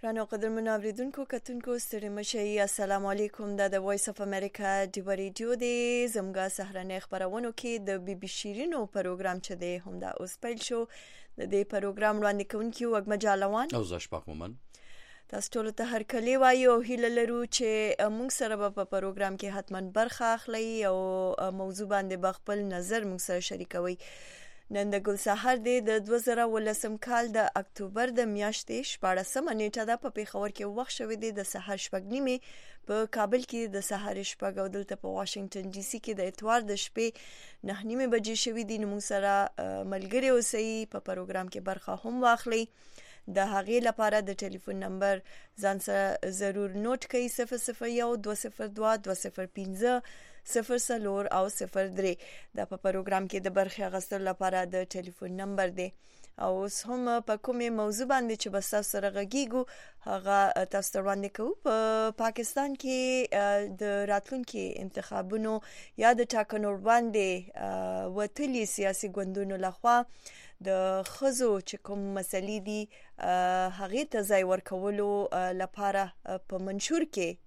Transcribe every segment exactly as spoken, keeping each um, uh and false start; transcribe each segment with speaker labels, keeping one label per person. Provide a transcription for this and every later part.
Speaker 1: ګرانو قدرمنو اوریدونکو کتونکو ستړي مشئ. السلام علیکم. دا د وایس اف امریکا ډیو ریډیو دی. زموږه سهارنۍ خبرونو کې د بي بي شیرینو پروګرام چې دی هم دا اوس پیل شو. د دې پروګرام وړاندې کوونکی وګمه جالوان
Speaker 2: او زه شپاک مومن.
Speaker 1: تاسو ټول ته هر کلی وایو هیله لرو چې موږ سره په پروګرام کې حتما برخه اخلي او موضوع باندې بخپل نظر موږ سره شریکوي. نن د ګل سحر دی د دوه زره ولسم کال د اکتوبر د میاشتې شپاړسمه نیټه ده. په پیښور کې وخت شوی دی د سحر شپږ نیمې، په کابل کې د سحر شپږ او دلته په واشنگټن ډي سي کې د اتوار د شپې نه نیمې بجې شوی دی. نو موږ سره ملګری اوسئ، په پروګرام کې برخه هم واخلئ. د هغې لپاره د ټلیفون نمبر ځان سره ضرور نوٹ کړئ: صفر صفر یو دوه صفر دوه دوه صفر پنځه صفر څلور او صفر درې. دا په پروګرام کې د برخې اخیستلو لپاره د ټلیفون نمبر دی. او اوس هم په کومې موضوع باندې چې بس تاسو سره غږیږو هغه تاسو ته وړاندې کوو. په پاکستان کې د راتلونکي انتخابونو یا د ټاکنو باندې وتلي سیاسي ګوندونو لخوا د خزو چې کوم مسلې دي هغه ته ځای ورکولو لپاره په منشور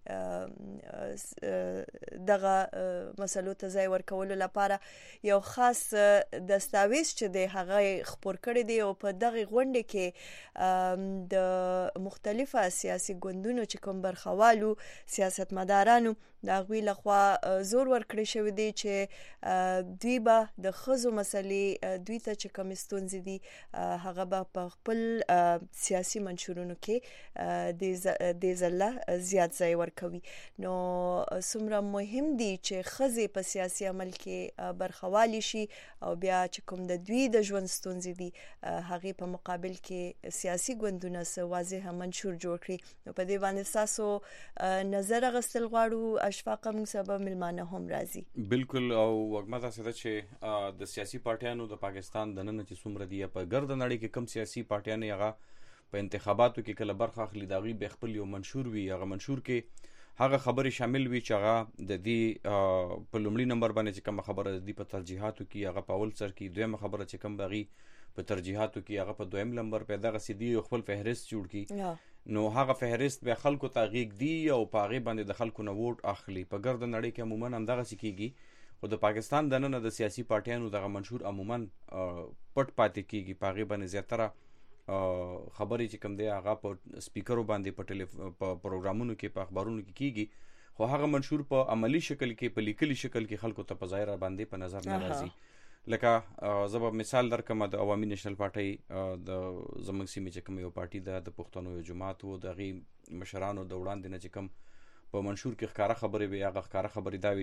Speaker 1: کې دغه مسلو ته ځای ورکولو لپاره یو خاص دستاویز چې د هغه خبر کړی دی او په دغه غونډه کې د مختلفه سیاسي ګوندونو چې کوم برخوالو سیاستمدارانو د غوی لخوا زور ورکړی شوی دی چې دوی به د خزو مسلې دوی ته چې کوم ستونزې دي هغه به په خپل سیاسي منشورونو کې د زله زیات ځای ورکوي. نو څومره مهم دي چې خزې په سیاسي عمل کې برخوالي شي او بیا چې کوم د دوی د ژوند ستونزې دي هغه په مقابل کې سیاسي ګوندونه سه واضح منشور جوړ کړي. نو په دې باندې تاسو نظر غستل غواړو. اشفاق موږ سبا ملمانه هم راځي.
Speaker 2: بالکل. او وګما تاسو ته چې د سیاسي پارټیانو د پاکستان د نن چې څومره دی په ګرد نړۍ کې کم سیاسي پارټیان هغه په انتخاباتو کې کله برخه اخلي داغي به خپل یو منشور وي. هغه منشور کې هغه خبرې شامل وي چې هغه د دې په لومړي نمبر باندې چې کوم خبره دي په ترجیحاتو کې هغه په اول سر کې، دویمه خبره چې کوم بغي په ترجیحاتو کې هغه په دویم نمبر په دغه سیدی خپل فهرست جوړ کی. نو هغه فهرست به خلکو ته غیږ دی او په هغه باندې د خلکو نه ووټ اخلي. په ګرد نړۍ کې عموما هم دغه سکیږي، خو د پاکستان د نن د سیاسي پارټیانو دغه منشور عموما پټ پاتې کیږي. په هغه باندې زیاتره خبرې چې کوم دی هغه په سپیکرو باندې په ټلیف په پروګرامونو کې په اخبارونو کې کیږي، خو هغه منشور په عملی شکل کې په لیکلي شکل کې خلکو ته په ظاهر باندې په نظر نه راځي. لکه زه مثال درکم د عوامي نېشنل پارټي د زموږ سیمې چې کوم یو پارټي ده د پښتنو یو جماعت وو، دغه مشرانو د وړاندې نه چې کوم په منشور کې ښکارا خبرې وي، هغه ښکارا خبرې دا وي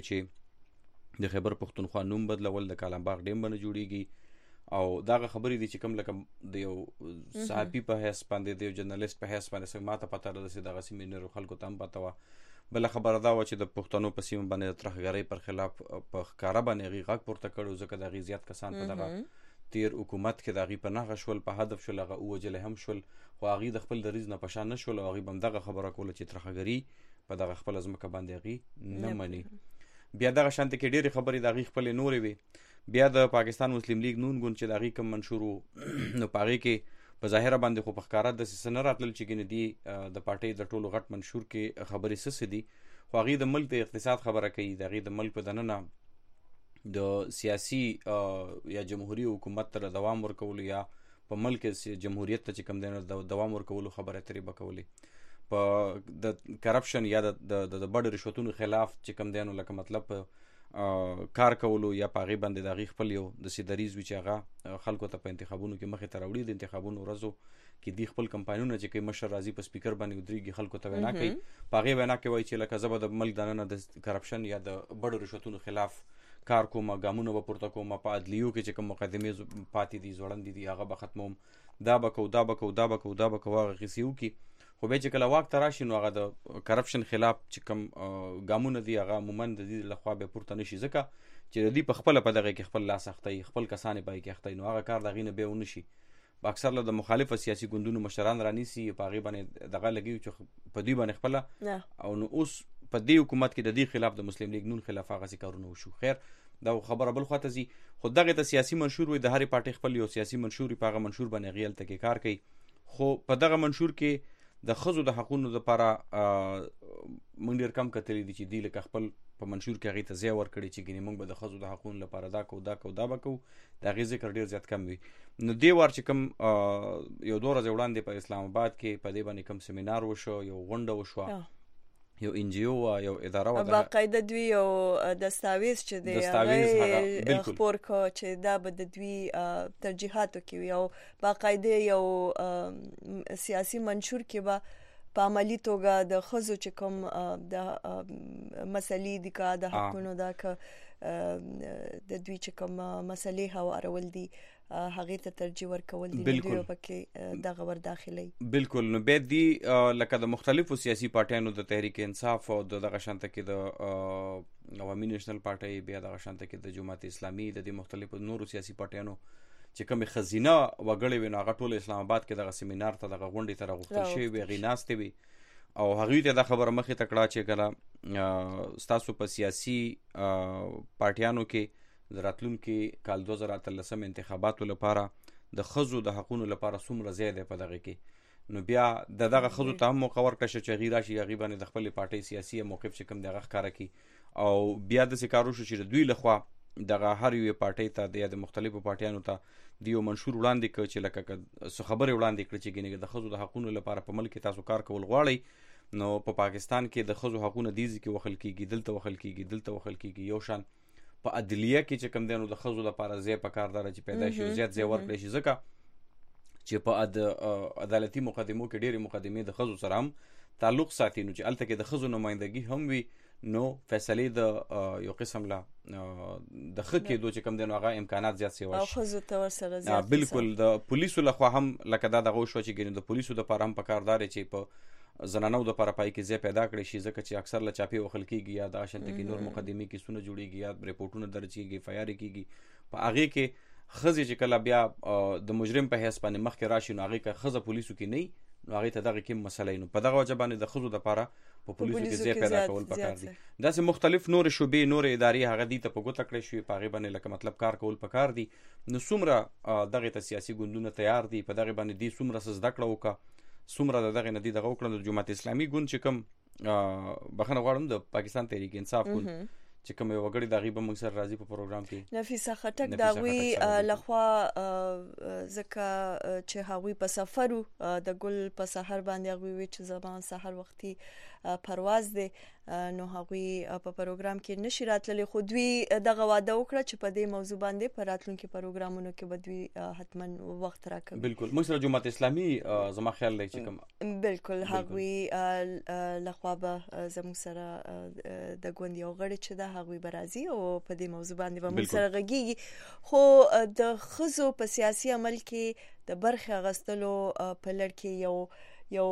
Speaker 2: چې د خیبر پښتونخوا نوم بدلول د کالمباغ ډیم باندې جوړیږي. او داغه خبرې دي چې کوم لکه د یو صحافي په حیث باندې د یو جرنالست په حیث باندې سم ماته پته ده چې دغه سیمې نورو خلکو ته هم پته وه. بل خبره دا و چې د پښتنو په سیمه باندې د ترهګرۍ پر خلاف په ښکارا باندې غي غږ پورته کړو، ځکه د غي زیات کسان په دغه تیر حکومت کې د غي په نغه شول، په هدف شول، هغه اوجل هم شول، خو هغه د خپل د ریز نه پشان نشول او هغه بم دغه خبره کوله چې ترهګرۍ په دغه خپل ازمکه باندې غي نه مني. بیا دغه شانت کې ډېری خبرې د غي خپل نورې وي. بیا د پاکستان مسلم لیگ نون ګوند چې د غي کوم منشور نو پاره کې په ظاهر باندې خو په ښکارا د سن راتل چې ګنې دی د پارټي د ټولو غټ منشور کې خبرې سس دي، خو هغه د ملک د اقتصاد خبره کوي. د هغه د ملک په دننه د سیاسي یا جمهوریت حکومت تر دوام ورکول یا په ملک جمهوریت ته چې کوم د دوام ورکول خبره ترې بکولې. په د کرپشن یا د د بډ رشوتونو خلاف چې کوم دینو لکه مطلب کار کولو یا پاغي باندې د غي خپل یو د سیدریز وی چې هغه خلکو ته په انتخابونو کې مخه تر وړي د انتخابونو ورځو کې دی خپل کمپاینونه چې کوي مشر راضي په سپیکر باندې ودرېږي خلکو ته وینا کوي. پاغي وینا کوي چې لکه زبر د ملک دننه د کرپشن یا د بډ رشوتونو خلاف کار کوم، ګامونه به پورته کوم، په عدلیو کې چې کوم مقدمه پاتې دي ځوړند دي هغه به ختموم، دا به کو دا به کو دا به کو دا به کو هغه غسیو کې. خو به چې کله وخت راشي نو هغه د کرپشن خلاف چې کوم ګامونه دي هغه عموما د دې لخوا به پورته نشي، ځکه چې د دې په خپل په دغه کې خپل لاس اخته خپل کسانې پای کې اخته نو هغه کار دغه نه به ونشي. په اکثر له د مخالف سیاسي ګوندونو مشران رانیسي په هغه باندې دغه لګي چې په دې باندې خپل او نو اوس په دې حکومت کې د دې خلاف د مسلم لیگ نون خلاف هغه کارونه وشو. خیر دا خبره بل خواته زی خو دغه ته سیاسي منشور وي، د هرې پارټي خپل یو سیاسي منشور په هغه منشور باندې غیل ته کې کار کوي. خو په دغه منشور کې د ښځو د حقونو لپاره موږ ډېر کم کتلی دي چې دوی لکه خپل په منشور کې هغې ته ځای ورکړی چې ګینې موږ به د ښځو د حقونو لپاره دا کوو دا کوو دا به کوو د هغې ذکر ډېر زیات کم وي. نو دې وار چې کوم یو دوه ورځې وړاندې په اسلام آباد کې په دې باندې کوم سیمینار وشو، یو غونډه وشوه، یو ان جی او یو اداره وه،
Speaker 1: باقاعده دوی یو دستاویز چې دی هغه خپور کړ چې دا به د دوی ترجیحاتو کې وي او باقاعده یو سیاسي منشور کې به په عملي توګه د ښځو چې کوم د مسلې دي که د حقونو دا که د دوی چې کوم مسلې هوارول دي هغې ته ترجیح ورکول دي، دوی پکې دغه ور داخلي. بالکل.
Speaker 2: نو بیا دي لکه د مختلفو سیاسي پارټیانو د تحریک انصاف او د دغه شانته کې د عوامي نیشنل پارټۍ، بیا دغه شانته کې د جماعت اسلامي، د دې مختلفو نورو سیاسي پارټیانو چې کومې ښځینه وګړې وي نو هغه ټول اسلام آباد کې دغه سیمینار ته دغه غونډې ته راغوښتل شوي وي، هغې ناستې وي او هغوی ته دا خبره مخې ته کړه چې کله ستاسو په سیاسي پارټیانو کې د راتلونکي کال دوه زره اتلسم انتخاباتو لپاره د ښځو د حقونو لپاره څومره ځای دی په دغه کې. نو بیا د دغه ښځو ته هم موقع ورکړه شوه چې هغې راشي، هغې باندې د خپلې پارټۍ سیاسي موقف چې کوم دی هغه ښکاره کړي او بیا داسې کار وشو چې د دوی لخوا دغه هر یوې پارټۍ ته یا د مختلفو پارټیانو ته د یو منشور وړاندې کړ چې لکه څه خبرې وړاندې کړي چې ګینې د ښځو د حقونو لپاره په ملک کې تاسو کار کول غواړئ نو په پاکستان کې د ښځو حقونه دې ځای کې وښل کېږي، دلته وښل کېږي، دلته وښل کېږي. یو شان په عدلیه کې چې کوم دی نو د ښځو لپاره ځای پکار ده چې پیدا شي، زیات ځای ورکړی شي، ځکه چې په عدالتي مقدمو کې ډېرې مقدمې د ښځو سره هم تعلق ساتي، نو چې هلته کې د ښځو نمایندګي هم وي نو فیصلې د یو قسم له د ښه کېدو چې کوم دی نو هغه امکانات زیات سوي
Speaker 1: او ښځو ته ورسره زیات.
Speaker 2: بالکل. د پولیسو لخوا هم لکه دا دغه وشوه چې ګینې د پولیسو دپاره هم پکار دا دی چې په زنانو دپاره پای کې ځای پیدا کړی شي، ځکه چې اکثر له چاپې وښل کېږي یا دغه شانته کې نور مقدمې کیسونه جوړېږي یا ریپورټونه درج کېږي، اف آی آر یې کېږي. په هغې کې ښځې چې کله بیا د مجرم په حیث باندې مخکې راشي نو هغې که ښځه پولیسو کې نه نو هغې ته دغه کې مسله نو په دغه وجه باندې د ښځو دپاره په پولیسو کې ځای پیدا کول پکار دي. داسې مختلف نورې شعبې، نورې ادارې هغه دې ته په ګوته کړی شوي، په هغې باندې لکه مطلب کار کول پکار دي. نو څومره دغې ته سیاسي ګوندونه تیار دي، په دغې باندې دې څومره څه زده کړه وکړه، څومره د دغې نه دې دغه وکړه. د جماعت اسلامي ګوند چې کوم بخښنه غواړم د پاکستان تحریک انصاف ګوند چې کوم یو وګړي د هغې به موږ سره راځي په پروګرام کې،
Speaker 1: نفیسه خټک د هغوی لخوا ځکه چې هغوی په سفر و د ګل په سحر باندې هغوی وی چې زما سحر وختي پرواز دی نو هغوی په پروګرام کې نشي راتللی، خو دوی دغه واده وکړه چې په دې موضوع باندې په راتلونکي پروګرامونو کې به دوی حتما وخت راکوي.
Speaker 2: بالکل. موږ سره جماعت اسلامي زما خیال دی چې کوم
Speaker 1: بالکل هغوی لخوا به زموږ سره د ګوند یو غړی چې ده هغوی به راځي او په دې موضوع باندې به موږ سره غږیږي. خو د ښځو په سیاسي عمل کې د برخې اخیستلو په لړ کې یو یو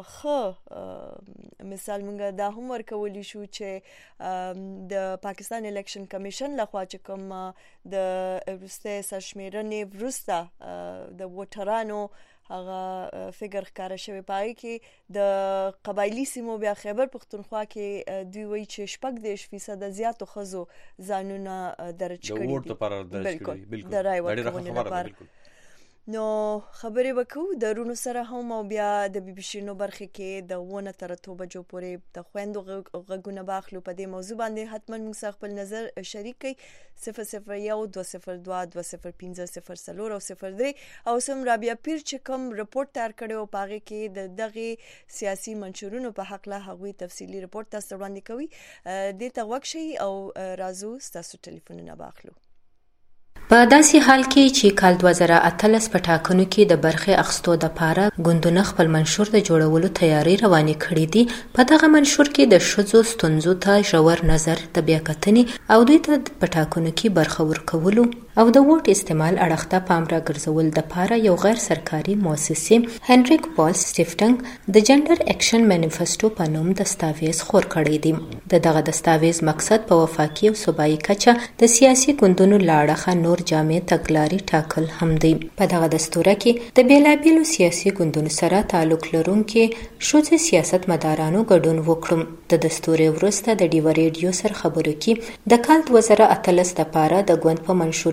Speaker 1: ښه مثال مونږ دا هم ورکولی شو چې د پاکستان الیکشن کمیشن لخوا چې کوم د وروستۍ سرشمېرنې وروسته د ووټرانو هغه فګر ښکاره شوی، په هغې کې د قبایلي سیمو بیا خیبر پښتونخوا کې دوی وایي چې شپږ دېرش فیصده زیاتو ښځو ځانونه درج کړي دي
Speaker 2: د ووټ لپاره درج کړي. بالکل.
Speaker 1: د رایې ورکونې لپاره. نو خبرې وکړو د رونو سره هم او بیا د بي بي سي نو برخې کې د اووه تر اتو بجو پورې د خویندو غږونه به اخلو. په دې موضوع باندې حتما موږ سره خپل نظر شریک کړئ. صفر صفر یو دوه صفر دوه دوه صفر پنځه صفر څلور او صفر درې او سم رابعه پیر چې کوم رپورټ تیار کړی او په هغې کې د دغې سیاسي منشورونو په هکله هغوی تفصیلي رپورټ تاسو ته وړاندې کوي. دې ته غوږ شئ او راځو ستاسو ټلیفونونه به اخلو.
Speaker 3: په داسې حال کې چې کال دوه زره اتلس په ټاکنو کې د برخې اخیستو دپاره ګوندونه خپل منشور د جوړولو تیاری روانې کړې دي، په دغه منشور کې د ښځو ستونزو ته ژور نظر، د بیاکتنې او دوی ته په ټاکنو کې برخه ورکولو او د ووټ استعمال اړخ ته پام راګرځول دپاره یو غیر سرکاري مؤسسې هنریک پال سټیفټنګ د جنډر اکشن مینیفسټو په نوم دستاویز خور کړی دی. د دغه دستاویز مقصد په وفاقي او صوبایي کچه د سیاسي ګوندونو له اړخه نور جامع تګلارې ټاکل هم دی. په دغه دستوره کې د بیلابیلو سیاسي ګوندونو سره تعلق لرونکي ښځې سیاستمدارانو ګډون وکړم. د دستورې وروسته د ډیوه ریډیو سره خبرو کې د کال دوه زره اتلس دپاره د ګوند په منشور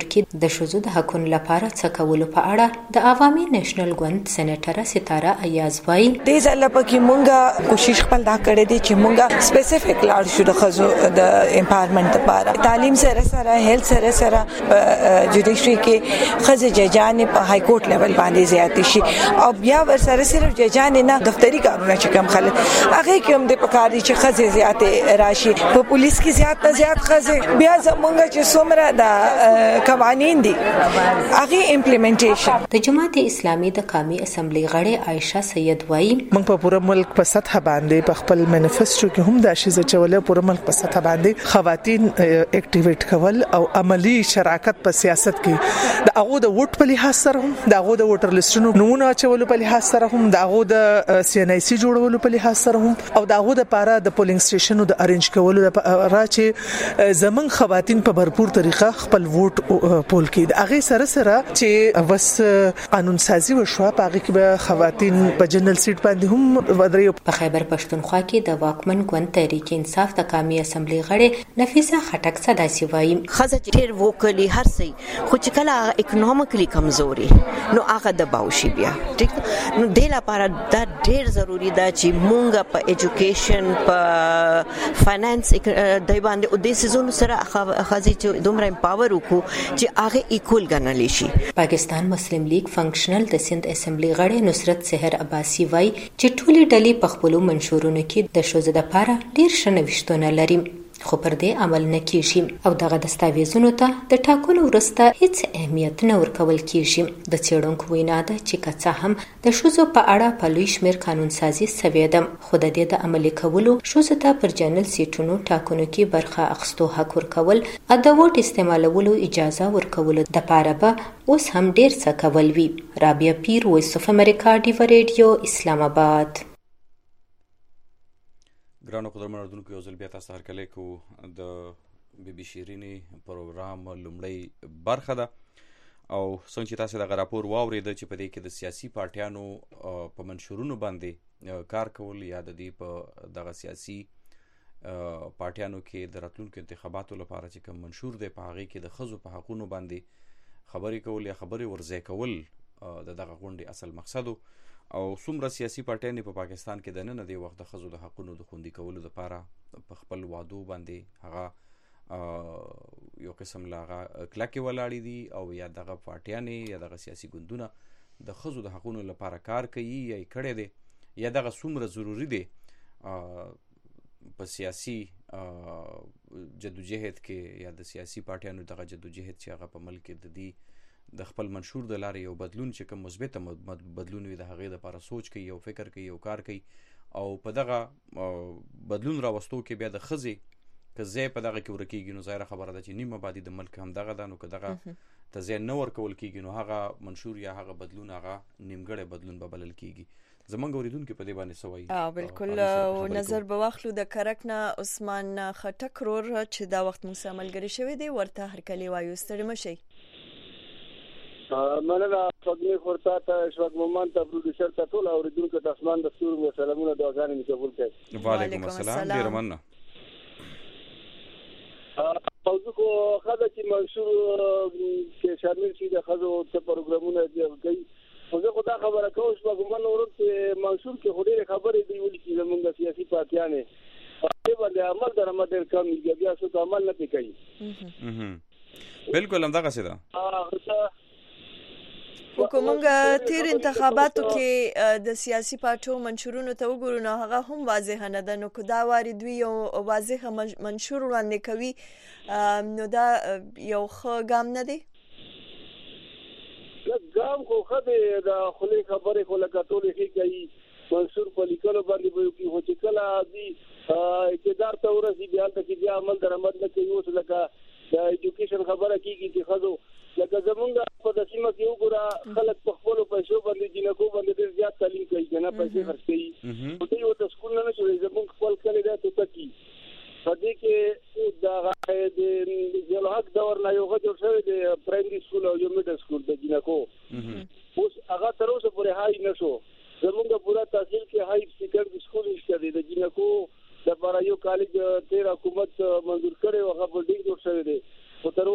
Speaker 3: کې د ښځو د حقونو لپاره څه کولو په اړه د عوامي نېشنل ګوند سېنیټره ستاره ایاز وایي
Speaker 4: د ځل په کې مونږه کوشش خپل دا کړې دي چې مونږه سپیسیفیک لاړ شو د ښځو د امپاورمنت لپاره تعلیم سره سره هیلث سره سره جوډیشري کې ښځې ججانې په های کورټ لیول باندې زیات شي او بیا ور سره صرف ججانې نه دفتری کارونه چې کم خلک هغه کې هم د پکاري چې ښځې زیات راشي په پولیس کې زیات نه زیات ښځې بیا زمونږ چې څومره د قوانین دي هغه امپلیمنټیشن
Speaker 3: د جماعت اسلامي د قومي اسمبلی غړي عائشه سید وایي
Speaker 5: موږ په پوره ملک په سطح باندې په خپل منیفیسټو کې هم دا شی چولې پوره ملک په سطح باندې خواتین اکټیویټ کول او عملی شراکت په سیاست کې د هغه د ووټ په لحاظ سره هم د هغه د ووټر لیستونو نمونه چولو په لحاظ سره هم د هغه د سی ان ای سی جوړولو په لحاظ سره هم او د هغه د لپاره د پولینګ سټیشنونو د ارینج کولو لپاره چې زمون خواتین په भरपूर طریقه خپل ووټ پول کړي د هغه سره سره چې وس قانون سازي وشو په هغه کې به خواتین په جنرال سیټ باندې هم ودرې.
Speaker 3: په خیبر پښتونخوا کې د واکمن ګوند تحریک انصاف د قومي اسمبلی غړي نفیسه خټک صداسي وایي
Speaker 6: خزه ډیر وکړي هر څه خو چې کله اکونومیکلی کمزوري نو هغه د باوشي بیا ټیک نو د لپاره دا ډیر ضروری ده چې مونږ په ایجوکیشن په فاینانس د باندې او د سيزون سره خزه چې دومره امپاور وکړو چې هغه ایکول ګڼل شي.
Speaker 3: پاکستان مسلم لیگ فنکشنل د سند اسمبلی غړي نصرت سحر عباسی وایي چې ټولي ډلې په خپل منشورونو کې د شوزه د لپاره ډیر شنوښتونه لري خو پر دې عمل نه کیږي او دغه دستاویزونو ته د ټاکنو وروسته هیڅ اهمیت نه ورکول کیږي. د څېړونکو وینا ده چې کڅه هم د شوزو په اړه په لوی شمېر قانون سازي سوي ده خو د دې د عملي کولو شوزو ته پر جنرال سیټونو ټاکنو کې برخه اخستو حق ورکول او د ووټ استعمالولو اجازه ورکول د لپاره به اوس هم ډیر څه کول وي. رابعه پیر وایس اف امریکا ډیو ریډیو اسلام آباد.
Speaker 2: ګرانو قدرمنو اردوونکو یو ځل بیا تاسو هرکلی کوو د بي بي شیرینې پروګرام لومړی برخه ده او څنګه چې تاسو دغه راپور واورېده چې په دې کې د سیاسي پارټیانو په منشورونو باندې کار کول یا د دې په دغه سیاسي پارټیانو کې د راتلونکو انتخاباتو لپاره چې کوم منشور دی په هغې کې د ښځو په حقونو باندې خبرې کول یا خبرې ورځای کول د دغه غونډې اصل مقصد او څومره سیاسي پارټیانې په پاکستان کې د نن د وخت د ښځو د حقونو د خوندي کولو لپاره په خپل وعدو باندې هغه یو قسم لا هغه کلکې ولاړې دي او یا دغه پارټیانې یا دغه سیاسي ګوندونه د ښځو د حقونو لپاره کار کوي یا یې کړی دی یا دغه څومره ضروري دی په سیاسي جدوجهد کې یا د سیاسي پارټیانو دغه جدوجهد چې هغه په ملک کې د دې د خپل منشور د لارې یو بدلون چې کوم مثبت بدلون وي د هغې لپاره سوچ کوي او فکر کوي او کار کوي او په دغه بدلون راوستو کې بیا د ښځې که ځای په دغه کې ورکېږي نو ظاهره خبره ده چې نیمه آبادي د ملک هم دغه ده نو که دغه ته ځای نه ورکول کېږي نو هغه منشور یا هغه بدلون هغه نیمګړی بدلون به بلل کېږي. زمونږ اورېدونکي په دې باندې څه وایي؟
Speaker 1: بالکل نظر به واخلو د کرک نه عثمان خټک رور چې دا وخت موږ سره ملګری شوی دی ورته هرکلی وایو. ستړي مه شئ.
Speaker 7: مننه فضلې خورتا ته اشفاق مومن ته پروډوسر ته ټول اوریدونکو ته اسمان د ستورو سلامونه دعاګانې مې قبول کړئ.
Speaker 2: وعلیکم السلام. ډېره مننه.
Speaker 7: موضوع کو خاطر چې منشور کې شامل شي د خزو ته پروګرامونه کوي زه خو دا خبره کوم اشفاق مومن ورته چې منشور کې خو ډېرې خبرې دی ولې چې زموږ سیاسي پارټیانې په باندې عمل در عمل ډېر کم دی بیا څه عمل نه پې کوي.
Speaker 2: بالکل همدغه څه ده.
Speaker 1: حکومت تیر انتخاباتو کې د سیاسي پارټیو منشورونو ته وګورو نو هغه هم واضح نه ده نو که دا واري دوی یو واضح منشور وړاندې کوي نو دا یو ښه ګام نه دی؟
Speaker 7: ګام خو ښه دی د خولې خبرې خو لکه ټولې ښې کوي منشور په لیکلو باندې به وکړي خو چې کله دوی اقتدار ته ورسي بیا هلته کې بیا عمل در عمل نه کوي. اوس لکه د ایجوکیشن خبره کېږي چې ښځو لکه زمونږ په د سیمه کې وګوره خلک په خپلو پیسو باندې جینکو باندې ډېر زیات تعلیم کوي که نه پیسې خرڅ کوي خو دوی ورته سکول نه نه جوړوي. زمونږ خپل کلی دی توتکي په دې کې دغه د ضیاءالحق دور نه یو ښه جوړ شوی دی پرایمري سکول او یو میډل سکول د جینکو اوس هغه تر اوسه پورې های نه شو. زمونږ پوره تحصیل کې های سیکنډري سکول نشته دی. د جینکو لپاره یو کالج تیر حکومت منظور کړی و هغه بلډینګ جوړ شوی دی خو تر اوسه پورې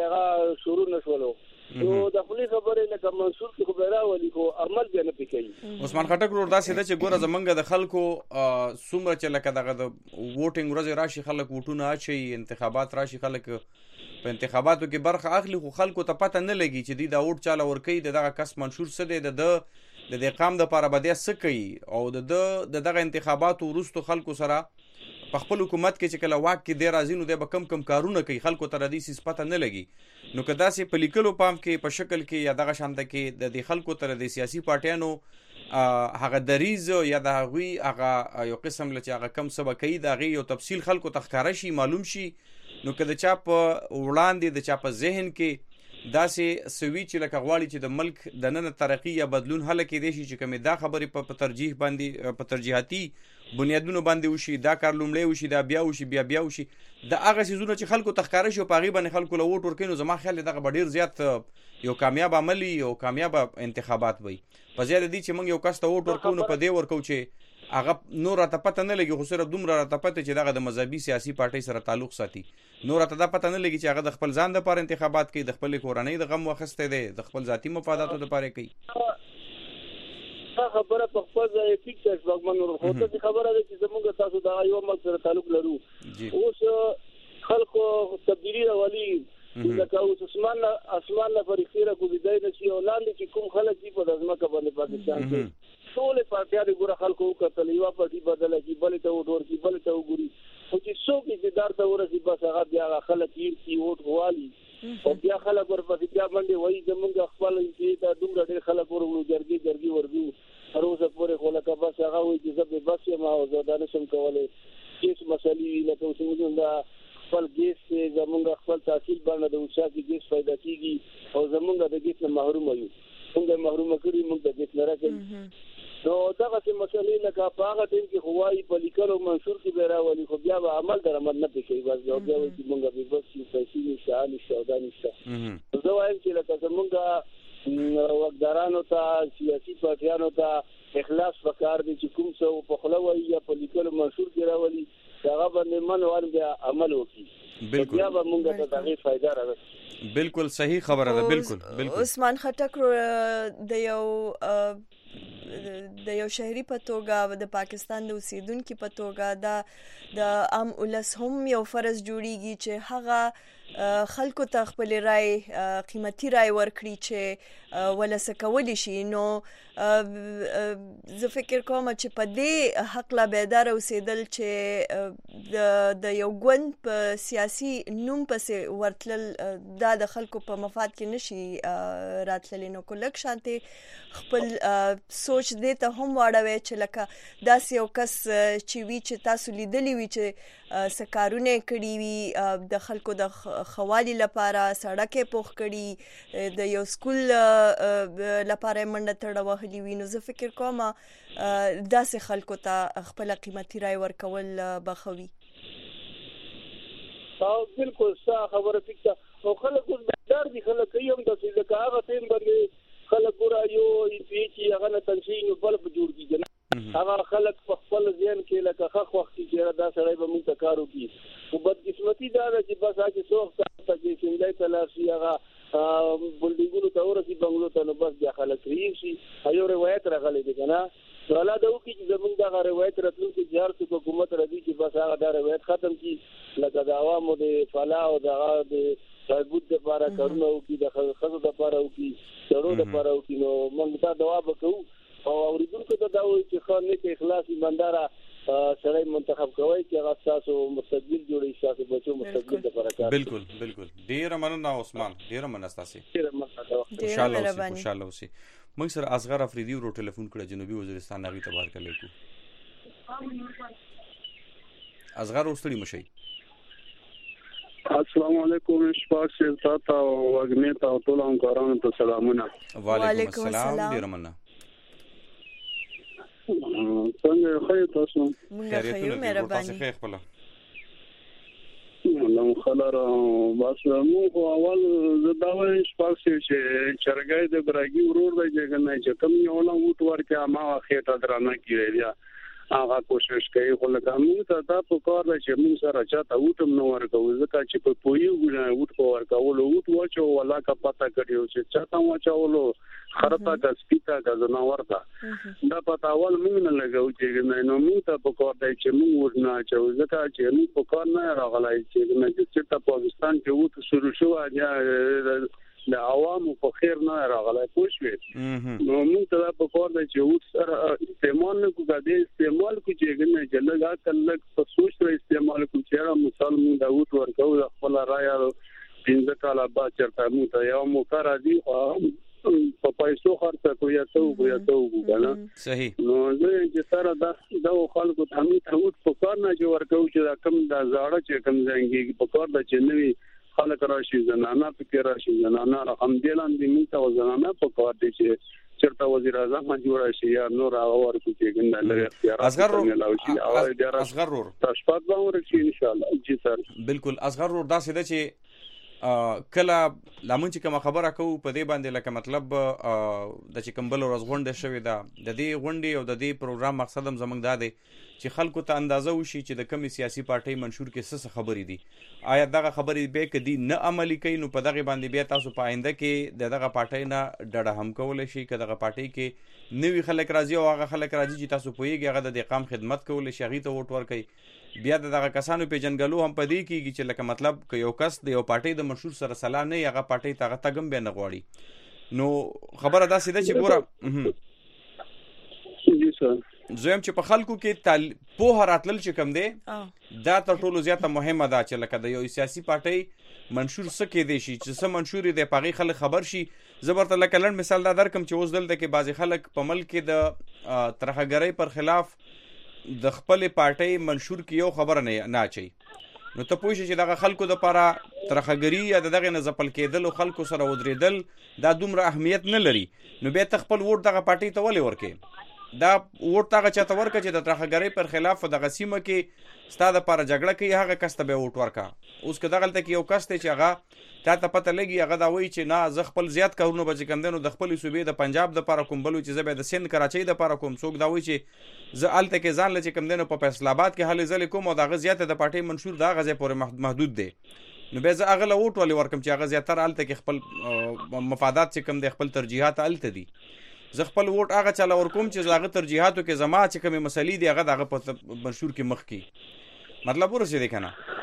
Speaker 7: هغه شروع نشولو نو د خپل خبرې لکه منصور کې خبره ولي کو عمل بیا نه پکې
Speaker 2: عثمان خټک ورور داسې ده چې ګوره زمونږ د خلکو څومره چې لکه دغه د ووټینګ ورځ راشي خلک ووټونه اچي انتخابات راشي خلک په انتخاباتو کې برخه اخلي خو خلکو ته پته نه لګي چې دی دا ووټ چاله ورکوي د دغه کس منشور څه دی د د دې قام دپاره به دی څه کوي او د د دغه انتخاباتو وروستو خلکو سره په خپل حکومت کې چې کله واک کې دی راځي نو دی به کم کم کارونه کوي خلکو ته د دې څیز پته نه لګي نو که داسې په لیکلو پام کې په شکل کې یا دغه شانته کې د دې خلکو ته د سیاسي پارټیانو هغه دریز یا د هغوی هغه یو قسم له چې هغه کم څه به کوي د هغې یو تفصیل خلکو ته ښکاره شي معلوم شي نو که د چا په وړاندې د چا په ذهن کې داسې سوي چې لکه غواړي چې د ملک د ننه ترقي یا بدلون هله کېدی شي چې کومې دا خبرې په ترجیح باندې په ترجیحاتي بنیادونو باندې وشي دا کار لومړی وشي دا بیا وشي بیا بیا وشي د هغه څیزونه چې خلکو ته ښکاره شي او په هغې باندې خلکو له ووټ ورکوي نو زما خیال دی دغه به ډېر زیات یو کامیاب عمل وي یو کامیاب انتخابات وي په ځای د دې چې موږ یو کس ته ووټ ورکوو نو په دې ورکوو چې هغه نور راته پته نه لګي خو صرف دومره راته پته چې دغه د مذهبي سیاسي پارټۍ سره تعلق ساتي نور راته دا پته نه لګي چې هغه د خپل ځان دپاره انتخابات کوي د خپلې کورنۍ د غم واخیستی دی د خپل ذاتي مفاداتو دپاره کوي
Speaker 7: دا خبره په خپل ځای ټیک ده ځواکمن ورور خو ته خبره ده چې زموږ تاسو دا یو ملک سره تعلق لرو اوس خلکو تبدیلی راولي لکه اوس اسمان اسمان نه فرښتې راکوزېدی نه شي او لاندې چې کوم خلک دي په ځمکه باندې پاکستان کې ټولې پارټیانې ګوره خلکو وکتل یوه پارټي بدله کړي بلې ته ووټ ورکړي بلې ته وګوري خو چې څوک اقتدار ته ورسي بس هغه بیا هغه خلک هېر کړي ووټ غوالي او بیا خلک ورپسې بیا منډې وایي زمونږ خپل چې ته دومره ډېر خلک ورغلو جرګې جرګې ورځو تر اوسه پورې خو لکه بس هغه وایي چې زه بې بس یم او زه دا نشم کولی ګیس مسلې لکه اوس موږ دا خپل ګیس چې زمونږ خپل تحصیل باندې د اوسا کې ګیس پیدا کېږي او زمونږ د ګیس نه محرومه یو موږ محرومه کړي موږ د ګیس نه راکوي نو دغه څه مسلې لکه په هغه ټیم کې خو وایي په لیکلو منشور کې به راولي خو بیا به عمل در عمل نه پرې کوي بس بیا بیا وایي چې موږ بې بس یو پیسې نشته هغه نشته او دا نشته زه وایم چې لکه زمونږ واکدارانو ته سیاسي پارټیانو ته اخلاص پکار دی چې کوم څه په خوله وایي یا په لیکلو منشور کې راولي هغه باندې من وان بیا عمل وکړي بیا به موږ ته د هغې فایده رارسي
Speaker 2: بالکل صحیح خبره ده بالکل بالکل
Speaker 1: عثمان خټک د یو د یو شهري په توګه د پاکستان د اوسیدونکو په توګه دا د عام ولس هم یو فرض جوړیږي چې هغه خلکو ته خپل رائے قیمتي رائے ورکړي چې ولسه کولی شي نو زه فکر کوم چې په دې حق لا بیدار اوسېدل چې د د یو ګوند په سیاسي نوم پسې ورتلل دا د خلکو په مفاد کې نشي راتللی نو کلک شانتي خپل سوچ دې ته هم واړوي چې لکه داسې یو کس چې وي چې تاسو لیدلی وي چې سکارونه کړي وي د خلکو د خوالي لپاره سړکې پوخ کړي د یو سکول لپاره منډه تړه وهلي وي نو زه فکر کوم داسې خلکو ته خپل قیمتي رائے ورکول بخوي
Speaker 7: او بالکل صح خبره ټیک ده او خلک اوس بیدار دي خلک یې هم داسې لکه هغه ټیم باندې خلک ګوره یو پی چې هغه نه تنشي نو بل په جوړ کېږي هغه خلک په خپل ذهن کې لکه ښه وخت کې دا سړی به موږ ته کار وکړي خو بدقسمتي دا ده چې بس هغه څوک ته چې څنګه تلاشي هغه بلډینګونو ته ورسي بنگلو ته نو بس بیا خلک ریږي شي یو روایت راغلی دی کنه نو الله دا وکړي چې زمونږ دغه روایت راتلونکي چې هر څوک حکومت راځي چې بس هغه دا روایت ختم کړي لکه د عوامو د فلاح او دغه د صاحبوت دپاره کارونه وکړي د ښځو دپاره وکړي سړو دپاره وکړي نو موږ دا دعا به کوو او اورېدونکو ته دا وایي چې ښه نیک اخلاص ایمانداره سړی منتخب کوئ چې هغه ستاسو مستقبل جوړوي ستاسو بچو مستقبل دپاره کار
Speaker 2: بالکل بالکل ډېره مننه عثمان ډېره مننه ستاسې خوشحاله اوسئ خوشحاله اوسئ موږ سره اصغر افریدي ورو ټلیفون کړی جنوبي وزیرستان هغې ته بارکلی کړو اصغر ورستړي مه شئ
Speaker 8: السلام علیکم اشفاق صاحب تاسو او وګنې ته ټول همکارانو ته سلامونه
Speaker 2: وعلیکم السلام ډېره مننه
Speaker 8: څنګه خیر تاسو
Speaker 1: مونږ خیر مهرباني
Speaker 2: خیر خپل
Speaker 8: الله خلر بس موږ اول زدا وای اشفاق صاحب چې چرګای د براګي ورور دی چې نه چې کوم یو نه وټ ورکه ما خېټه درانه کیږي هغه کوشش کوي خو لکه موږ ته دا په کار دی چې موږ سره چاته وټم نه ورکوو ځکه چې په پویو نه وټ په ورکولو وټ واچو ولا کا پتا کړیو چې چاته واچولو خرطه د سپیتا د زناور دا دا پتا اول موږ نه لګو چې نه نو موږ ته په کار دی چې موږ ورنه چو ځکه چې موږ په کار نه راغلای چې نه چې ته پاکستان کې وټ شروع شو یا د عوامو په خیر نه راغلای پوښوي نو موږ ته په کار دی چې وټ سره استعمال نه کوو د استعمال کو چې نه چې لږه کله په سوچ سره استعمال کو چې را مثال موږ د وټ ورکو د خپل رایا پنځه کاله بعد چرته موږ ته یو موقع راځي په پیسو خرڅ کوو یا څو کو یا څو کو کنه
Speaker 2: صحیح
Speaker 8: نو زه چې سره دا د خلکو ته موږ ته وټ په کار نه چې ورکو چې کم د زاړه چې کم ځانګي په کار د چې نوی خلک راشي زنانه فکر راشي زنانه رقم دیلان دي موږ ته زنانه په کار دي چې چرته وزیر اعظم جوړ شي یا نور هغه ورکو چې ګنده لري اختیارات
Speaker 2: اصغر
Speaker 8: او
Speaker 2: اصغر ور
Speaker 8: تشپات به ورکړي ان شاء الله جی سر
Speaker 2: بالکل اصغر ور دا سده چې کله لمون چې کوم خبره کوو په دې باندې لکه مطلب د چې کمبل ورځ غونډه شوې ده د دې غونډې او د دې پروګرام مقصد هم زموږ دا دی چې خلکو ته اندازه وشي چې د کومې سیاسي پارټۍ منشور کې څه خبرې دي آیا دغه خبرې به کدي نه عملي کوي نو په دغه باندې بیا تاسو په آینده کې د دغه پارټۍ نه ډډه هم کولای شي که دغه پارټۍ کې نوي خلک راځي او هغه خلک راځي چې تاسو پوهیږئ هغه د قام خدمت کولای شي هغې ته ووټ ورکوي بیا دغه کسانو پیژنګلو هم په دې کېږي چې لکه مطلب که یو کس د یو پارټۍ د منشور سره سلا نه وي هغه پارټۍ ته هغه تګ هم بیا نه غواړي نو خبره داسې ده چې ګوره
Speaker 8: جی سر
Speaker 2: زویم چې په خلکو کې پوهه راتلل چې کم دی دا تر ټولو زیاته مهمه ده چې لکه د یو سیاسي پارټۍ منشور څه کېدی شي چې څه منشور دی په هغې خلک خبر شي زه برته لکه لنډ مثال دا درکم چې اوس دلته کې بعضې خلک په ملک کې د ترهګرۍ پر خلاف د خپلې پارټۍ منشور کې یو خبره نه اچوي نو ته پوه شې چې دغه خلکو دپاره ترهګري یا د دغې نه ځپل کېدل او خلکو سره ودرېدل دا دومره اهمیت نه لري نو بیا ته خپل ووټ دغه پارټۍ ته ولې ورکوې دا ووټ هغه چاته ورکړه چې د ترهګرۍ پر خلاف دغه سیمه کې ستا دپاره جګړه کوي هغه کس ته به یې ووټ ورکړه اوس که دغلته کې یو کس دی چې هغه تا ته پته لګي هغه دا وایي چې نه زه خپل زیات کارونه به چې کوم دی نو د خپلې صوبې د پنجاب دپاره کوم بل وي چې زه به د سند کراچۍ دپاره کوم څوک دا وایي چې زه هلته کې ځان له چې کوم دی نو په فیصل آباد کې هلې ځلې کوم او د هغه زیاته د پارټۍ منشور د هغه ځای پورې محدود دی نو بیا زه هغه له ووټ ولې ورکړم چې هغه زیاتره هلته کې خپل مفادات چې کوم دی خپل ترجیحات هلته دي زه خپل ووټ هغه چاله ورکوم چې هغه ترجیحاتو کې زما چې کومې مسلې دي هغه د هغه په منشور کې مخ کړي مطلب ورسېدی که نه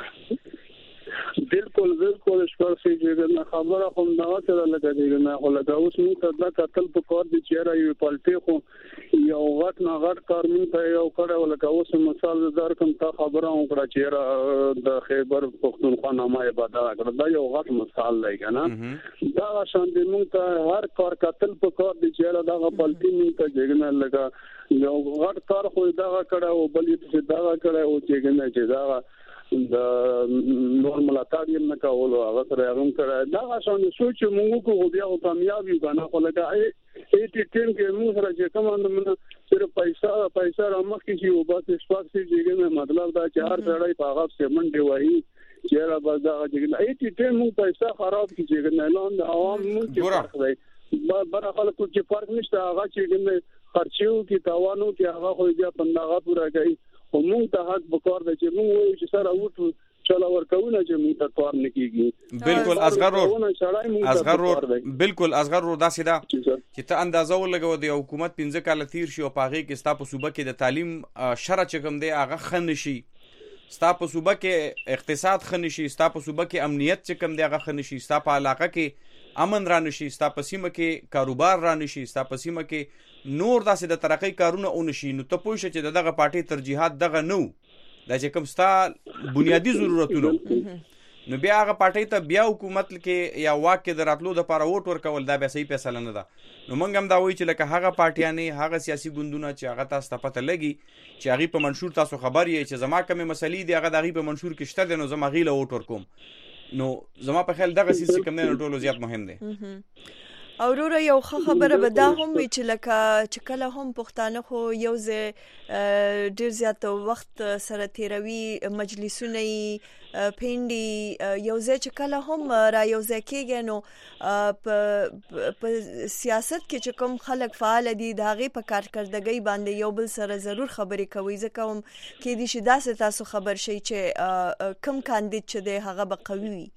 Speaker 8: بالکل بالکل شکر سي چې خبره خو دا سره لګیږي نه خو لګا اوس موږ ته دا قتل په کار دي چې را یو پالټي خو یو غټ نه غټ کار موږ ته یو کړه ولکه اوس مثال در کوم تا خبره وکړه چې را د خیبر پختونخوا نامه عبادت کړه دا یو غټ مثال دی کنه دا شان دي موږ ته هر کار قتل په کار دي چې را دا پالټي موږ ته جګنه لګا یو غټ کار خو دا کړه او بلې چې دا کړه او چې چې دا د نور ملاتړ یې نه کول هغه سره هغه کړه دا شان سوچ موږ کو بیا او کامیاب یو کنه خو لکه ایټي ټیم کې موږ سره چې کوم اندمنه صرف پیسہ پیسہ رامخ کې یو بس شپږ سي جګنه مطلب دا چې هر ځړای په هغه سیمن دی وایي چې را بس دا جګنه ایټي ټیم موږ پیسہ خراب کې جګنه اعلان د عوام موږ چې بر خلکو چې فرق نشته هغه چې ګنه خرچیو کې تاوانو کې هغه خو بیا پندغه پورا کوي او موږ ته حق بکار دی چې موږ وایو چې سره وټو چلا ورکوونه چې موږ ته کار نه کیږي
Speaker 2: بالکل اصغر ور اصغر ور بالکل اصغر ور دا سیده چې ته اندازه ولګو د حکومت پنځه کاله تیر شي او پاغي کې ستا په صوبه کې د تعلیم شرع چې کوم دی هغه خن شي ستا په صوبه کې اقتصاد خن شي ستا په صوبه کې امنیت چې کوم دی هغه خن شي ستا په علاقه کې امن را نشي ستا په سیمه کې کاروبار را نشي ستا په سیمه کې نور داسې د ترقۍ کارونه اونشي نو ته پوه شه چې دغه پارټۍ ترجیحات دغه نه دا چې کوم ستا بنیادي ضرورتونه نو بیا هغه پارټۍ ته بیا حکومت کې یا واک کې د راتلو دپاره ووټ ورکول دا بیا صحیح فیصله نه ده نو موږ هم دا وایو چې لکه هغه پارټیانې هغه سیاسي ګوندونه چې هغه تاسو ته پته لګي چې هغې په منشور تاسو خبر یې چې زما کومې مسلې دي هغه د هغې په منشور کې شته دی نو زه هغې له ووټ ورکوم نو زما په خیال دغه څیز چې کوم دی نو ټولو زیات مهم دی
Speaker 1: او وروره یو ښه خبره به دا هم وي چې لکه چې کله هم پښتانه خو یو ځای ډېر زیات وخت سره تیروي، مجلسونه یې پینډي، یو ځای چې کله هم را یو ځای کېږي نو په سیاست کې چې کوم خلک فعال دي د هغې په کارکردګۍ باندې یو بل سره ضرور خبرې کوي، ځکه هم کېدای شي داسې تاسو خبر شئ چې کوم کاندید چې دی هغه به قوي وي.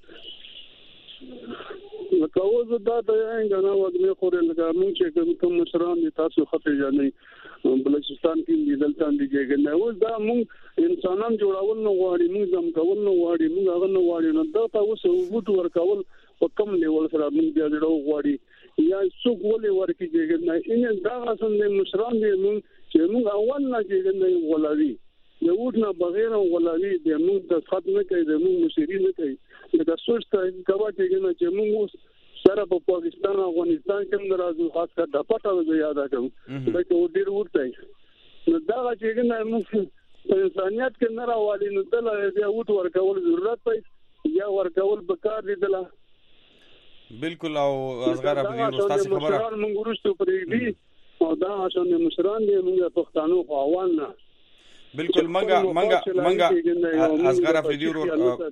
Speaker 8: لکه اوس دا د انګانا وګړي خوري لکه موږ چې کوم مشران دي تاسو خطر جانې بلوچستان کې دي دلته دي کې نه اوس دا موږ انسانان جوړول نه غواړي، موږ زم کول نه غواړي، موږ هغه نه غواړي، نو دا تاسو وګورئ ورکول په کم لیول سره موږ بیا جوړو غواړي یا څوک ولې ورکیږي نه ان دا اصل مشران دي موږ چې موږ اول نه کې نه غولوي د وټ نه بغیر غولوي د موږ د خط نه کوي، د موږ مشري نه کوي. دا سوچ ته کوا چې نه چې موږ سره په پاکستان او افغانستان کې ناراضو خاص کر د پټه یاد کوم دا چې ډیر ورته نو دا چې نه موږ په انسانيت کې نه راوالي نو دل بیا وټ ورکول ضرورت پي یا ورکول بکار دي دل
Speaker 2: بالکل. او اصغر ابدي استاد خبره
Speaker 8: موږ ورستو پرې دي او دا عشان مشران دي موږ پښتنو په اول نه
Speaker 2: بالکل منګه منګه منګه اصغر افریدی ورور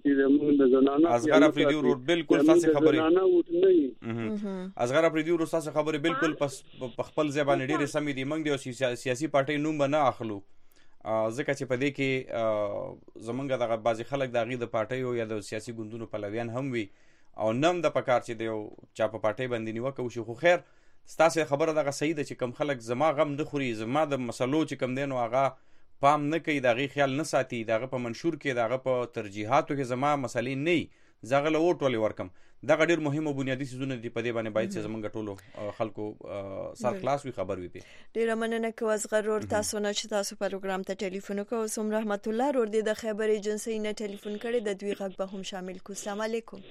Speaker 2: اصغر افریدی ورور بالکل تاسو خبره اصغر افریدی ورور تاسو خبره بالکل پس خپل ځبان ډیره سمې دي. منګ د سیاسي پارټي نوم نه اخلو ځکه چې په دې کې زمونږ دغه بعضی خلک د غي د پارټي یا د سیاسي ګوندونو پلویان هم وي او نم د پکار چې د چا په پارټي باندې نیوکه وشي. خو خیر تاسو خبره دغه صحیح ده چې کم خلک زما غم نه خوري، زما د مسلو چې کم دین او هغه پام نه کوي، دغه خیال نه ساتي، دغه په منشور کې دغه په ترجیحاتو کې زما مسلې نه زغه له وټ ولې ورکم. دغه ډیر مهم او بنیادی سيزونه دي په دې باندې باید چې زمونږ ټولو خلکو سر خلاص وي خبر وي. په
Speaker 1: ډیر مننه کوم اصغر ور تاسو نه چې تاسو پروګرام ته ټلیفون کوو. سم رحمت الله ور دي د خبر ایجنسی نه ټلیفون کړي د دوی غږ به هم شامل کو. السلام علیکم.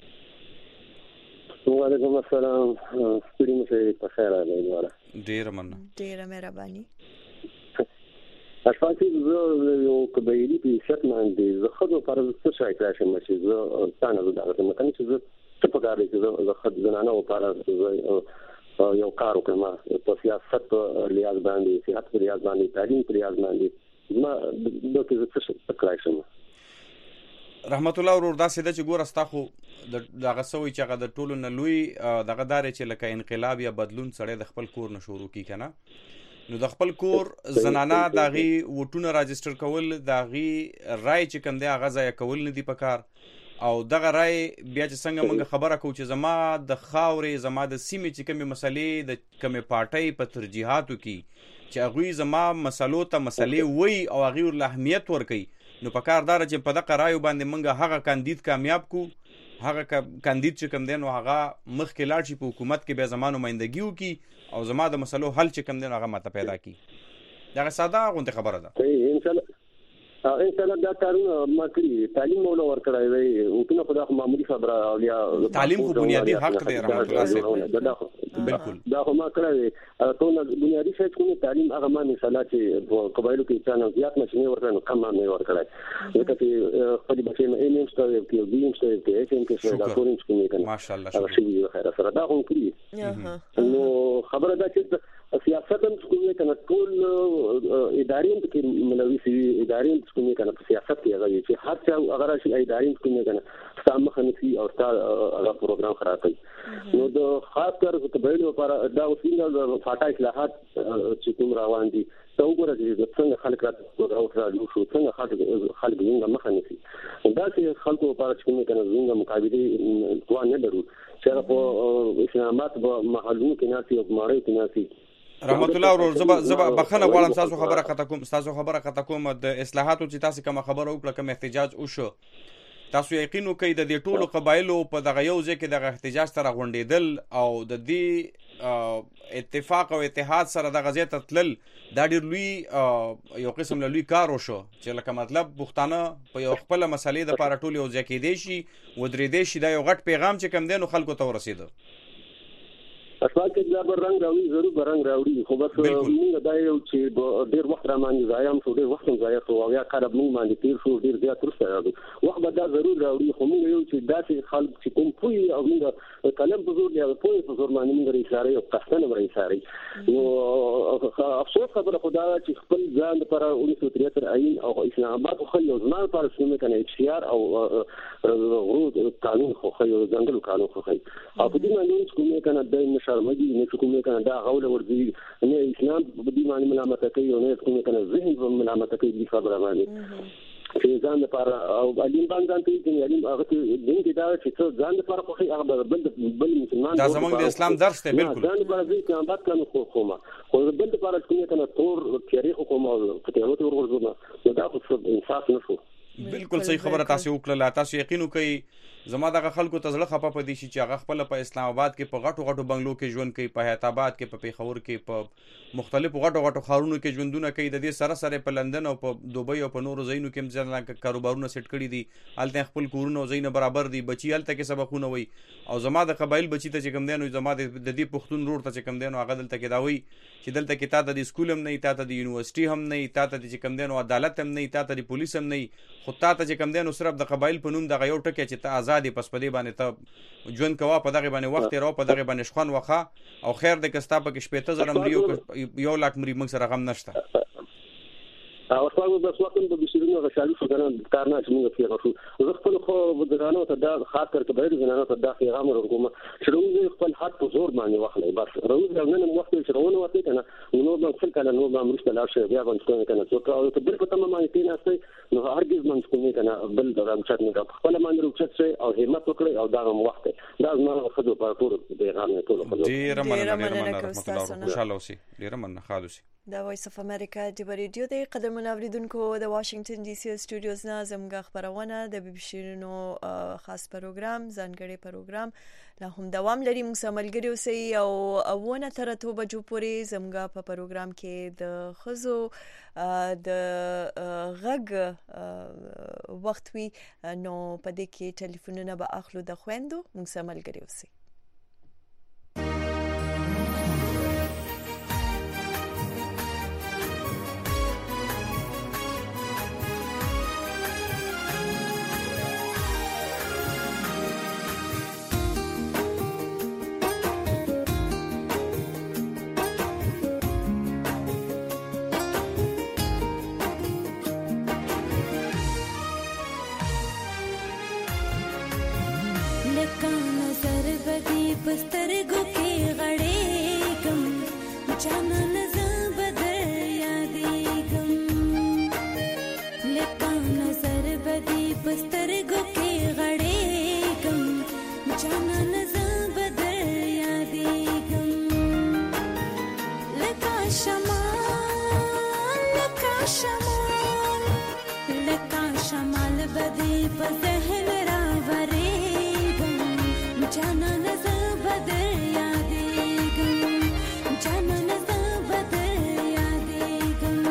Speaker 9: وعلیکم السلام. سپری مشه په خیر راغلی.
Speaker 2: ډیر مننه.
Speaker 1: ډیر مهرباني.
Speaker 9: اشفاقي زه یو قبایلی په شک باندې زه خو پر څه شای راشم چې زه ستانه زه دا مکان چې زه څه په کار کې زه خو زنانه او پر یو کار وکم په سیاست په لیاز باندې سیاست په لیاز باندې تعلیم په لیاز باندې ما د څه څه کړای شم.
Speaker 2: رحمت الله ورور دا سده چې ګور استا خو دغه سوي چې هغه د ټولو نه لوی دغه دار چې لکه انقلاب یا بدلون سره د خپل کور نه شروع کی کنه نو د خپل کور زنانه داغي وټونه راجستر کول، داغي رای چې کوم دی هغه ځای کول نه دی پکار او دغه رای بیا چې څنګه موږ خبره کوو چې زما د خاورې زما د سیمې چې کومې مسلې د کومې پارټۍ په ترجیحاتو کې چې هغوی زما مسلو ته مسلې وای او هغوی ورله اهمیت ورکوي نو پکار داره چې په دغه رایو باندې موږ هغه کاندید کامیاب کو، هغه کاندید چې کوم دی نو هغه مخکې لاړ شي په حکومت کې بیا زما نمایندګي وکړي او زما د مسلو حل چې کوم دی نو هغه ماته پیدا کړي. دغه ساده غونډه خبره ده.
Speaker 9: ان شاء الله ان شاء الله دا کارونه ما کړی تعلیم مولا ورکړای وي او کنه خدا خو معمولی خبره او یا
Speaker 2: تعلیم خو بنیادی حق دی رحمت الله صاحب. بالکل
Speaker 9: دا خو ما کړی ټول بنیادی شی کوم تعلیم هغه ما مثلا چې په قبایلو کې څنګه زیات نشي ورکړنو کم ما ورکړای لکه چې خپل بچی نه ایم ستوي کې بیم ستوي کې اچ ام کې دا کورینګ کوي کنه
Speaker 2: ماشاءالله
Speaker 9: شکر خیر سره دا هم کړی نو خبره دا چې سیاست هم کومه کنه ټول ادارې کې ملوي سي ادارې کومه کنه سیاست کې هغه چې هر څو اگر شي ادارې کومه کنه سامخ نفي او تا هغه پروګرام خراب کړي نو د خاص کر په بهلو لپاره دا وسیله د فاټا اصلاحات چې کوم روان دي ته وګوره چې څنګه خلک راځي او راځي شو څنګه خلک خلک څنګه مخ نفي دا چې خلکو لپاره چې کومه کنه څنګه مقابله توان نه لرو چې په اسلامات په محلونو کې ناسي او ماړې کې ناسي.
Speaker 2: رحمت الله ورور زبا زبا بخنه غواړم تاسو خبره خطا کوم تاسو خبره خطا کوم د اصلاحاتو چې تاسو کوم خبره وکړه کوم احتجاج وشو تاسو یقین وکړئ د دې ټولو قبایلو په دغه یو ځای کې دغه احتجاج سره غونډېدل او د دې اتفاق او اتحاد سره دغه ځای ته تلل دا ډېر لوی یو قسم له لوی کار وشو چې لکه مطلب پښتانه په یو خپل مسلې د پاره ټول یو ځای کې دی شي ودرې دی شي دا یو غټ پیغام چې کم دی نو خلکو ته ورسېده.
Speaker 9: اسفالت کې دا رنگ راوړي ضرور رنگ راوړي خو بس موږ دا یو چې ډیر وخت را باندې ځایم شو ډیر وخت هم ځای شو او یا کار موږ باندې تیر شو ډیر زیات تر سره وخت به دا ضرور راوړي خو موږ یو چې داسې خلک چې کوم پوي او موږ کلم په زور یا پوي په زور باندې موږ اشاره او قصدنه ورې اشاره نو افسوس خبره خدا چې خپل ځان لپاره ألف وتسعمية وثلاثة عین او اسلام آباد خو یو ځمان لپاره څنګه کنه اف سی آر او غرو قانون خو یو ځنګل قانون خو او په دې باندې کومه کنه د نشرمدي نه کومه کنه دا غول ورځي نه اسلام په دې باندې ملامت کوي او نه کومه کنه ذهن په ملامت کوي د خبره باندې چې ځان لپاره او علم باندې چې علم هغه دین کې دا چې ځان لپاره خو هغه بل بل مسلمان
Speaker 2: دا زموږ د اسلام درس دی بالکل
Speaker 9: ځان لپاره چې کوم بات کنه خو خو ما خو بل لپاره کومه کنه تور تاریخ خو ما فتحوت ورغورځو دا خو انصاف نه شو
Speaker 2: بالکل صحیح خبره تاسو وکړه تاسو یقین وکړئ زما دغه خلکو ته زړه خپه پدې شي چې هغه خپل په اسلام آباد کې په غټو غټو بنگلو کې ژوند کوي په حیات آباد کې په پیښور کې په مختلفو غټو غټو ښارونو کې ژوندونه کوي د دې سره سره په لندن او په دوبۍ او په نورو ځایونو کې ځنه کاروبارونه سیټ کړي دي الته خپل کورونه زینه برابر دي بچي الته کې سبقونه وي او زما د قبایل بچي ته چې کوم دینو زما د دې پښتون روډ ته چې کوم دینو هغه دلته کې دا وي چې دلته کې تا د سکول هم نه تا ته د یونیورسيټي هم نه تا ته چې کوم دینو عدالت هم نه تا ته د پولیس هم نه خو تا ته چې کوم دینو صرف د قبایل په نوم د غيو ټکی چې ته آزادې پس پدې باندې ته ژوند کوا په دغه باندې وخت راو په دغه باندې شخوان وخه او خیر د کستا په کې شپته زرم دیو یو لاک مری موږ سره غم نشته
Speaker 9: او تاسو د وختونو په بشیرونو غشالي شو کنه کار نه چې موږ پیغام شو زه خپل خو ودرانو ته دا خاص کر کې بیر زنانو ته دا پیغام ورکوم چې روزي خپل حق په زور باندې واخلې بس روزي نن وخت چې روانه وته کنه نو به خپل کله نو به مرسته لا شي بیا باندې کنه څو او ته بل په تمام باندې تین استه نو هرګز باندې کومه کنه بل درام چت نه خپل باندې روچت شي او همت وکړي او دا وخت دا زما خدو په ټول پیغام نه ټول خدو
Speaker 2: ډیر مننه رحمت الله خوشاله اوسئ ډیر مننه خالصي
Speaker 1: دا وایس اف امریکا د ریډیو د قدرمن اوریدونکو د واشنگټن ډي سي سټوډیوز نه زموږ خبرونه د بي بي شیرونو خاص پروګرام ځانګړي پروګرام لا هم دوام لري موږ سملګری اوسئ او ونه تر ته بجو پورې زموږ په پروګرام کې د خزو د غږ وخت وی نو په دې کې ټلیفونونه به اخلو د خويندو موږ سملګری اوسئ
Speaker 10: पस्तरगो के गड़े गम जाना नजर बदल यादे गम लेका नजर बदी पस्तरगो के गड़े गम जाना नजर बदल यादे गम लेका शमाल लेका शमाल लेका शमाल बदी पजहल रावरे गम जाना नजर बदल यादे गम जाना नजर बदल यादे गम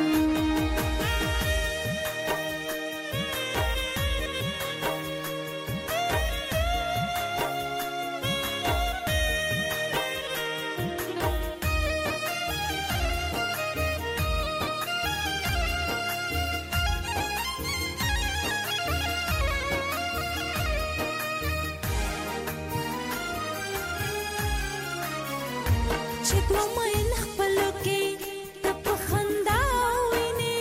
Speaker 10: चितवा मैं खपलो के तप खंदाविने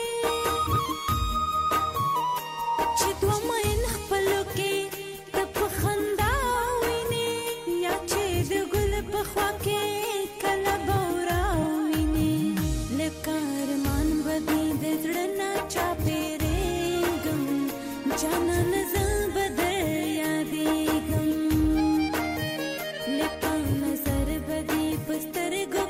Speaker 10: चितवा मैं खपलो के तप खंदाविने या चेद गुल बखवा के कला बौराविने लेकार मान बदी दजड़ना चापे रे गम जाना नजर बदल यादे गम लेका नजर बदी पस्तर गो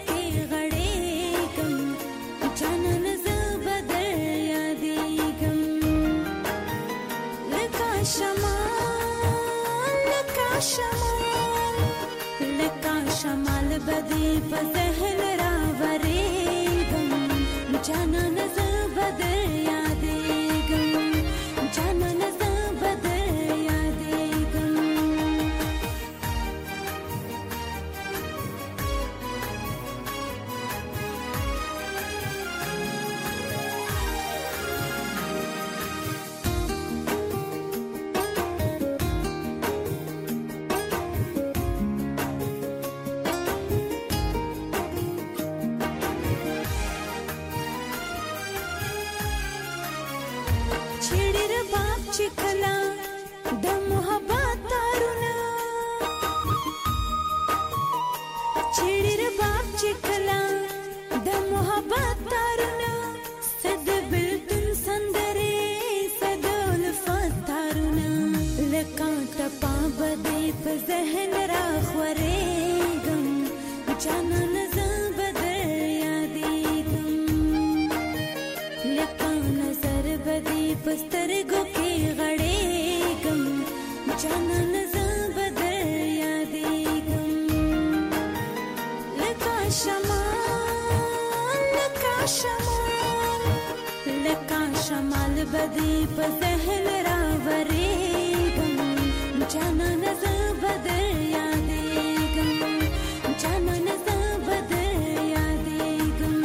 Speaker 10: شمال لکه شمال بدی په ذهن راورېږم جانانه زه به در یادېږم جانانه زه به در یادېږم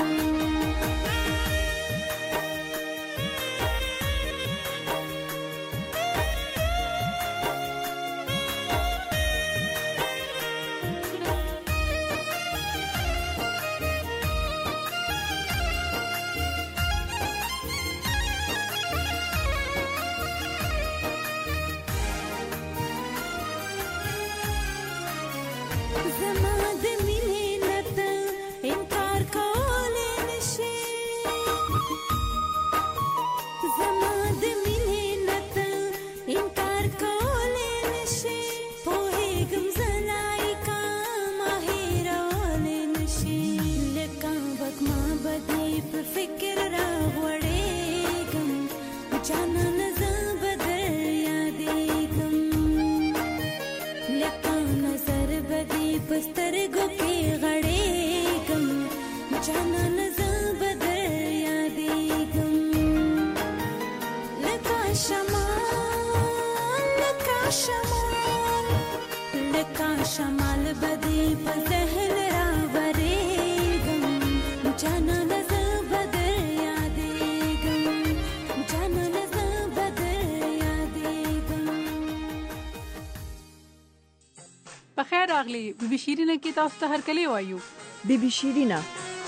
Speaker 10: زما د مینې نه ته انکار کولی نشې زما د مینې نه ته انکار کولی نشې پوهېږم زه لایقه ما هېرولی نشې لکه وږمه به دې په فکر راغوړېږم جانانه زه به در یادېږم لکه نظر به دې په سترګو کې غړېږم جانانه زه به در یادېږم لکه شمال لکه شمال لکه شمال به دې په ذهن راورېږم جانانه زه به در یادېږم جانانه زه به در یادېږم
Speaker 11: په خیر راغلی بیبي شیرینه کې تاسو ته هرکلی وایو
Speaker 1: بیبي شیرینه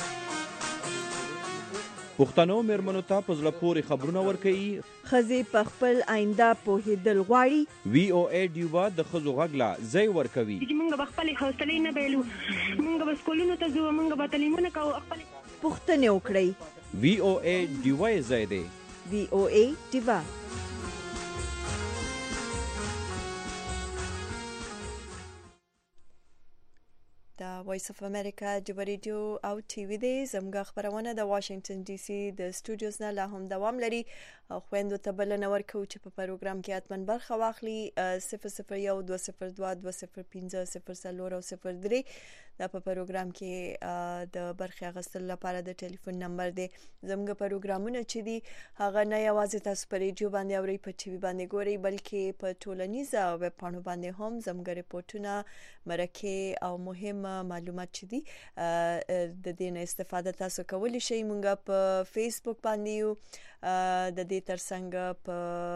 Speaker 2: پښتنو مېرمنو ته په زړه پورې خبرونه ورکوي
Speaker 1: ښځې په خپل آینده پوهېدل غواړي
Speaker 2: وی او ای ډیوا د ښځو غږ لا ځای ورکوي
Speaker 12: چې موږ به خپلې حوصلې نه بایلو موږ به سکولونو ته ځو موږ به تعلیمونه کوو خپلې
Speaker 1: پوښتنې وکړئ
Speaker 2: وی او ای ډیوا یې ځای دی
Speaker 1: وی او ای ډیوا د وایس اف امریکا ډیوا ریډیو او ټي وي دی زموږ خبرونه د واشنگټن ډي سي د سټوډیوز نه لا هم دوام لري خويندو ته بلنه ورکوي چې په پروګرام کې اتمن برخه واخلي صفر صفر یو دوه صفر دوه دوه صفر پنځه صفر څلور او صفر درې دا په پروګرام کې د برخه غستل لپاره د ټلیفون نمبر دی زموږ پروګرامونه چې دي هغه نه یوازې تاسو په ریډیو باندې اوري په ټي وي باندې ګوري بلکې په ټولنیزه ویب پاڼو باندې هم زموږ ریپورتونه مرکه او مهم معلومات چې دي د دې نه استفاده تاسو کولی شئ مونږ په فیسبوک باندې یو د دې ترڅنګ په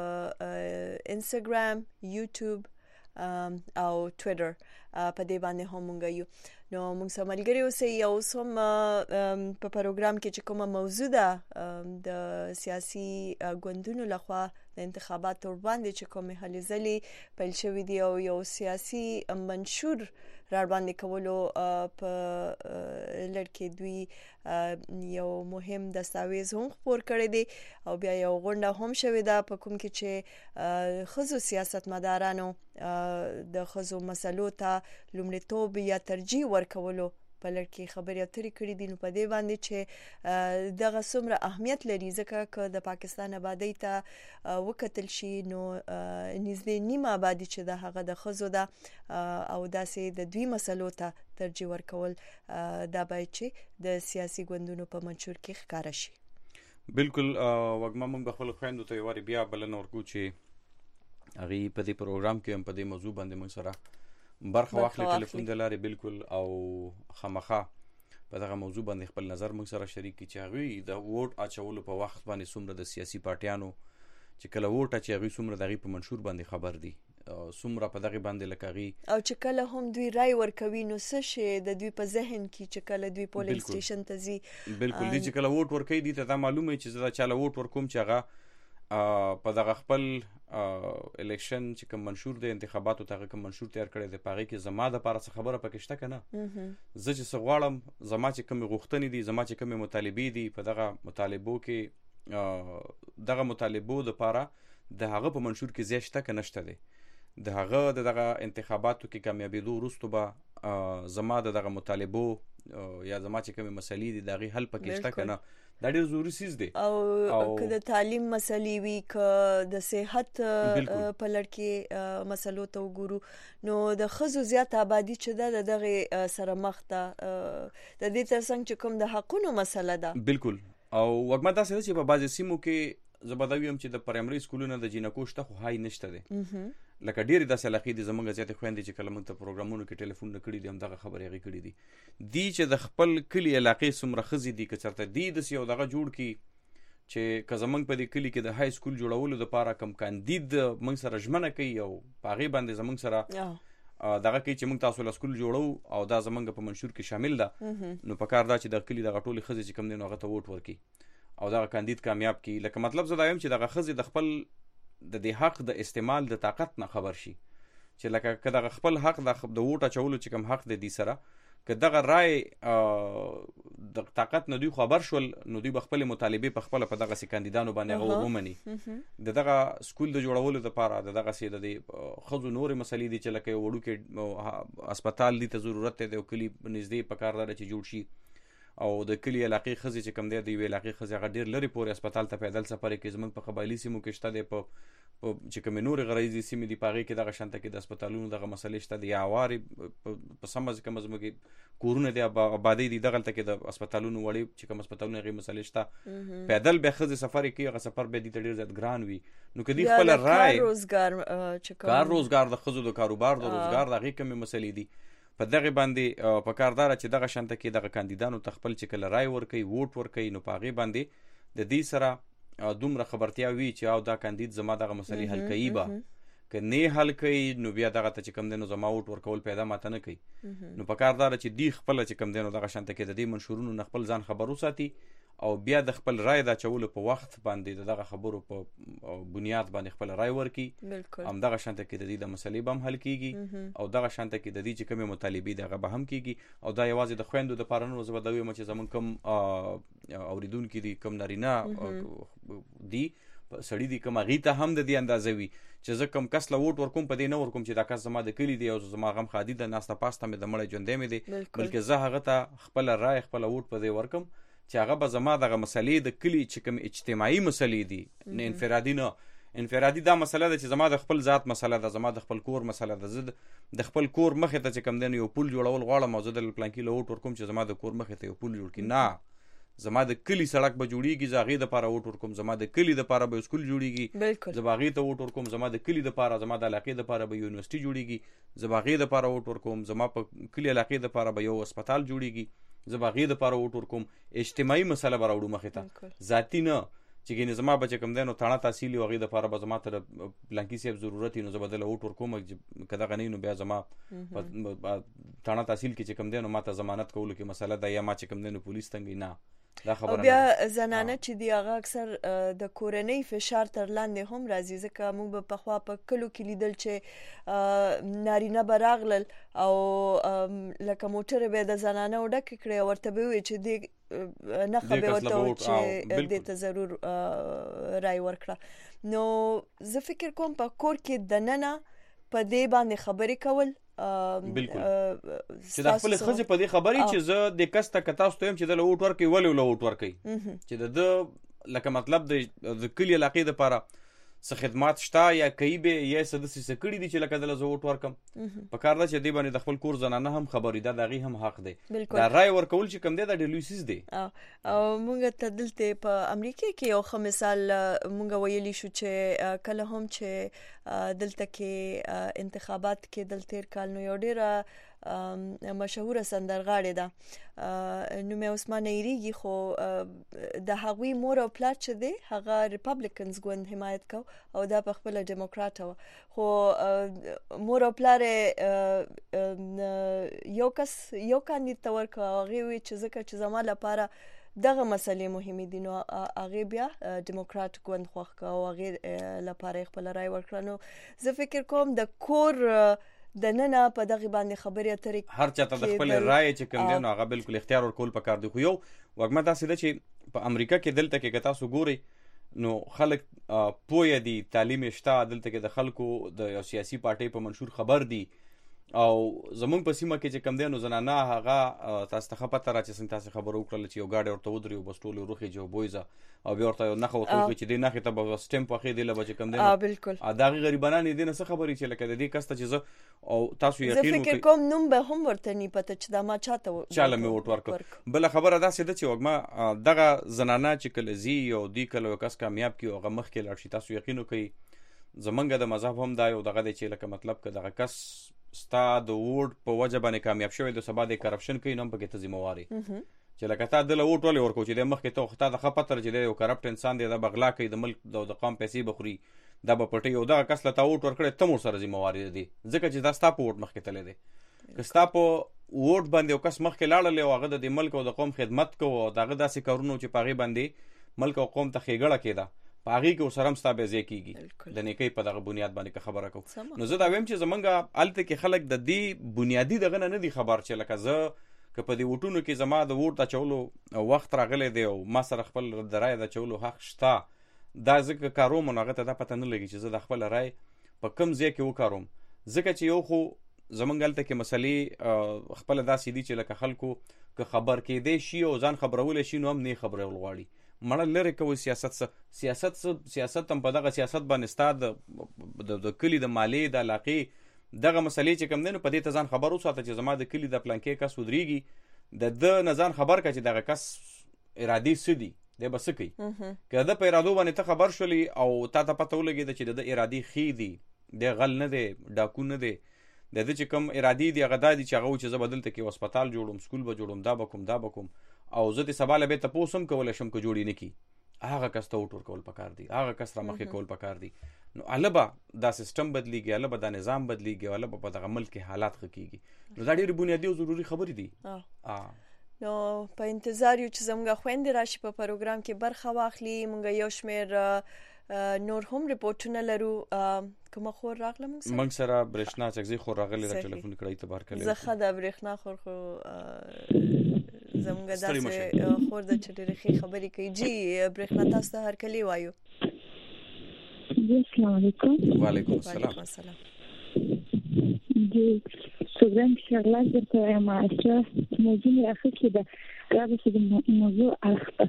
Speaker 1: انستګرام یوټیوب او ټوئیټر په دې باندې هم مونږ یو نو موږ سره ملګری اوسئ او سم په پروګرام کې چې کومه موضوع ده د سیاسي ګوندونو لخوا د انتخاباتو باندې چې کومه هلې ځلې پیل شوې دي او یو سیاسي منشور را باندې کولو په لړکې دوی یو مهم دستاویز هم خپور کړی دی او بیا یو غونډه هم شوې ده په کوم کې چې خزو سیاستمدارانو د خزو مسلو ته لومړیتوب یا ترجیح ورکولو په لړکې خبرې اترې کړې دي نو په دې باندې چې دغه څومره اهمیت لري ځکه چې د پاکستان آبادی ته وکتل شي نو نږدې نیمه آبادی چې د هغه د خزو ده او داسې د دوی مسلو ته ترجیح ورکول دا باید چې د سیاسي ګوندونو په منشور کې ښکاره شي
Speaker 2: بالکل وګما موږ خپل خويندو ته یواري بیا بلنه ورکو چې هغه په دې پروګرام کې هم په دې موضوع باندې موږ سره برخه واخلي ټلیفون د لارې بالکل او خامخا په دغه موضوع باندې خپل نظر موږ سره شریک کړي چې هغه د ووټ اچولو په وخت باندې څومره د سیاسي پارټیانو چې کله ووټ اچي هغه څومره دغه په منشور باندې خبر دي څومره په دغه باندې لکهغي
Speaker 1: او چې کله هم دوی رائے ورکوي نو څه شي د دوی په ذهن کې چې کله دوی پولینګ سټیشن ته ځي
Speaker 2: بالکل دي چې کله ووټ ورکوي دي ته معلومه چې زړه چاله ووټ ورکوم چې هغه په دغه خپل الیکشن چې کوم منشور د انتخاباتو ته کوم منشور تیار کړی دی پاره کې زما د لپاره څه خبره پکې شته کنه زه چې څه غواړم زما چې کوم غوښتنې دي زما چې کوم مطالبه دي په دغه مطالبو کې دغه مطالبو د لپاره د هغه په منشور کې زیاشته کنه نشته دی د هغه دغه انتخاباتو کې کامیابیدو وروسته به زما دغه مطالبو یا زما چې کومه مسلې دي دغه حل پکې شته کنه دا ډېر ضروري سیز دی
Speaker 1: او که د تعلیم مسلې وي که د صحت په لړ کې مسلو ته وګورو نو د ښځو زیات آبادي چې ده د دغه سره مخ ده د دې ترڅنګ چې کوم د حقونو مسله ده
Speaker 2: بالکل او وګما داسې ده چې په بعضې سیمو کې زه به دا ویم چې د پرایمري سکولونو د جینکو شته خو های نشته دی لکه ډېرې داسې علاقې دي زموږ زیاتې خویندې چې کله موږ ته پروګرامونو کې ټلیفونونه کړي دي همدغه خبرې هغې کړي دي دي چې د خپل کلي علاقې څومره ښځې دي که چېرته دي داسې یو دغه جوړ کړي چې که زموږ په دې کلي کې د های سکول جوړولو دپاره کم کاندید موږ سره ژمنه کوي او په هغې باندې زموږ سره دغه کوي چې موږ تاسو له سکول جوړو او دا زموږ په منشور کې شامل ده نو په کار دا چې د کلي دغه ټولې ښځې چې کوم دی نو هغه ته ووټ ورکړي او دغه کاندید کامیاب کړي لکه مطلب زه دا یم چې دغه ښځې د خپل د دې حق د استعمال د طاقت نه خبر شي چې لکه که دغه خپل حق د ووټ اچولو چې کوم حق دی دوی سره که دغه رای د طاقت نه دوی خبر شول نو دوی به خپلې مطالبې په خپله په دغسې کاندیدانو باندې هغه ومني د دغه سکول د جوړولو دپاره د دغسې د دې ښځو نورې مسلې دي چې لکه یو وړوکی اسپتال دي ته ضرورت دی د یو کلي نږدې په کار ده چې جوړ شي او د کلي علاقې ښځې چې کوم دی د یوې علاقې ښځې هغه ډېر لرې پورې اسپتال ته پیدل سفر کوي زموږ په قبایلي سیمو کې شته دی په چې کومې نورې غرایزي سیمې دي په هغې کې دغه شانته کې د اسپتالونو دغه مسلې شته دي یا هوارې په سمه کمه زموږ کورونه دي آبادۍ دي دغلته کې د اسپتالونو وړې چې کوم اسپتالونه هغې مسلې شته پیدل بیا ښځې سفر کوي هغه سفر بیا دې ته ډېر زیات ګران وي نو که دوی خپله رای کار روزګار د ښځو د کاروبار د روزګار د هغې کومې مسلې دي په دغه باندې په کار داره چې دغه شانته کې دغه کاندیدانو ته خپل چې کله رای ورکوي ووټ ورکوي نو په هغې باندې د دې سره دومره خبرتیا وي چې او دا کاندید زما دغه مسلې حل کوي به که نه حل کوي نو بیا دغه ته چې کوم دی نو زما ووټ ورکول پیدا ماته نه کوي نو په کار داره چې دوی خپله چې کوم دی نو دغه شانته کې د دې منشورونو نه خپل ځان خبر وساتي او بیا د خپل رای د اچولو په وخت باندې د دغه خبرو په بنیاد باندې خپل رای ورکړي همدغه شانته کې د دې د مسلې به هم حل کیږي او دغه شانته کې د دې چې کومې مطالبې دي هغه به هم کیږي او دا یوازې د خویندو دپاره نه زه به دا ویم چې زموږ کوم اورېدونکي دي کوم نارینه دي سړي دي کوم هغې ته هم د دې اندازه وي چې زه کوم کس له ووټ ورکوم په دې نه ورکوم چې دا کس زما د کلي دی او زما غم خادي ده ناسته پاسته مې د مړی ژوندی مې دی بلکې زه هغه ته خپله رای خپله ووټ په دې ورکم چې هغه به زما دغه مسلې د کلي چې کوم اجتماعي مسلې دي نه انفرادي نه انفرادي دا مسله ده چې زما د خپل ذات مسله ده زما د خپل کور مسله ده زه د خپل کور مخې ته چې کوم دی نو یو پول جوړول غواړم او زه د پلانکي له ووټ ورکوم چې زما د کور مخې ته یو پول جوړ کړي نه زما د کلي سړک به جوړیږي زه هغې دپاره ووټ ورکوم زما د کلي دپاره به یو سکول جوړیږي زه به هغې ته ووټ ورکوم زما د کلي دپاره زما د علاقې دپاره به یونیورسټي جوړیږي زه به هغې دپاره ووټ ورکوم زما په کلي علاقې دپاره به یو اسپتال جوړیږي زه به هغې دپاره ووټ ورکوم اجتماعي مسله به راوړو مخې ته ذاتي نه چې ګینې زما به چې کوم دی نو تاڼه تحصیل وي هغې دپاره به زما ته پلانکي صاحب ضرورت وي نو زه به دله ووټ ورکوم که دغه نه وي نو بیا زما تاڼه تحصیل کې چې کوم دی نو ما ته ضمانت کولو کې مسله ده یا ما چې کوم دی نو پولیس تنګوي نه
Speaker 1: او بیا زنانه چې دی هغه اکثر د کورنۍ فشار تر لاندې هم راځي ځکه موږ به پخوا په کلو کې لیدل چې نارینه به راغلل او لکه موټرې به یې د زنانه ډکې کړې او ورته به ووایي چې دې نښه به ورته ووایي چې دې ته ضرور رای ورکړه نو زه فکر کوم په کور کې دننه په دې باندې خبرې کول
Speaker 2: بالکل چې د خپل ښځې په دې خبرې چې زه د کس ته که تاسو ته یم چې د له ووټ ورکوي ولې له ووټ ورکوي چې د ده لکه مطلب د کلي علاقې دپاره څه خدمات شته یا کوي به یا څه داسې څه کړي دي چې لکه دله زه ووټ ورکړم په کار ده چې دې باندې د خپل کور زنانه هم خبر وي دا د هغې هم حق دی دا رای ورکول چې کوم دی دا ډېر لوی څیز دی
Speaker 1: او موږ ته دلته په امریکا کې یو ښه مثال موږ ویلی شو چې کله هم چې دلته کې انتخابات کېدل تېر کال نو یو ډېره مشهوره سندرغاړې ده نوم یې اوس ما نه هېرېږي خو د هغوی مور او پلار چې دی هغه ریپبلیکنز ګوند حمایت کو او دا په خپله ډیموکراټه وه خو مور او پلار یو کس یو کاندید ته ورکړه او هغې وویل چې ځکه چې زما لپاره دغه مسلې مهمې دي نو هغې بیا ډیموکراټ ګوند خوښ کړه او هغې لپاره یې خپله رای ورکړه نو زه فکر کوم د کور د ننه په دغه باندې خبرې اترې
Speaker 2: هر چاته د خپل رای چې کوم دی نو هغه بالکل اختیار ورکول پکار دی خو یو وګمه داسې ده چې په امریکا کې دلته کې که تاسو ګورئ نو خلک پوهه دي تعلیم شته دلته کې د خلکو د یو سیاسي پارټۍ په منشور خبر دي او زمونږ په سیمه کې چې کم دی نو زنانه هغه تاسو ته پته را چې څنګه تاسو خبرو وکړل چې یو گاډي ورته ودرې او بس ټول روخي جو بویزه او بیا ورته نخو وکړي چې دې نخې ته به سټمپ واخې دی لبه چې کم دی
Speaker 1: اه بالکل
Speaker 2: دا غریبانان دي نه څه خبرې چې لکه د دې کسته چې زه او تاسو یقین
Speaker 1: وکړئ زه فکر کوم نوم به هم ورته نه پته چې دا ما چاته
Speaker 2: چاله مې ووټ ورکړ بل خبره دا سده چې وګما دغه زنانه چې کله زی او دی کله کس کامیاب کی او هغه مخ کې لاړ شي تاسو یقین وکړئ زمونږ د مذهب هم دا یو دغه دی چې لکه مطلب که دغه کس ستا د ووټ په وجه باندې کامیاب شوی د سبا د کرپشن کوي نو پکې ته ذمہواری چې لکه تا د ووټ ولې ورکو چې د مخکې ته خطا د خپتر چې د یو کرپټ انسان دی د بغلا کوي د ملک د قوم پیسې بخوري دا به پټي او دغه کس له تا ووټ ورکړي ته مور سره ذمہواری دي ځکه چې دا ستا په ووټ مخکې تللی دی که ستا په ووټ باندې یو کس مخکې لاړلی او هغه د ملک او د قوم خدمت کوو او دغه داسې کارونه چې په هغې باندې ملک او قوم ته ښېګړه کېده په هغې کې ورسره هم ستا بیا ځای کېږي د نیکۍ په دغه بنیاد باندې که خبره کوو نو زه دا وایم چې زمونږ هلته کې خلک د دې بنیادي دغه نه نه دي خبر چې لکه زه که په دې ووټونو کې زما د ووټ د اچولو وخت راغلی دی او ما سره خپل د رایې د اچولو حق شته دا ځکه کاروم نو هغه ته دا پته نه لګي چې زه د خپل رایې په کوم ځای کې وکاروم ځکه چې یو خو زمونږ هلته کې مسلې خپله داسې دي چې لکه خلکو که خبر کېدی شي او ځان خبرولی شي نو هم نه خبرول غواړي مړه لري کوي سیاست څه سیاست څه سیاست هم په دغه سیاست باندې ستا د کلي د مالې د علاقې دغه مسلې چې کوم دی نو په دې ته ځان خبر وساته چې زما د کلي د پلانکې کس ودرېږي د ده نه ځان خبر کړه چې دغه کس ارادې څه دي دی به څه کوي که د په ارادو باندې ته خبر شولي او تا ته پته ولګېده چې د ده ارادې ښې دي دی غل نه دی ډاکو نه دی د ده چې کوم ارادې دي هغه دا دي چې هغه و چې زه به دلته کې هسپتال جوړوم سکول به جوړوم دا به کوم دا به کوم او زه د سبا له بیا تپوس هم کولی شم که جوړې نه کړي هغه کس ته ووټ ورکول پکار دي هغه کس را مخکې کول پکار دي نو هله به دا سیسټم بدلیږي هله به دا نظام بدلیږي هله به په دغه ملک کې حالات ښه کېږي نو دا ډېرې بنیادي او ضروري خبرې دي
Speaker 1: نو په انتظار یو چې زموږ خویندې راشي په پروګرام کې برخه واخلي موږ یو شمېر نور هم رپورټونه لرو کومه خور راغله موږ سره
Speaker 2: موږ سره برېښنا چکزي خور راغلی را ټلیفون کړی تبار کړی
Speaker 1: زه ښه ده برېښنا خور خو زموږ داسې خور ده چې ډېرې ښې خبرې کوي جی برېښنا تاسو ته هرکلی وایو
Speaker 13: السلام علیکم
Speaker 2: وعلیکم السلام
Speaker 1: السلام
Speaker 13: جی سوګرام شغله درته وایم چې موضوع مې اخیستې ده راځي د موضوع اخته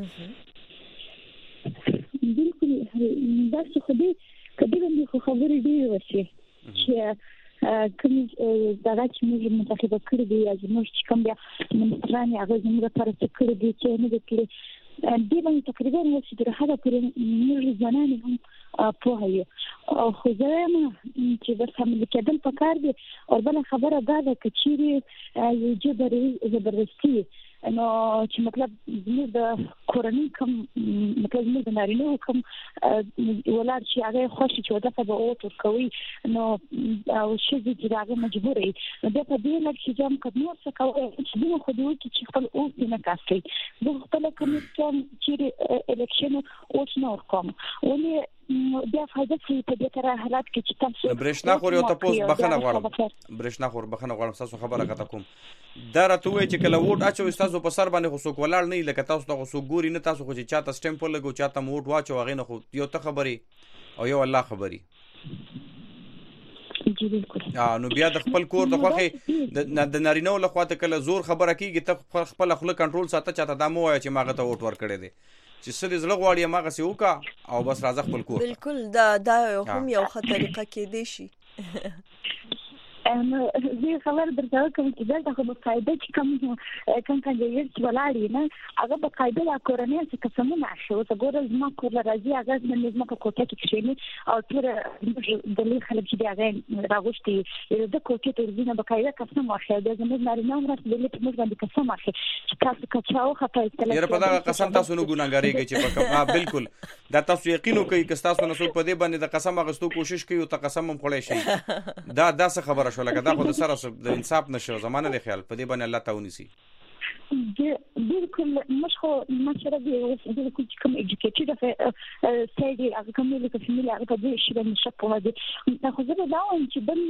Speaker 13: بالکل دا څه خو دې کله باندې خو خبرې ډېرې وشي چې کوم دا چې موږ منتخب کړی دی چې موږ چې کوم بیا منستران هغه زموږ لپاره څه کړی دی چې نه وکړي دې باندې تقریبا چې د هغه پرې موږ ځانان هم په هیو خو زه ما چې بس هم کېدل پکار دي او بل خبره دا ده چې یو جبري زبردستي نو چې مطلب زموږ د کورنۍ کوم مطلب زموږ د نارینه کوم ولر چې هغه خوشي چې دغه به اوت کوي نو او شي چې هغه مجبور وي نو د په دې لکه چې هم کډنو څه کوي چې موږ خو دوی چې خپل اوت نه کاسي زه خپل کوم چې الیکشن اوت نه ورکوم ولې بیا فائدہ څه په دې تر حالات کې چې تاسو
Speaker 2: برېښنا خور یو تاسو بخنه غواړم برېښنا خور بخنه غواړم تاسو خبره کته کوم دا راته وای چې کله ووټ اچو تاسو په سر باندې خو څوک ولاړ نه لکه تاسو ته خو ګوري نه تاسو خو چې چاته سټمپ لګو چاته ووټ واچو هغه نه خو یو ته خبري او یو الله خبري نو بیا د خپل کور د خوخه د نارینه له خواته کله زور خبره کیږي ته خپل خپل کنټرول ساته چاته دا مو وای چې ماغه ته ووټ ور کړی دی چې سړي زړه غواړي ماغه سی وکا او بس راځه خپل کور
Speaker 1: بالکل دا دا هم یو ښه طریقه کې دی شي
Speaker 13: نو زه خبر درته کوم چې دا خو په فائدہ چې کوم کوم کاندید چې ولاړی نه هغه په قاعده لا کورنۍ چې قسمونه شو ته ګورل ما کور راځي هغه د نظم په کوټه کې کښېني او تر د لې خلک چې هغه راغوشتي د کوټې ته ورځي په قاعده قسم واخی د زموږ نارینه هم راځي د لې په موږ باندې قسم واخی چې تاسو کچاو خطا استلام
Speaker 2: یره په دا قسم تاسو نه ګناګاریږي چې په بالکل دا تاسو یقین کوئ چې تاسو نه څوک په دې باندې د قسم اغستو کوشش کوي او ته قسم هم خړې شي دا دا څه خبره شو لکه دا خو د سره د انصاف نشو زمانه د خیال په دې باندې الله تعالی نسی
Speaker 13: بالکل مشخو مشره دی د کوم ایجوکیټډ سټډي هغه کوم له فیملی هغه د شي د نشپو دي خو زه دا وایم چې بل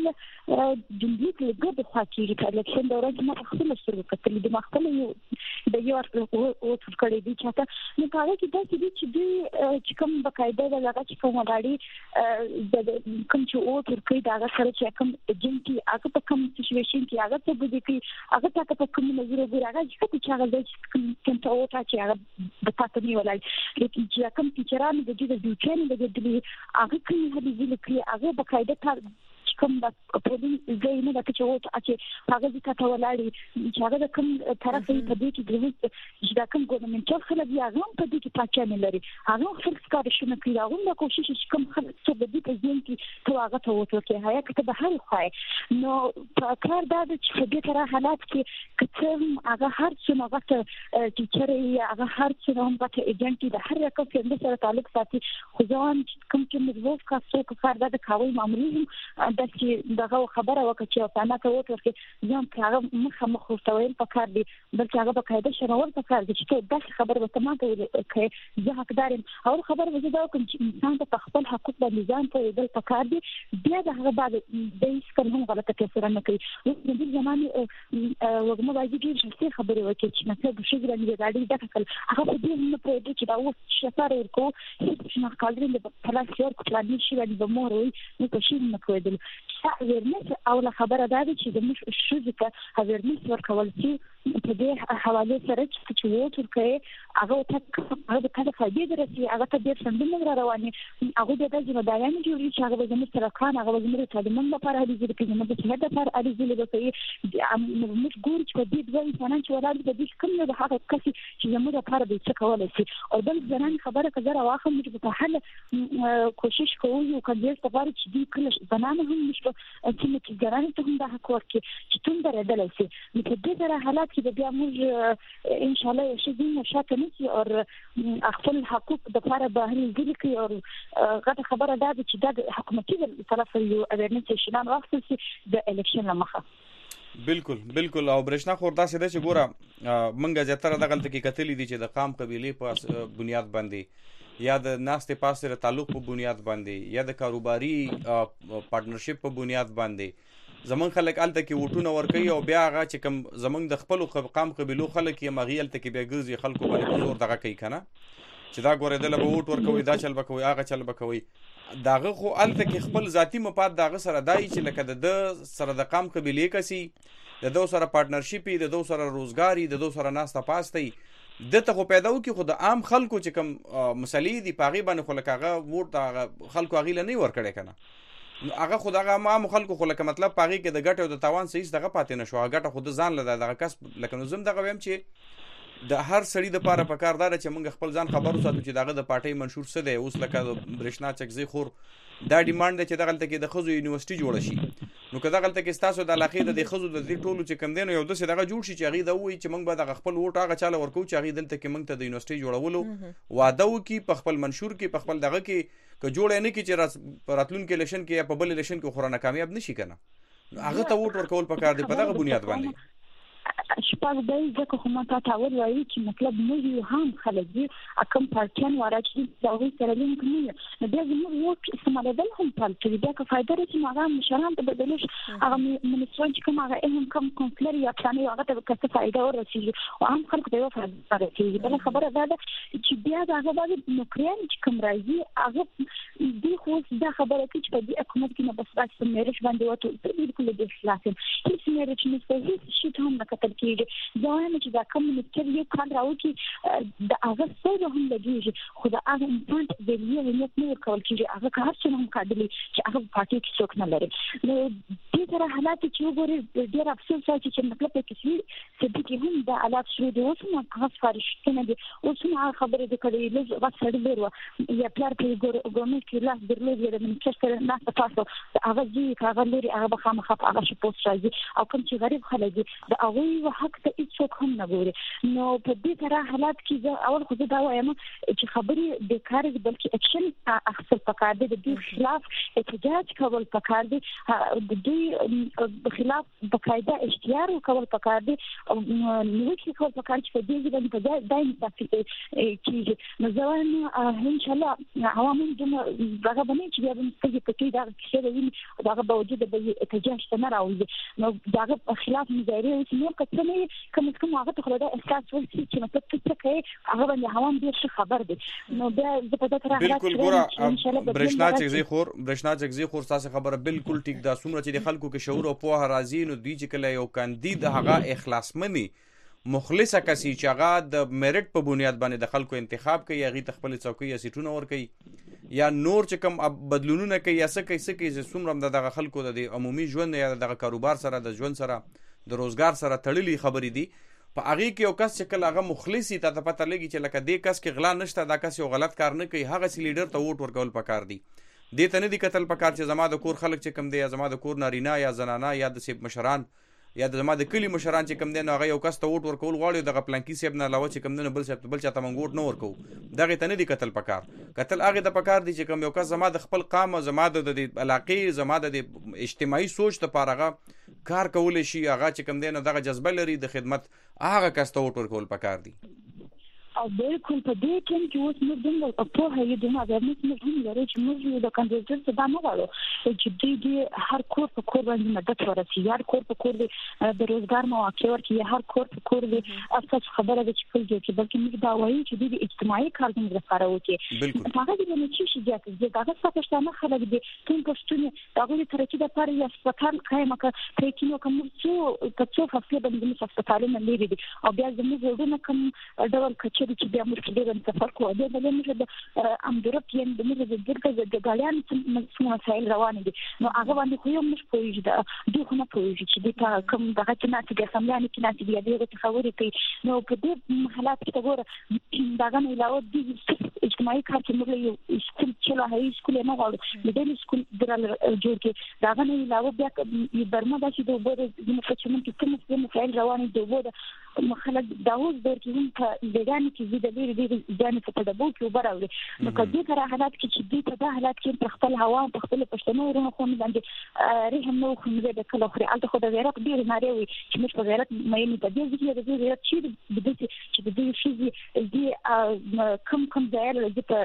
Speaker 13: د دې کې ګډ خاطر کلیکشن د ورځې ما خپل سره کتل د مخکله یو د یو او څه کړی دي چې تا نو کاوه کې دا چې دې چې کوم بقاعده د لږه چې کوم غاړي د کوم چې او ترکي دا سره چې کوم ایجنټي هغه په کوم سچويشن کې هغه ته د دې هغه ته په کوم نظر وګورغه چې هغه د کوم ته او تا چې هغه د پاتنی ولای لیکن چې کوم ټیچرانو د دې د ډیوټین د دې هغه کوم هدي ځل هغه بقاعده تر کوم د پروبلم زې نه د چې او چې هغه د تا ولاړی چې هغه د کوم طرف په دې کې د چې دا کوم ګورنمنت خلک یا هم په دې کې پاتې نه لري هغه خپل کار شنه کوي هغه د کوشش چې کوم خلک چې د دې په ځین کې ته هغه ته وته کې هيا کې به هر خای نو په کار دا چې په دې طرح حالات کې کته هغه هر څه نو وخت ټیچر یا هغه هر څه نو وخت ایجنټي د هر رقم کې د سره تعلق ساتي خو ځان کوم چې مزوف کا څه کار دا کوي معمولی د چې دغه خبره وکړي چې په انا ته وته کې ځم هغه مخه مخ وستوي په کار دي بلکې هغه په قاعده شنور په کار دي چې دا خبره به تمام کوي زه حقدار یم او خبره به دا کوم چې انسان ته خپل حقوق د نظام ته د په کار دي بیا د هغه بعد د هیڅ کوم غلطه کې نه کوي د دې زمانه وګمو باندې کې چې خبره وکړي چې مثلا د شګر نه غاډي د خپل هغه په دې نه پوهې چې دا و شفاره ورکو چې نه کالرین د پلاستیک پلانې شي د موروي نو په شي نه کوي اویرنس او له خبره دا چې د مش شوزه ته اویرنس ورکول چې په دې حواله سره چې وو ترکه هغه ته هغه د کله فائدې درسي هغه ته ډېر څنګه رواني هغه د دې ځمداران جوړي چې هغه زموږ سره کار هغه زموږ تعلیم لپاره هلي ځي چې موږ د هدا لپاره هلي ځي د کوي موږ ګور چې په دې ځای انسان چې ولادت د دې کوم نه هغه کسي چې زموږ لپاره د څه کولای شي او بل ځنان خبره کزر واخه موږ په حل کوشش کوو یو کډیر لپاره چې دې کله زنانه هم مش چې ګرانه ته هم د حق ورکړي چې تم درېدل شي په دې سره حالات کې بیا موږ ان شاء الله شي دې مشاکل نشي او خپل حقوق د لپاره به هلي ځي کې او غته خبره ده چې د حکومتي طرف یو اویرنس شنان وخت چې د الیکشن لمخه
Speaker 2: بالکل بالکل او برښنا خوردا سده چې ګوره منګه زیاتره د غلطه کې کتلې دي چې د قام قبيله په بنیاد باندې یا د ناستې پاس سره تعلق په بنیاد باندې یا د کاروباري پارټنرشپ په بنیاد باندې زمون خلک الته کې وټونه ور کوي او بیا هغه چې کوم زمون د خپل قام قبيلو خلک یې مغیل ته کې بیا ګرځي خلکو باندې زور دغه کوي کنه چې دا ګوره دله به وټ ور کوي دا چل به کوي هغه چل به کوي داغه خو الته کې خپل ذاتی مفاد داغه سره دای چې لکه د سره د قام قبيله کسي د دوه سره پارټنرشپ د دوه سره روزګاری د دوه سره ناسته پاستي د ته خو پیدا و کې خو د عام خلکو چې کوم مسلې دی پاغي باندې خو لکه هغه ووټ خلکو هغه نه ور کړي کنه هغه خو دغه عام خلکو خو لکه مطلب پاغي کې د ګټو د تاوان سېس دغه پاتې نشو هغه ګټه خود ځان لدا دغه کس لکه نظم دغه ویم چې د هر سړی د پاره پکاردار چې موږ خپل ځان خبرو ساتو چې دغه د پارټي منشور څه دی اوس لکه برښنا چکزي خور دا ډیماند چې دغه تل کې د خزو یونیورسيټي جوړ شي نو کله غلطه کې تاسو د علاقې د خزو د دې ټولو چې کم دین یو د څه دغه جوړ شي چې هغه د وی چې موږ به د خپل ووټ هغه چاله ورکو چې هغه دلته کې موږ ته د یونیورسيټي جوړولو واده وکي په خپل منشور کې په خپل دغه کې ک جوړ نه کی چې راتلون کې الیکشن کې یا په بل الیکشن کې خورانه کامیاب نشي کنه هغه ته ووټ ورکول پکار دی په دغه بنیاد باندې
Speaker 13: شپږ دای ځکه خو ما ته تاول وایي چې مطلب موږ هم خلک دي اکم پارټیان وراچي دا وایي سره لینک نه نه بیا موږ یو استعمالول هم پالتو بیا که فائدہ لري چې هغه مشران ته بدلش هغه منسوج کوم هغه هم کوم کونسلر یا پلان یو هغه ته څه فائدہ ورسیږي او هم خلک ته یو فائدہ ورسیږي بل خبره ده چې بیا هغه باندې نوکریان چې کوم راځي هغه دی خو دا خبره چې په دې حکومت کې نه بس راځي مېرش باندې وته بالکل د خلاص هیڅ مېرش نشته هیڅ شي ته نه کتل کېږي ځوان چې دا کوم منسټر یو کار راوځي د هغه څه هم لګیږي خو دا هغه انسان د یو نیت نه ورکول کېږي هغه کار څه هم کاډلی چې هغه پارټي کې څوک نه لري نو دې سره حالات چې وګوري ډېر افسوس راځي چې مطلب کې چې صدقې هم د حالات شروع دي اوس نو هغه فارشتنه دي اوس نو خبره د کړي لږ وخت سره ډېر یا پلار په ګورنمنت کې لاس درلود یا د منسټر سره نه تاسو هغه چې هغه لري هغه بخامه خپ هغه شي پوسټ راځي او کوم چې غریب خلک دي د هغه حق ته هیڅوک هم نه ګوري نو په دې سره حالات کې زه اول خو دا وایم چې خبرې بیکار دي بلکې اکشن اخیستل پکار دي د دې خلاف احتجاج کول پکار دي د دې دې خلاف بقاعده اشتهار وکول پکار دي او نو چې کول پکار چې په دې باندې په دای مسافي کیږي نو ځوان ان شاء الله عوامل دغه دغه باندې چې بیا موږ په کې دا څه دی دغه باوجود به اتجاه شته راوځي نو دغه خلاف مظاهره او نو کله نه کوم کوم هغه ته خلک احساس ورسي چې مطلب څه کوي هغه باندې عوام ډیر ښه خبر دي نو بیا د په دغه راغله
Speaker 2: بالکل ګوره برښنا چې زی خور برښنا چې زی خور تاسو خبره بالکل ټیک دا څومره چې د خلکو کې شعور او په راځي نو دوی چې کله یو کاندید هغه اخلاصمنی مخلصه کسي چې هغه د میرټ په بنیاد باندې د خلکو انتخاب کوي هغه تخپل څوکۍ یا سیټونه ور کوي یا نور چې کوم بدلونونه کوي یا څه کوي څه کوي چې څومره دغه خلکو د عمومي ژوند یا دغه کاروبار سره د ژوند سره د روزګار سره تړلې خبرې دي په هغه کې یو کس چې کله هغه مخلصي ته پته لګي چې لکه دې کس کې غلا نشته دا کس یو غلط کار نه کوي هغه سی لیډر ته ووټ ورکول پکار دي دې ته نه دي کتل پکار چې زما د کور خلک چې کم دی یا زما د کور نارینه یا زنانه یا د سیب مشران یا د زما د کلی مشران چې کم دی نو هغه یو کس ته ووټ ورکول غواړي دغه پلانکی سیب نه علاوه چې کم دی بل څه بل چاته مونږ ووټ نه ورکو دغه ته نه دي کتل پکار کتل هغه د پکار دي چې کم یو کس زما د خپل قام زما د علاقې زما د اجتماعي سوچ ته پارغه کار کول شي هغه چې کم دی نو دغه جذبه لري د خدمت هغه کس ته ووټ ورکول پکار دي
Speaker 13: او بالکل په دې کې چې اوس موږ دغه په هغه د نو د موږ هم لري چې موږ د کاندیدټ څخه باندې غواړو چې دې هر کور په کور باندې مدد ورسي هر کور په کور د روزګار مواقع ورکړي هر کور په کور د اساس خبره ده چې کله چې بلکې موږ دا وایو چې د اجتماعي کارونو لپاره وکړي هغه د نو چې شي چې دا څه پښتانه خلک دي ټول پښتون دغه ترکیب لپاره یو سپټال قائم کړ ته کې نو کوم څو په څو فصله باندې موږ سپټالونه لري دي او بیا زموږ ورونه کوم ډول کچې چې بیا موږ دې باندې سفر کوو دا بل موږ د امدورت یې د موږ د ګرګه د ګالیان څخه مسایل روان دي نو هغه باندې خو یو موږ پوهیږو دا دوی خو نه پوهیږي چې دا کوم دغه چې نه چې سملانه کې نه چې بیا دې خبرې کوي نو په دې حالات کې ګوره داغه نه علاوه د اجتماعي کار چې موږ یو سکول چې له هي سکول نه غواړو د دې سکول درال جوړ کې داغه نه علاوه بیا برما دا چې د وبره د مفهوم کې کوم مسایل روان دي د مخالف داوود درکې هم دغه کې د دې د ځان په تدبو کې وبراوي نو کله تر حالات کې چې دې په حالات کې په خپل هوا په خپل پښتنو ورونو خو باندې رحم نو خو دې د کله خوري الته خو د غیرت ډیر ناروي چې موږ په غیرت مې په دې ځکه د دې غیرت چې د دې چې د دې شي دې کم کم ځای له دې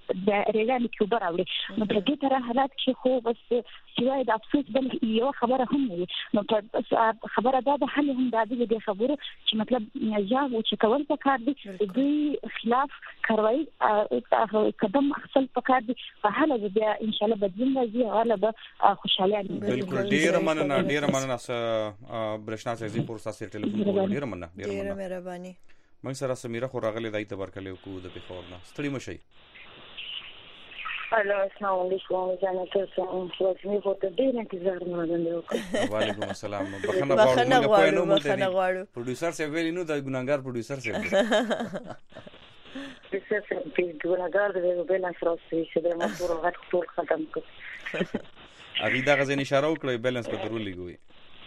Speaker 13: په رېګان کې وبراوي نو په دې تر حالات کې خو بس سوای د افسوس بل یو خبره هم وي نو خبره دا د حل هم د دې خبره چې مطلب یا و چې کول پکار دي د خلاف کاروایی قدم اخیستل پکار دي په حاله بیا ان شاء الله بدلون راځي او به خوشاله
Speaker 2: بالکل ډیر مننه ډیر مننه برښنا چې پور تاسو ټلیفون ډیر مننه
Speaker 1: ډیر مهرباني
Speaker 2: موږ سره سمیره خو راغله دای ته ورکلې کو د پیښور نه ستړي مشي
Speaker 14: الو السلام علیکم جناب تاسو مې خو ته ډیر انتظار مونږ وکړ
Speaker 2: وعلیکم السلام بخنه غواړو بخنه غواړو پروډوسر سی ویل نو د ګناګار پروډوسر سی
Speaker 14: پروډوسر سی ګناګار د بیلانس راستي چې د موټر غټ ټول ختم کړ
Speaker 2: اګه دا غزن اشاره وکړه بیلانس په درول لګوي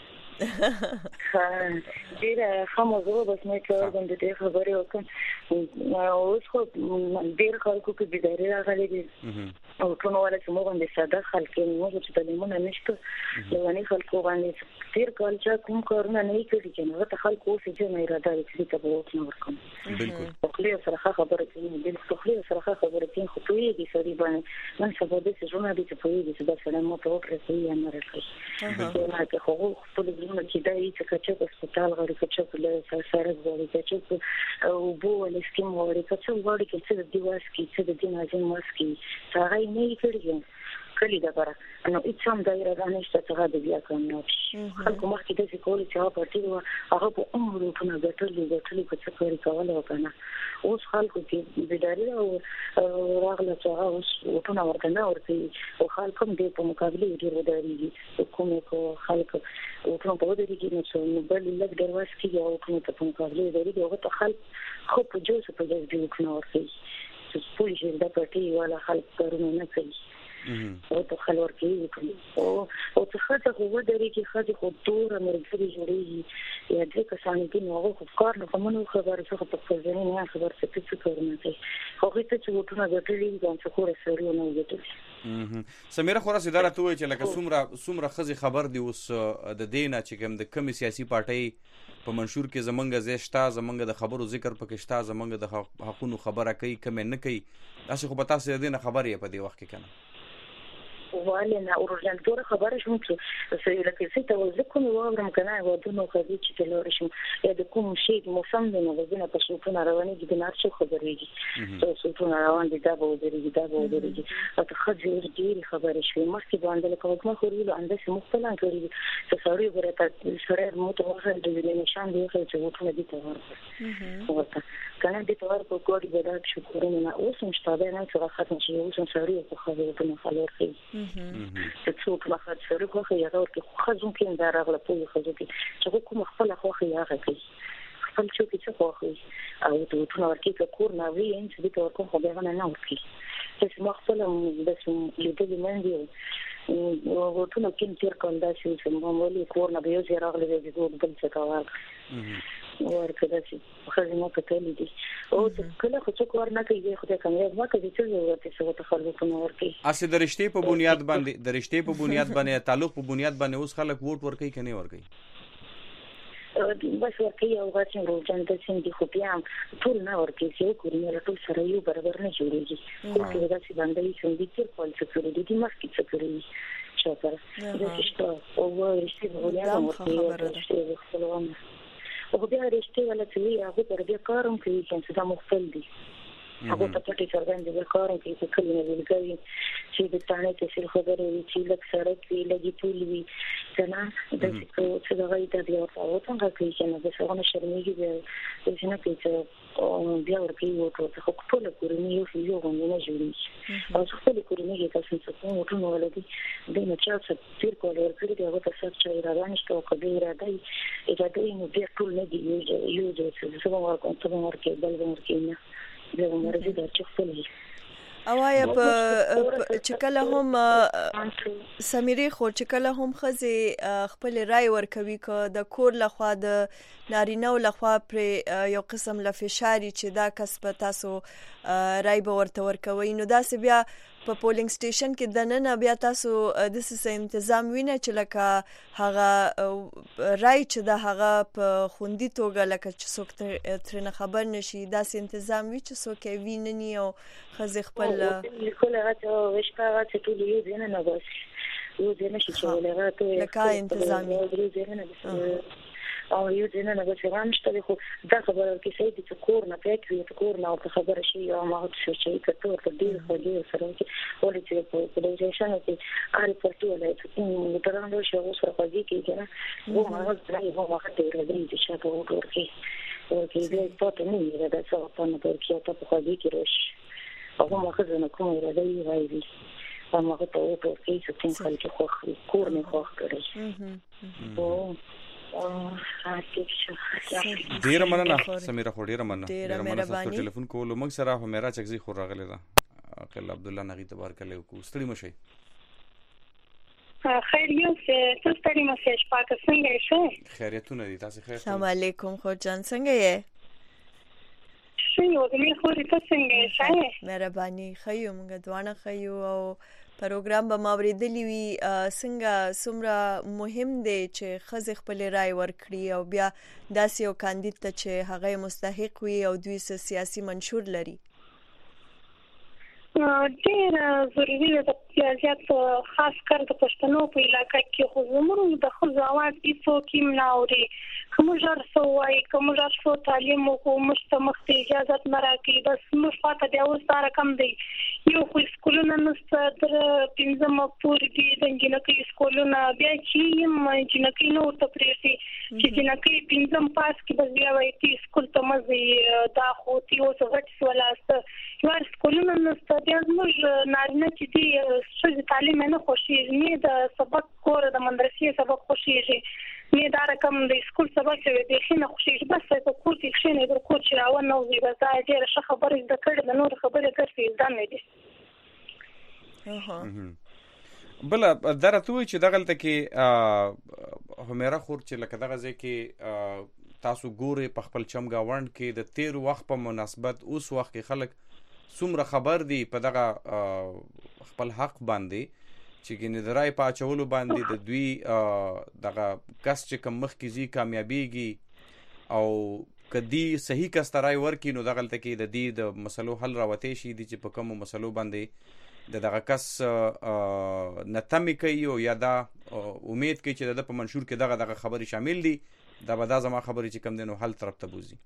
Speaker 14: ډیر خاموزو بس مې کړو د دې خبرې وکم اوس خو ډیر خلکو کې بيداری راغلي دي او ټول ولا چې موږ باندې ساده خلک موږ چې د لیمون نشته لونی خلکو باندې ډیر کال چې کوم کارونه نه کوي چې نو ته خلکو چې نه اراده لري چې ته به وڅ نه ورکوم بالکل خو له سره خبره کوي بالکل خو له سره خبره کوي خو توي دي سړي باندې من سبا دې څه جوړه دي چې توي دي چې دا سره مو ته وکړي یا نه راځي نو که خو خپل نو چې دا یې څه چې په سپیټال غوړي چې له سره غوړي چې او بو له سکیم غوړي چې غوړي چې د دیواس کې چې د دینازم ماسکی هغه نه کېږي کلی دا پر نو هیڅ هم دایره نه نشته چې دا بیا کوم نو خلکو مخکې د سکول چې هغه پټي هغه په عمر په نه ګټلې ګټلې په څه کوي کول او کنه اوس خلکو کې بيداری او راغله چې هغه اوس ټول ورته نه ورته او خلکو دې په مقابله ډیر ودارېږي کومه کو خلکو او ټول په دې کې نو څو بل لږ درواز کې او ټول په مقابله ودارېږي او ته خلک خو په جوړ څه په دې کې نو ورته چې پولیس د پټي ولا خلک کارونه نه کوي او ته خلور کې او او څه خاطر خو ودرې کې خاطر خو تور مرګري جوړي یا دې کسان کې نو خو کار نه کومو خبر څه په خبرې نه خبر څه څه کورونه کوي خو هیڅ څه وټونه غټلې ځان څه خو سره نه وګټل
Speaker 2: سمیره خو راځي دا راته وایي چې لکه څومره څومره خزي خبر دی اوس د دینه چې کوم د کمی سیاسي پارټي په منشور کې زمونږ زیشتا زمونږ د خبرو ذکر پکې شتا زمونږ د حقونو خبره کوي کم نه کوي تاسو خو پتا سره دینه خبرې په دې وخت کې کنه
Speaker 14: وعلينا ورجنتور خبره شو چې سې لکه څه ته وځکو نو ورم کنه ودونو کوي چې لورشم یا د کوم شی مفهوم دی نو ودونه په شو په رواني دي د نارچو خبرېږي څو څو په روان دي دا به ودرېږي دا به ودرېږي او ته خځې ډېری خبرې شوې مخکې باندې له کومه خوري له انداسه مختلف کړی چې سړی ورته سره مو ته ورته د نشان دی چې وټونه دي ته ورته کنه دې تور په کوډي بدا شو کورونه نه اوس مشتابه نه څه ختم شي اوس سړی په خبرو په خلور کوي چې څوک ما خاطر سره کوخه یا ورته خزون کې دا راغله په خزو کې چې کوم خپل خوخه یا کوي خپل چې څه خوخه او ته ټول ورکې کور نه وی ان چې ته کوم خو به نه نه ورکی چې ما خپل د سم لیدل من دی او ټول کې تیر کنده چې مو ولې کور نه به یو راغله دې ټول بل څه کاوه ورکه چې خزینه کتلې دي او کله خو څوک ورنه کوي خو ته کومه ما کوي چې ضرورت څه ته خلکو ورکی
Speaker 2: اسې د رښتې په بنیاد باندې د رښتې په بنیاد باندې تعلق په بنیاد باندې اوس خلک ووټ ورکوي کنه ورکوي
Speaker 14: بس ورکی او غاښ روزان د سندې خو بیا ټول نه ورکی چې کورونه ټول سره یو برابر نه جوړیږي خو کې دا چې باندې سندې کې په څه کړی دي مخکې څه کړی شاته دا چې او ورشي بنیاد ورکی او بیا رښتیا ولا چې هغه پر دې کاروم کوي چې دا مختل دي هغه په پټي څرګند دي کاروم کوي چې کله نه ویلګي چې د تانه کې څه خبرې وي چې لک سره کې لګي ټول وي څنګه د څه د غي د یو او څنګه کوي چې نه د څنګه شرمېږي د څنګه کې چې بیا ورکی وو ته خو خپل کورنۍ یو یو غوښنه جوړي او خپل کورنۍ کې تاسو څه کوم ټول ولدي د نه چا څه تیر کول ورکړي دا هغه څه چې راځي چې کوم دی راځي اجازه یې نو بیا ټول نه دی یو یو څه څه مو ورکوم څه مو ورکې بل ورکې نه دا مرزي دا چې خپل
Speaker 1: او یا په چې کله هم سمیرې خو چې کله هم خزي خپل رائے ورکوي ک د کور لخوا د نارینه لخوا پر یو قسم لفشاري چې دا کس په تاسو رائے به ورته ورکوي نو دا سی بیا په پولینګ سټیشن کې د نن بیا تاسو د سیستم تنظیم وینه چې لکه هغه رائے چې د هغه په خوندي توګه لکه چې څوک ترنه خبر نشي دا سیستم تنظیم وی چې څوک ویني او خزي خپل
Speaker 14: کله راته وشکا چې ټول یو ځای نه بس یو ځای نشي چې ولراته
Speaker 1: لکه تنظیم
Speaker 14: او یو ځای نه بس رامشته خو دا خبره کې سې چې کور نه پېکوي چې کور نه او خبره شي او ما څه شي کته په دې خو دې سره کې ولې چې په دې ځای کې اړ پټو ولې چې ترانه شو سره پځي کې نه و ما ځای هو ما ته راځي چې شاته ورکی ورکی دې پټ نه دی دا څه په نه پرې ته په دې کې راشي او ما خزنه کوم راځي راځي او ما ته ورکی چې څنګه خلک خو کور نه خو کړی او
Speaker 2: ډیر مننه سمیره خو ډیر مننه ډیر مننه تاسو ټلیفون کول موږ سره همیرا چغزي خو راغلی دا عقل عبد الله نغی تبارک الله کو ستړي مشي
Speaker 12: خیر یو څه ستړي مشه شپه څنګه شه
Speaker 2: خیریتونه دي تاسو خیر
Speaker 1: السلام علیکم خو جان څنګه یې
Speaker 12: شه یو دې خو دې څنګه شه
Speaker 1: مهرباني خیو موږ دوانه خیو او پروګرام به ماوریدلی وی څنګه سمره مهم دی چې خزي خپل رائے ورکړي او بیا داسې یو کاندید ته چې هغه مستحق وي او دوی سیاسي منشور لري
Speaker 12: ډیر ضروري ده چې زیات خاص کر د پښتنو په علاقې کې خو زموږ د خو ځواب هیڅ کیم نه اوري کوم ژر سوای کوم ژر شو تعلیم او مستمخ اجازه نه راکړي بس موږ فاته دی اوس سره کم دی یو خو سکولونه نسته تر پنځم پورې دي د انجینکۍ سکولونه بیا چې یم انجینکۍ نو ته پریسي چې انجینکۍ پنځم پاس کې بس بیا وایي چې سکول ته مزه دا خو تی اوس غټ ولاست یو سکولونه نسته بیا موږ نارینه چې دی څه تعلیم نه خوشي نه د سبق کور د مدرسې سبق خوشي نه دا رقم د سکول سبق دی خنه خوشي بس په کور کې خنه د کور چې راو نو زی بس دا ډیره ښه خبره د کړه د نور خبره کوي ځان نه دي
Speaker 2: بل درته وي چې دغلته کې همیره خور چې لکه دغه ځای کې تاسو ګوري په خپل چمګاوند کې د تیر وخت په مناسبت اوس وخت کې خلک څومره خبر دي په دغه خپل حق باندې چې ګینه درای په اچولو باندې د دوی دغه کس چې کوم مخ کې زی کامیابیږي او کدی صحیح کس ترای ورکی نو دغلته کې د دې د مسلو حل راوته شي دي چې په کوم مسلو باندې د دغه کس نتمي کوي او یا دا امید کوي چې د په منشور کې دغه دغه خبري شامل دي دا به دا زما خبري چې کم دي نو حل طرف ته بوزي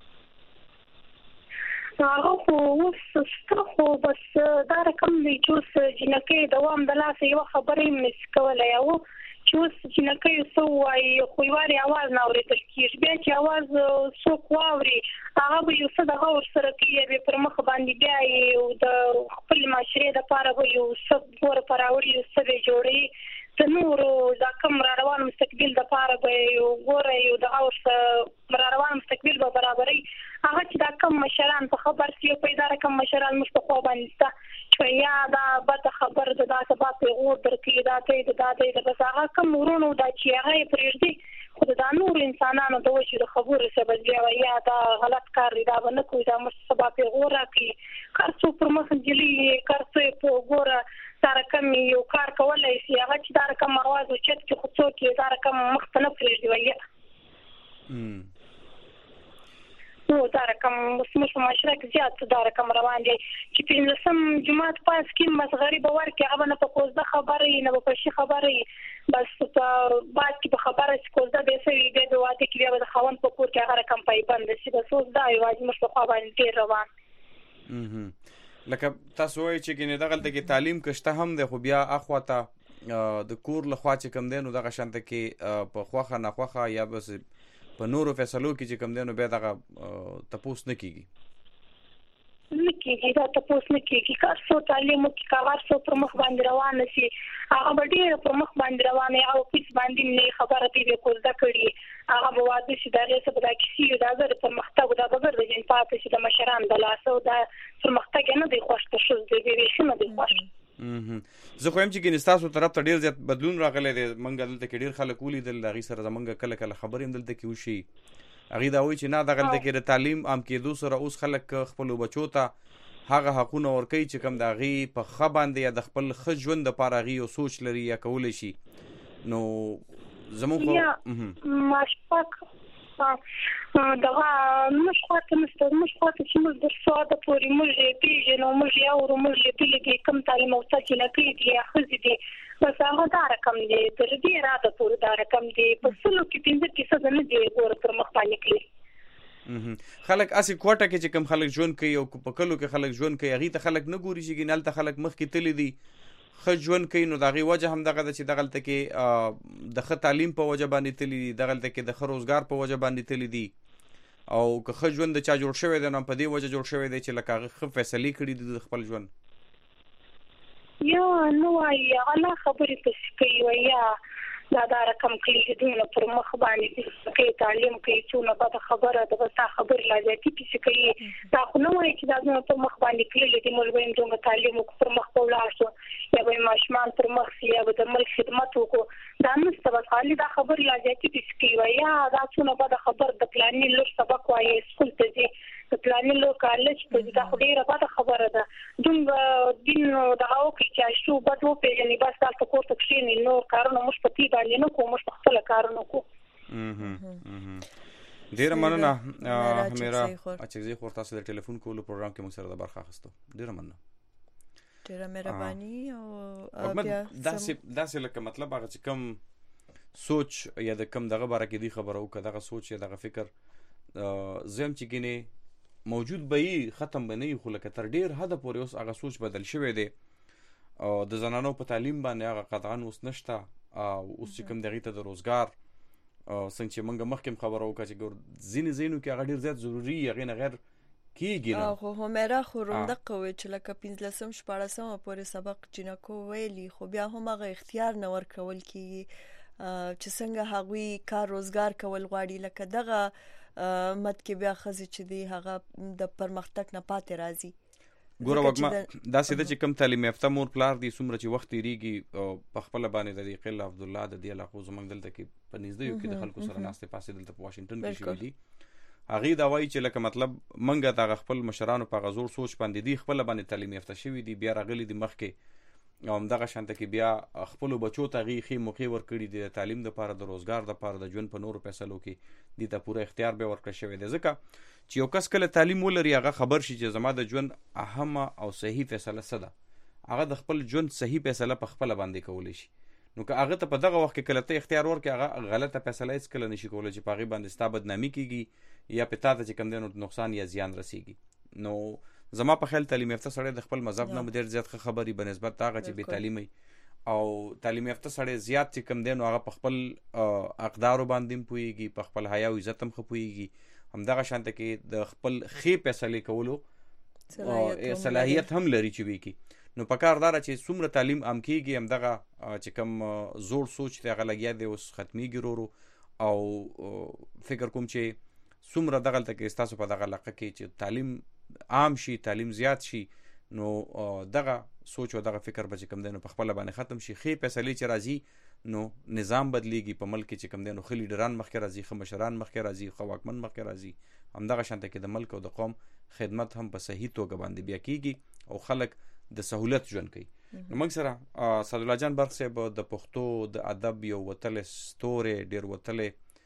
Speaker 12: هغه خو وسته خو بس دا رقم دی چې اوس جنکې دوام د لاسه یو خبرې مس کولای او چې اوس جنکې سو وايي خو یواري आवाज نه اورېدل کېږي بیا چې आवाज څوک واوري هغه به یو څه دغه ورسره کوي به پر مخ باندې بیا یو د خپل معاشرې لپاره به یو څه ور پراوړي یو څه جوړي د نورو د کوم را روان مستقبل د لپاره به یو ګوره یو د اوس را روان مستقبل به برابرۍ هغه چې دا کوم مشران په خبر سي پیدا کوم مشران مش په خو باندې چې یا دا بد خبر د دا سبب په غور درکې دا ته دا ته د بس هغه کوم ورونو دا چې هغه پرېږدي خو دا نور انسانانو د وجه د خبرو سبب دی یا دا غلط کار دی دا نه کوي دا مش سبب په غور راکې کار څو پر مخ جلی کار څو په غور سره کوم یو کار کولای شي هغه چې دا کوم आवाज او چت کې خو څوک دا کوم مختلف پرېږدي وایي نو دا رقم مسموش معاشره کې زیات دا رقم روان دي چې په لسم جماعت پاس کې مصغری باور کې هغه نه په کوزده خبرې نه په شي خبرې بس په بعد کې په خبره کوزده به سوي د واده کې بیا د خوان په کور کې هغه رقم پای بند شي بس اوس دا یوازې مش په خو باندې روان
Speaker 2: لکه تاسو وایي چې ګینه دغلته کې تعلیم کشته هم ده خو بیا اخواته د کور لخوا چې کم دینو دغه شانته کې په خوخه نه خوخه یا بس په نورو فیصلو کې چې کم دینو به دغه تپوس نه کیږي
Speaker 12: نه کیږي دا تپوس نه کیږي کار څو تعلیم کې کار څو پر مخ باندې روان شي هغه ډېر پر مخ باندې روان او هیڅ باندې نه خبره دی کوزده کړي هغه به واده شي دا څه په دای کې دا زر پر مختګ دا بغیر د جن پاتې شي د مشران د لاسو دا پر مختګ نه دی خوښ ته شو دی وی شي نه دی خوښ
Speaker 2: زه خو هم چې ګینستاسو طرف ته ډیر زیات بدلون راغلی دی منګه دلته کې ډیر خلک ولیدل هغې سره زمونږ کله کله خبرې هم دلته کې وشي هغې دا وایي چې نه دغلته کې د تعلیم عام کېدو سره اوس خلک خپلو بچو ته هغه حقونه ورکوي چې کوم د هغې په ښه باندې یا د خپل ښه ژوند دپاره هغې یو سوچ لري یا کولی شي نو زمونږ خو
Speaker 12: دغه موږ خاطر مستر موږ خاطر چې موږ د ساده پوری موږ پیژنو موږ یو موږ پیل دي کم تعلیم او چې نه کوي دي اخزي دي بس هغه دا رقم دی تر دې راته پور دا رقم دی په سلو کې پنځه فیصد نه دی ګور پر مخ باندې کړی
Speaker 2: خلک اسی کوټه کې چې کم خلک ژوند کوي او په کلو کې خلک ژوند کوي هغه ته خلک نه ګوري چې ګنال ته خلک مخ کې تللی دي خ ژوند کوي نو دغه وجه هم دغه چې دغلته کې د خ تعلیم په وجه باندې تللی دي دغلته کې د خ روزګار په وجه باندې تللی دي او که خ ژوند چا جوړ شوی دی نو په دې وجه جوړ شوی دی چې لکه خ فیصله کړی دي د خپل ژوند
Speaker 12: یا نو وايي هغه خبرې پس کوي ویا دا دا رقم کې دونه پر مخ باندې کې تعلیم کې څونه په خبره د وسه خبر لازمي چې کوي دا خو نو وايي چې دا په مخ باندې کې دې موږ به موږ تعلیم پر مخ ولاړو یا به ماشمان پر مخ یا به د ملک خدمت وکړو دا نو څه خالي دا خبر لازمي چې کوي ویا دا څونه په خبر د پلانې لور سبق وایي سکول ته دي د پلانې لور کالج ته دا ډیره په خبره ده دومره دین دا او کې چې شو بده په یعنی بس تاسو کوته کې نو کارونه مش پتی باندې نو کوم مش خپل کارونه کو
Speaker 2: ډیره مننه همیرا اچھا زه خو تاسو د ټلیفون کولو پروګرام کې مو سره د برخه اخستو ډیره مننه
Speaker 1: ډیره مهرباني او
Speaker 2: بیا داسې داسې لکه مطلب هغه چې کم سوچ یا د کم دغه باره کې دی خبره او کداغه سوچ یا دغه فکر زم چې ګینه موجود به ختم به نه خو لکه تر ډیر حد پورې اوس هغه سوچ بدل شوی دی او د زنانو په تعلیم باندې هغه قطعا اوس نشته او اوس چې کوم دغه ته د روزګار څنګه چې موږ مخکې خبرو وکړه چې ځینې ځینو کې هغه ډیر زیات ضروری هغه نه غیر کیږي نه
Speaker 1: خو همیرا خو رومده قوي چې لکه پنځلسم شپاړسم پورې سبق جنکو ویلي خو بیا هم هغه اختیار نه ورکول کیږي چې څنګه هغوی کار روزګار کول غواړي لکه دغه مت کې بیا خزي چې دی هغه د پرمختګ نه پاتې راځي
Speaker 2: ګوره وګما دا سیده چې کم تعلیم یافته مور پلار دي څومره چې وخت تیریږي او په خپل باندې د قیل عبدالله د دی علاقو زمنګ دلته کې په نږدې یو کې د خلکو سره ناشته پاسې دلته په واشنگټن کې شوې دي هغه دا وایي چې لکه مطلب منګه تا خپل مشرانو په غزور سوچ باندې دي خپل باندې تعلیم یافته شوی دي بیا راغلي دي مخ کې او همدغه شانته کې بیا خپل بچو ته غي خي موقع ورکړي دي تعلیم د لپاره د روزګار د لپاره د ژوند په نورو فیصلو کې دي ته پوره اختیار به ورکړ شوی دی ځکه چې یو کس کله تعلیم ولري هغه خبر شي چې زما د ژوند اهمه او صحیح فیصله څه ده هغه د خپل ژوند صحیح فیصله په خپل باندې کولی شي نو که هغه ته په دغه وخت کې کله ته اختیار ورکړي هغه غلطه فیصله هیڅ کله نشي کولی چې په هغې باندې ستا بدنامي کېږي یا په تا ته چې کوم دی نو نقصان یا زیان رسېږي نو زما په خیال تعلیم یافته سړی د خپل مذهب نه ډېر زیات ښه خبري به نسبت د هغه چې بې تعلیمي او تعلیم یافته سړی زیات چې کوم دی نو هغه په خپل اقدارو باندې هم پوهېږي په خپل حیا او عزت هم ښه پوهېږي همدغه شانته کې د خپل ښې فیصلې کولو صلاحیت هم لري چې وی کړي نو په کار داره چې څومره تعلیم عام کېږي همدغه چې کوم زوړ سوچ دی هغه لګیا دی اوس ختمیږي ورو او فکر کوم چې څومره دغلته کې ستاسو په دغه علاقه کې چې تعلیم عام شي تعلیم زیات شي نو دغه سوچ او دغه فکر به چې کوم دی نو په خپله باندې ختم شي ښې فیصلې چې راځي نو نظام بدلیږي په ملک کې چې کوم دی نو ښه لیډران مخکې راځي ښه مشران مخکې راځي ښه واکمن مخکې راځي همدغه شانته کې د ملک او د قوم خدمت هم په صحیح توګه باندې بیا کېږي او خلک د سهولت ژوند کوي نو موږ سره سعدالله جان برق صاحب د پښتو د ادب یو وتلی ستوری ډېر وتلی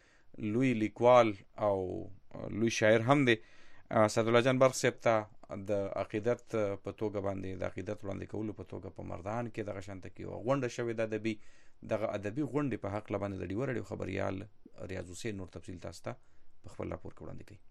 Speaker 2: لوی لیکوال او لوی شاعر هم دی سعدالله جان برق صاحب ته د عقیدت په توګه باندې د عقیدت وړاندې کولو په توګه په مردان کې دغه شانته کې یوه غونډه شوې ده ادبي دغه ادبي غونډې په هکله باندې د ډېوه راډیو خبریال ریاض حسین نور تفصیل تاسو ته په خپل راپور کې وړاندې کوي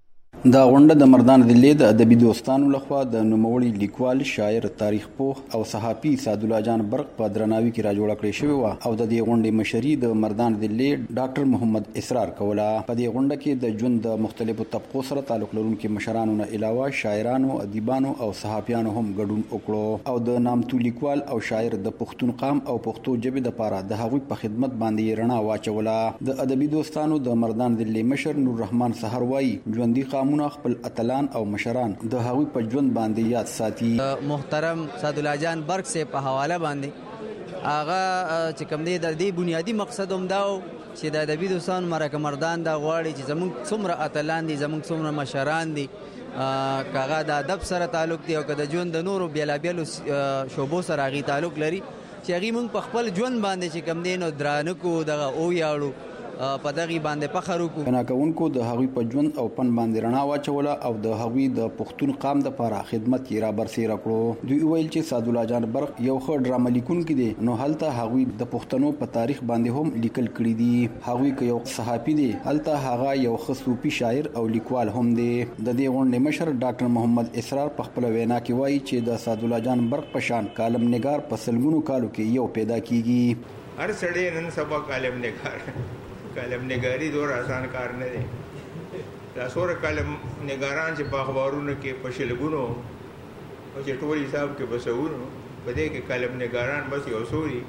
Speaker 15: دا غونډه د مردان ضلع د ادبي دوستانو لخوا د نوموړي لیکوال شاعر تاریخ پوه او صحافي سعدالله جان برق په درناوي کې راجوړه کړې شوې وه او د دې غونډې مشري د مردان ضلع ډاکټر محمد اسرار کوله په دې غونډه کې د ژوند د مختلفو طبقو سره تعلق لرونکي مشرانو نه علاوه شاعرانو ادیبانو او صحافیانو هم ګډون وکړو او د نامتو لیکوال او شاعر د پښتون قام او پښتو ژبې دپاره د هغوی په خدمت باندې رڼا واچوله د ادبي دوستانو د مردان ضلع مشر نور رحمان سحر وایي ژوندي قامونه خپل اتلان او مشران د هغوی په ژوند باندې یاد ساتي
Speaker 16: محترم سعدالله جان برق سے په حواله باندې هغه چې کوم دی د دې بنیادی مقصد هم دا چې د ادبي دوستانو مرکه مردان دا غواړي چې زموږ څومره اتلان دي زموږ څومره مشران دي کاغه د ادب سره تعلق دی او که د ژوند د نورو بیلابیلو شعبو سره هغې تعلق لري چې هغې موږ په خپل ژوند باندې چې کوم دی نو درانه کو دغه اویاړو په دغې باندې فخر وکړو
Speaker 15: بنا کوونکو د هغوی په ژوند او پن باندې رڼا واچوله او د هغوی د پښتون قام دپاره خدمت یې را برسېره کړو دوی وویل چې سعدالله جان برق یو ښه ډرامه لیکونکی دی نو هلته هغوی د پښتنو په تاریخ باندې هم لیکل کړي دي هغوی که یو صحافي دی هلته هغه یو ښه صوفي شاعر او لیکوال هم دی د دې غونډې مشر ډاکټر محمد اسرار په خپله وینا کې وایي چې د سعدالله جان برق په شان کالم نګار په سلګونو کالو کې یو پیدا کیږي
Speaker 17: هر سړی نن سبا کالم نګار کالم نگاری دور آسان کار نه دی دا څومره کالم نگاران چې په اخبارونو کې په شلګونو او چې ټول حساب کې په سوونو په دې کې کالم نگاران بس یو سوري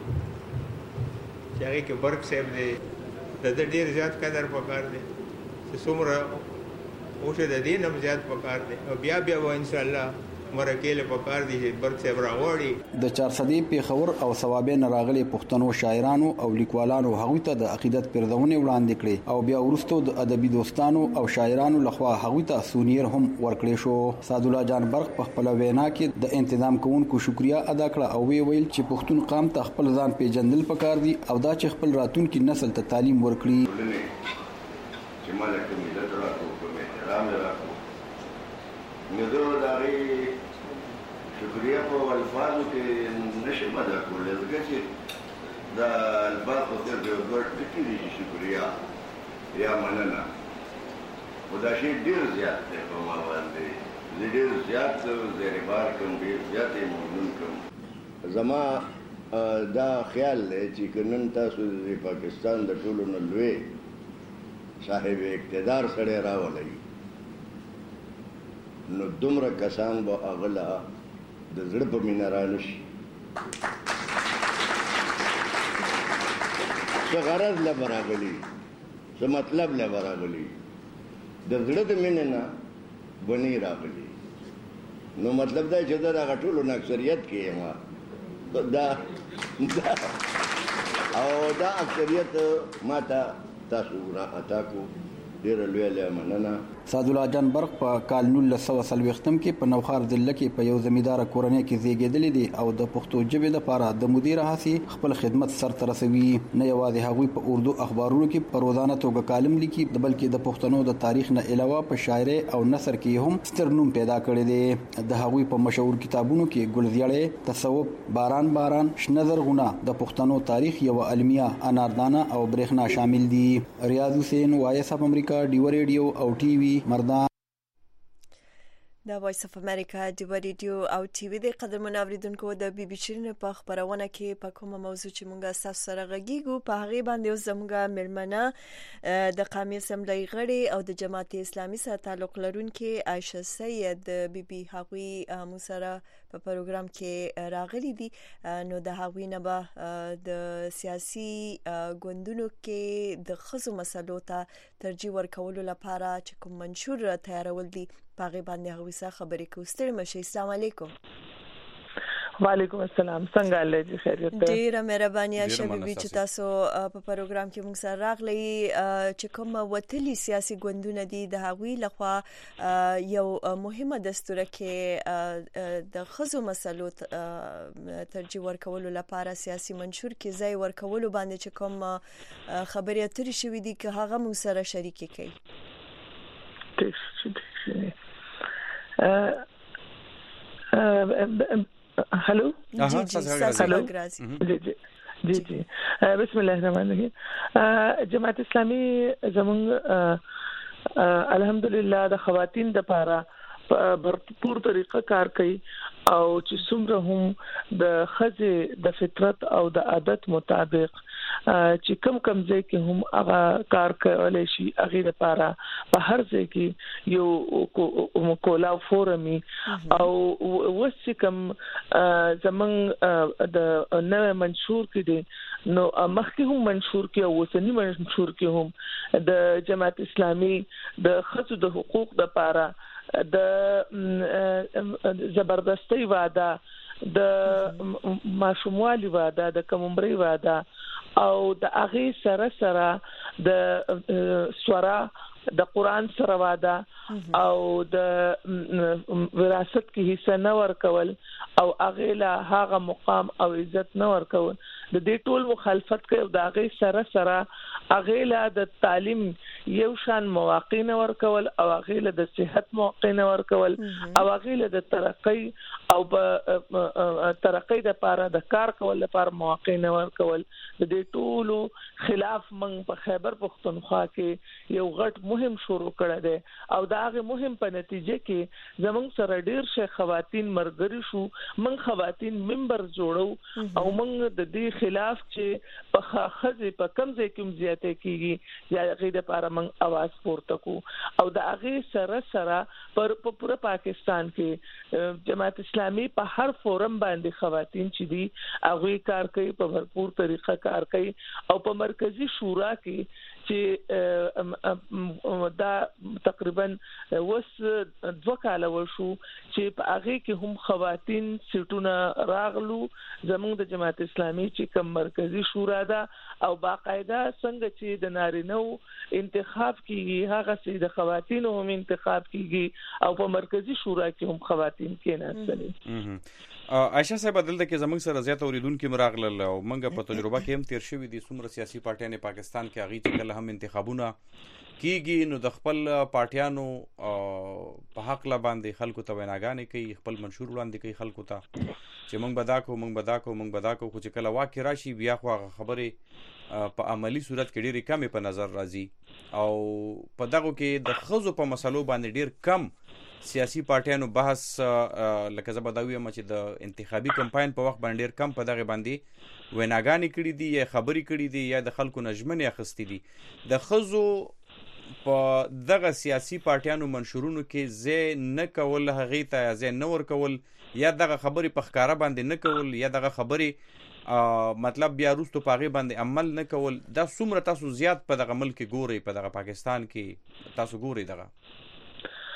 Speaker 17: چې هغې کې برق صاحب دی د ده ډېر زیات قدر پکار دی چې څومره اوښه د دې نه هم زیات پکار دی او بیا بیا به انشاءالله مرکې له پکار دي چې برق صاحب راغواړي
Speaker 15: د چارسدې پېښور او صوابۍ نه راغلي پښتنو شاعرانو او لیکوالانو هغوی ته د عقیدت پرځونې وړاندې کړې او بیا وروسته د ادبي دوستانو او شاعرانو لخوا هغوی ته سونیر هم ورکړی شو سعدالله جان برق په خپله وینا کې د انتظام کوونکو شکریا ادا کړه او ویې ویل چې پښتون قام ته خپل ځان پیژندل پکار دي او دا چې خپل راتلونکي نسل ته تعلیم ورکړي
Speaker 18: چې مالک ملت راکړو کوم احترام راکړو نو زه د هغې شکریه په الفاظو کې نشم ادا کولی ځکه چې د الفاظ په څېر د یو دوه ټکي دي چې شکریه یا مننه خو دا شی ډېر زیات دی په ما باندې زه ډېر زیات زیربار کوم ډېر زیات یې ممنون کوم زما دا خیال دی چې که نن تاسو د پاکستان د ټولو نه لوی صاحب اقتدار سړی راولئ نو دومره کسان به هغه له د زړه په مینه رانه شي څه غرض له به راغلي څه مطلب له به راغلي د زړه د مینې نه به نه راغلي نو مطلب دا چې دا غټولو نه اکثریت کې ما دا او دا اکثریت ماته تاسو را اتاکو ډیر لوی له مننه.
Speaker 15: سعدالله جان برق په کال نولس سوه څلوېښتم کې په نوخار ضلع کې په یو زمیندار کورنۍ کې زیږېدلې دي او د پښتو ژبې لپاره د مدیر هڅې خپل خدمت سرته رسوي. نه یوازې هغوی په اردو اخبارونو کې په روزانه توګه کالم لیکي بلکې د پښتنو د تاریخ نه علاوه په شاعرۍ او نثر کې هم ستر نوم پیدا کړی دی. د هغوی په مشهور کتابونو کې ګلزیړی، تصوف، باران باران، شنه زرغونه، د پښتنو تاریخ، یو المیه، اناردانه او برېښنا شامل دي. ریاض حسین، وایس اف امریکا، ډیو ریډیو او ټي وي مردان.
Speaker 1: د وایس اف امریکا ډیو ریډیو او ټي وي د قدر منوریدونکو د بي بي شیرین په خبرونه کې په کومه موضوع چې مونږه تاسو سره غږیږو په هغه باندې زموږه ملمنه د قومي اسمبلی غړي او د جماعت اسلامي سره تعلق لرونکي عائشه سید بي بي هغوی مو سره په پروګرام کې راغلي دي. نو د هغوی نه به د سیاسي ګوندونو کې د خزو مسلو ته ترجیح ورکولو لپاره چې کوم منشور تیارول دي پاغه باندې هغوی سره خبرې کوو. ستړي مشئ. السلام علیکم.
Speaker 5: وعلیکم السلام. څنګه الله دې خیریت ده؟ ډیره
Speaker 1: مهرباني عائشه بیبي چې تاسو په پروګرام کې موږ سره راغلي. چې کوم وتلي سیاسي ګوندونه دي د هغوی لخوا یو مهمه دستور کې د خزو مسلو ترجیح ورکولو لپاره سیاسي منشور کې ځای ورکولو باندې چې کوم خبرې اترې شوې دي که هغه موږ سره شریک کړي.
Speaker 5: हेलो
Speaker 1: जी जी
Speaker 5: हेलो जी जी जी जी बिस्मिल्लाहिर्रहमानिर्रहीम. जमात इस्लामी زمونږ الحمدلله د خواتین د لپاره په भरपूर طریقه کار کوي او چې څومره هم د خزه د فطرت او د عادت مطابق چې کم کم ځای کې هم هغه کار کولای شي هغه لپاره په هر ځای کې یو کولا فورمي او وڅ کم زمونږ د نوې منشور کې دي نو مخکې هم منشور کې او وسنی منشور کې هم د جماعت اسلامي د خزو د حقوق لپاره د زبردستی وعده، د ماشوموالي وعده، د کممري وعده او د هغه سره سره د سورا د قران سره وعده او د وراثت کې حصہ نه ورکول او هغه له هغه مقام او عزت نه ورکول د دې ټول مخالفت کوي او د هغه سره سره هغه له د تعلیم یو شان مواقع نه ورکول او هغه له د صحت مواقع نه ورکول او هغه له د ترقی او په ترقی د لپاره د کار کول لپاره مواقع نه ورکول د دې ټول خلاف من په خیبر پختونخوا کې یو غټ مهم شروع کړی دی او دا هغه مهم په نتیجه کې زمونږ سره ډیر شي خواتین مرګري شو. من خواتین منبر جوړو او من د دې خلاف چې په خزه په کم ځای کې زیاته کیږي یا غیر لپاره من आवाज پورته کو او د هغه سره سره پر پوره پاکستان کې جماعت اسلامي په هر فورم باندې خواتین چې دي هغه کار کوي په भरपूर طریقه کار کوي او په مرکزی شورا کې چې دا تقریبا وس دوه کال وشو چې په هغه کې هم خواتین سیټونه راغلو زموږ د جماعت اسلامي چې کوم مرکزی شورا ده او باقاعده څنګه چې د نارینو انتخاب کیږي هغه چې د خواتینو هم انتخاب کیږي او په مرکزی شورا کې هم خواتین کېناستلې.
Speaker 2: عائشه صاحب بدل د کې زموږ سره زیات اوریدونکو مراغله او منګه په تجربه کې هم تیر شوی دي څومره سیاسي پارټیانې پاکستان کې هغه چې کله هم انتخابونه کیږي نو د خپل پارټیانو په حق لا باندې خلکو ته ویناګانې کوي، خپل منشور وړاندې کوي خلکو ته چې موږ بدا کو موږ بدا کو موږ بدا کو خو چې کله واقع راشي بیا خو خبره په عملی صورت کې ډېری کمې په نظر راځي او په دغه کې د خزو په مسلو باندې ډېر کم سیاسي پارټیانو بحث لکه زبداوی هم چې د انتخابي کمپاین په وخت باندې ډېر کم په دغه باندې ویناګانې کړي دي یا خبرې کړي دي یا د خلکو نجمنې اخستې دي. د خزو په دغه سیاسي پارټیانو منشورونو کې زه نه کول هغه ته زه نه ور کول یا دغه خبرې په ښکارا باندې نه کول یا دغه خبرې مطلب بیا روستو پاغي باندې عمل نه کول دا څومره تاسو زیات په دغه ملک ګوري په دغه پاکستان کې تاسو ګوري دغه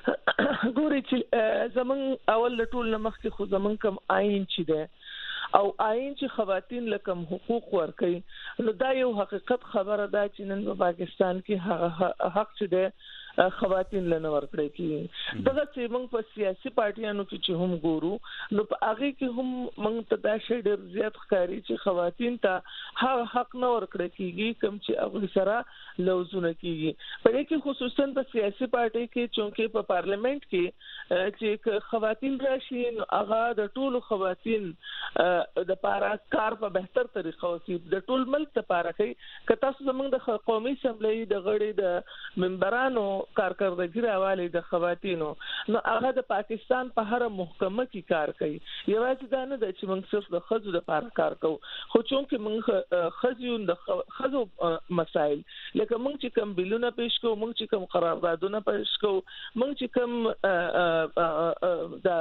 Speaker 5: ګوري چې زمون اول ټول نمخ کې خو زمون کم آئین چي ده او آئین چې خواتین لکم حقوق ورکړي نو دا یو حقیقت خبره ده چې نن په پاکستان کې حق چي ده خواتین لنه ورکړي کی دغه چې موږ په سیاسي پارټیانو کې چې هم ګورو نو په هغه کې هم موږ ته دا شی ډېر زیات ښکاري چې خواتین ته هغه حق نه ورکړي کیږي کوم چې هغه سره لوزونه کیږي په دې کې خصوصا په سیاسي پارټي کې چې په پارلیمنت کې چې خواتین راشي نو هغه د ټولو خواتین د پاره کار په بهتر طریقه وکړي د ټول ملک لپاره کوي که تاسو زموږ د قومي اسمبلی د غړي د منبرانو کارکردګي راوالي د خواتینو نو هغه د پاکستان په هر محکمه کې کار کوي یوازې دا نه چې موږ صرف د خځو لپاره کار کوو خو چونکې موږ خځو د خځو مسائل لکه موږ چې کوم بیلونه پیش کوو موږ چې کوم قراردادونه پیش کوو موږ چې کوم د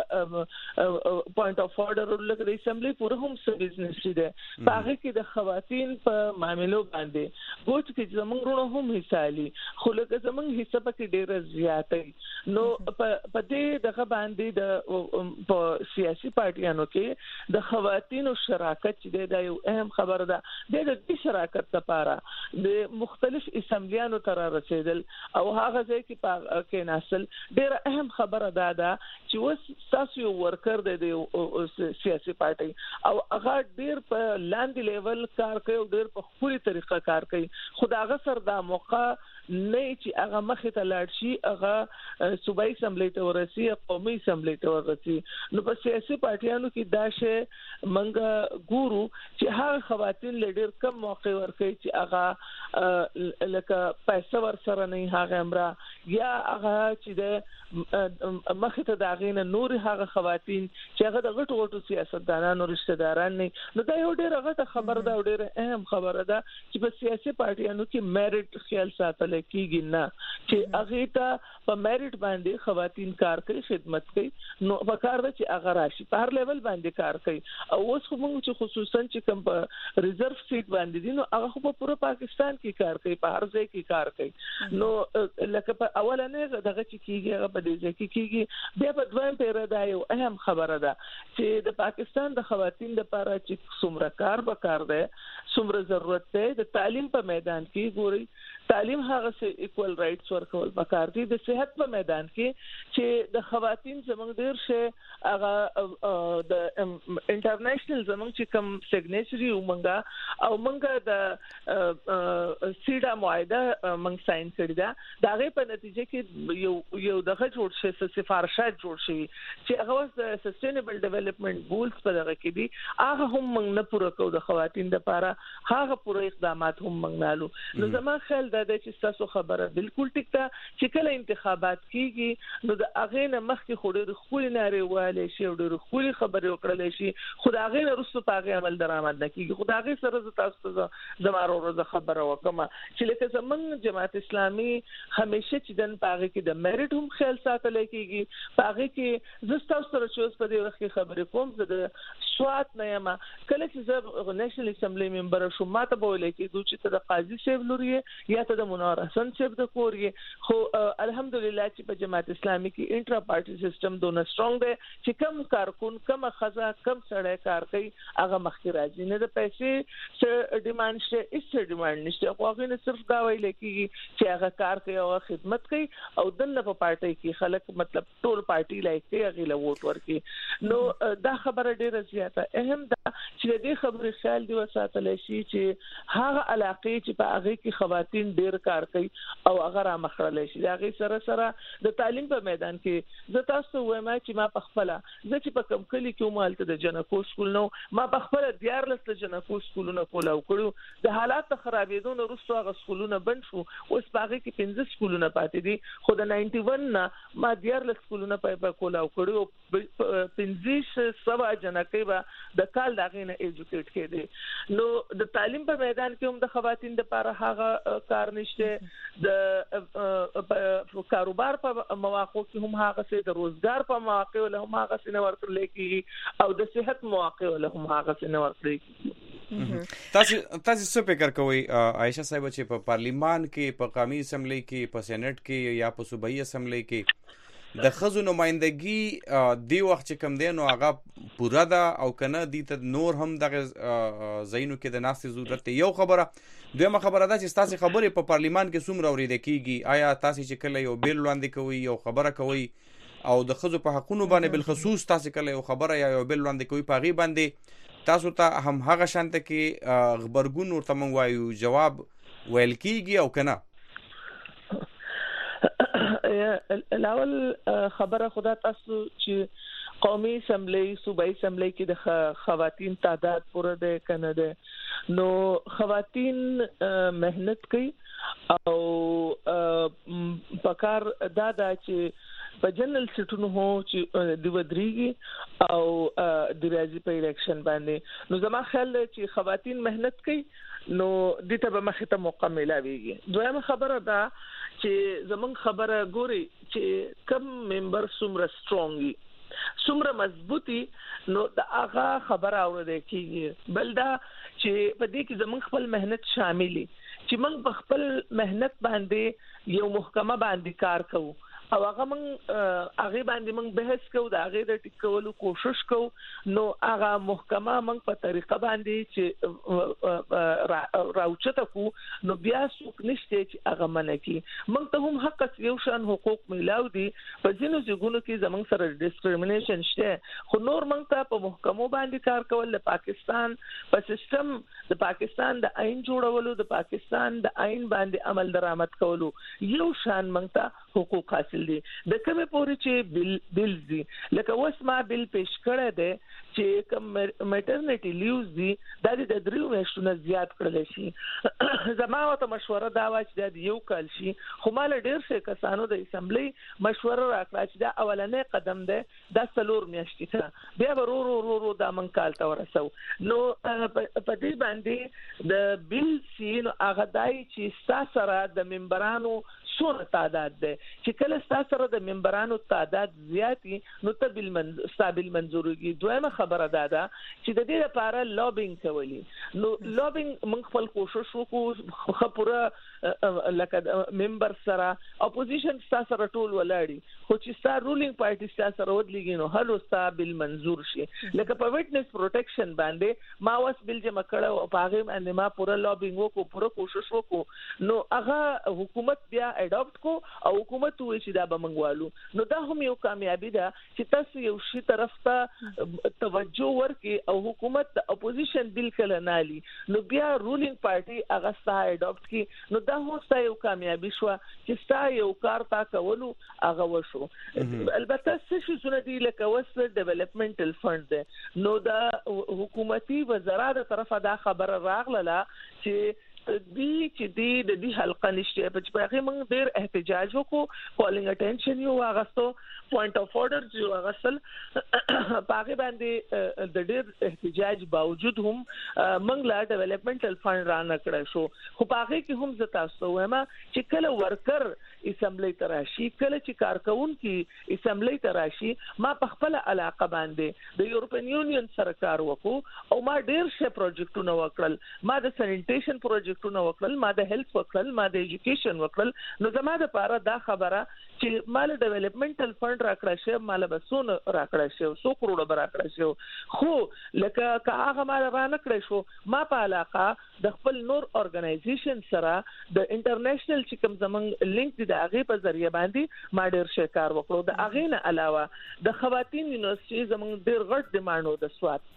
Speaker 5: پوینټ اف اورډر لکه د اسمبلی پوره هم څه بزنس دي په هغه کې د خواتین په معاملو باندې ګوت کې زموږ رونو هم حصالي خو لکه زموږ حصہ کې ډیره زیاتې نو په دې دغه باندې د په سیاسي پارټیانو کې د خواتینو شراکت چې د یو اهم خبره ده د دې شراکت لپاره د مختلف اسمبلیانو تر رسیدل او هغه ځای کې کې نسل ډیره اهم خبره ده دا چې وس تاسو یو ورکر د سیاسي پارټي او هغه ډیر په لاندې لیول کار کوي او ډیر په خوري طریقه کار کوي خدای سره دا موقع نه چې هغه مخې ته لاړ شي هغه صوبایي اسمبلی ته ورسي قومي اسمبلی ته ورسي نو په سیاسي پارټیانو کې دا شی منګه ګورو چې هغه خواتین لیډر کم موقع ورکړي چې هغه لکه پیسې ورسره نه هغه امرا یا هغه چې د مخې ته دا غینه نور هغه خواتین چې هغه د غټو غټو سیاستدانانو رشتہ داران نه نو دا یو ډیره غټه خبره ده او ډیره اهم خبره ده چې په سیاسي پارټیانو کې میرټ خیال ساتل کیږي نه چې هغه ته په میرټ باندې خواتین کار کوي خدمت کوي نو په کار ده چې هغه راشي په هر لیول باندې کار کوي او اوس خو موږ چې خصوصا چې کوم په ریزرو سیټ باندې دي نو هغه په پوره پاکستان کې کار کوي په هر ځای کې کار کوي نو لکه په اولنې دغه چې کیږي هغه په دې ځای کې کیږي بیا په دویم پیره دا یو اهم خبره ده چې د پاکستان د خواتین لپاره چې څومره کار وکړ دی څومره ضرورت دی د تعلیم په میدان کې ګوري تعلیم هغه سه ایکوال رائټس ورکول پکار دي د صحت په میدان کې چې د خواتین زموږ ډیر شه هغه د انټرنیشنل زموږ چې کوم سیګنیچری ومنګا او منګا د سیډا معاهده منګ ساين کړی دا دغه په نتیجه کې یو یو دغه جوړ شي سفارشات جوړ شي چې هغه د سستینبل ډیولپمنٹ ګولز په دغه کې دي هغه هم موږ نه پوره کوو د خواتین لپاره هغه پوره اقدامات هم موږ نالو نو زما خیال دا چې تاسو خبره بالکل ټیک ده چې کله انتخابات کیږي نو د اغه نه مخکې خوري خولي ناريواله شي او ډېر خولي خبرې وکړل شي خدای اغه نه رسو پاغه عمل درآمد نه کیږي خدای اغه سره تاسو ته زمارو روزه خبره وکم چې لکه زمنګ جماعت اسلامي همیشه چې دن پاغه کې د میرټ هم خیال ساتل کیږي پاغه کې زستا سره چوز په دې وخت کې خبرې کوم زه د سوات نه یم کله چې زه نېشنل اسمبلی ممبر شوم ماته بوله کې دوی چې د قاضي صاحب لوري یا ته د منور حسن صاحب د کورګي خو الحمدلله چې په جماعت اسلامي کې انټرا پارټي سیستم دونه سترونګ دی چې کم کارکون کم خزا کم سړی کار کوي هغه مخکې راځي نه د پیسې څه ډیماند شته هیڅ ډیماند نشته خو هغه نه صرف دا ویل کېږي چې هغه کار کوي او خدمت کوي او دنه په پارټي کې خلک مطلب ټول پارټي لایکي هغه له ووټ ورکي نو دا خبره ډیره زیاته اهم ده چې دې خبرې خیال دی وساتل شي چې هغه علاقې چې په هغه کې خواتین ډیر کار کوي او هغه را مخړل شي دا غي سره سره د تعلیم په میدان کې زه تاسو وایم چې ما په خپل زه چې په کم کلی کې مالته د جنکو سکول نو ما په خپل دیار لسته جنکو سکولونه کولاو کړو د حالات خرابېدو نو رسو هغه سکولونه بند شو اوس پاغه کې پنځه سکولونه پاتې دي خو د اکیانوي نه ما دیار لس سکولونه په کولاو کړو پنځه سوا جنکې به د کال دغه نه ایجوکیټ کړي نو د تعلیم په میدان کې هم د خواتین لپاره هغه کار نشته د کاروبار په مواقع کې هم هغه څه د روزګار په مواقع له هم هغه څه نه ورکړل کېږي او د صحت مواقع له هم هغه څه نه ورکړل کېږي
Speaker 2: تاسو تاسو څه فکر کوئ عائشہ صاحب چې په پارلیمان کې په قومي اسمبلی کې په سېنات کې یا په صوبایي اسمبلی کې د ښځو نمایندګي دی وخت چې کم دی نو هغه پوره ده او کنه دي ته نور هم دغه ځایونو کې د ناستې ضرورت دی. یو خبره. دویمه خبره ده چې ستاسې خبرې په پارلیمان کې څومره اورېدل کېږي؟ آیا تاسې چې کله یو بیل وړاندې کوئ یو خبره کوئ او د ښځو په حقونو باندې بالخصوص تاسې کله یو خبره یا یو بیل وړاندې کوئ په هغې باندې تاسو ته هم هغه شانته کې غبرګون ورته موږ وایو جواب ویل کېږي او که نه؟
Speaker 5: الاول خبره خدا تاسو چې قومي اسمبلی صوبایي اسمبلی کې د خواتین تعداد پوره ده کنه ده نو خواتین مهنت کوي او پکار دا دا چې په جنرال سیټونو هو چې د ودرېږي او د راځي په الیکشن باندې نو زما خیال چې خواتین مهنت کوي نو د ته به مخه ته موقع ملاويږي. دویمه خبره دا چې زمون خبره ګوري چې کم ممبر سمره سترونګي سمره مضبوطي نو دا هغه خبره اورېدل کیږي. بل دا چې په دې کې زمون خپل مهنت شاملي چې موږ په خپل مهنت باندې یو محکمه باندې کار کوو او هغه موږ هغه باندې موږ بحث کوو د هغه د ټیکولو کوشش کوو نو هغه محکمه موږ په طریقه باندې چې راوچته کو نو بیا څوک نشته چې هغه منکي موږ ته هم حق یو شان حقوق ملاو دي په ځینو ځګونو کې زموږ سره ډیسکریمینیشن شته خو نور موږ ته په محکمو باندې کار کول د پاکستان په سیستم د پاکستان د آئین جوړولو د پاکستان د آئین باندې عمل درآمد کولو یو شان موږ ته حقوق حاصل دي. د کومه پورې چې بل بل دي لکه اوس ما بل پیش کړی دی چې کوم میټرنټی لیوز دي دا د دریو میاشتو نه زیات کړل شي. زما ته مشوره دا و چې د یو کال شي خو مال ډیر څه کسانو د اسمبلی مشوره راکړه چې دا اولنې قدم دی د څلور میاشتې ته بیا ورو ورو ورو د من کال ته ورسو نو په دې باندې د بل سین هغه دای چې ساسره د ممبرانو څونه تعداد ده چې کله سره د ممبرانو تعداد زیاتی نو ته بل من استابل منظورږي. دویمه خبره ده دا چې د دې لپاره لابینګ کوي نو لابینګ موږ خپل کوشش وکړو خپره لکه ممبر سره اپوزیشن سره ټول ولاړی خو چې ستا رولینګ پارټي سره ودلېږي نو هلو استابل منظور شي لکه په وټنس پروټیکشن باندې ما واس بل جمع کړو او هغه باندې ما پوره لابینګ وکړو پوره کوشش وکړو نو هغه حکومت بیا اډاپټ کو او حکومت وې چې دا به منغوالو نو دا هم یو کامیابی ده چې تاسو یو شی طرف ته توجه ورکړي او حکومت د اپوزیشن بل کله نالي نو بیا رولینګ پارټي هغه ستا اډاپټ کی نو دا هم ستا یو کامیابی شو چې ستا یو کار تا کولو هغه وشو. البته څه شي دي لکه وس ډیولپمنټل فند ده نو دا حکومتي وزارت طرفه دا خبر راغله چې دی چې دی د دې حلقه نشته په هغه موږ ډېر احتجاج وکړو کالینګ اټینشن یو واغستو پوینټ اف اورډر جو واغسل پاګه باندې د ډېر احتجاج باوجود هم موږ لا ډیولپمنټل فند را نه کړی شو خو پاګه کې هم زه تاسو وایم چې کله ورکر اسمبلی تراشي کله چې کارکون کې اسمبلی تراشي ما په خپل علاقه باندې د یورپین یونین سره کار وکړو او ما ډېر څه پروجیکټونه وکړل ما د سانیټیشن پروجیکټ ټونه وکړل ما د هیلث وکړل ما د ایجوکیشن وکړل نو زما د پاره دا خبره چې مال ډیولپمنټل فند راکړه شي مال بسون راکړه شي سو کروڑ راکړه شي خو لکه که هغه مال را نه کړی شو ما په علاقه د خپل نور اورګنایزیشن سره د انټرنیشنل چې کوم زمنګ لینک دي د هغه په ذریعہ باندې ما ډیر ښه کار وکړو د هغه نه علاوه د خواتین یونیورسيټي زمنګ ډیر غټ ډیماند د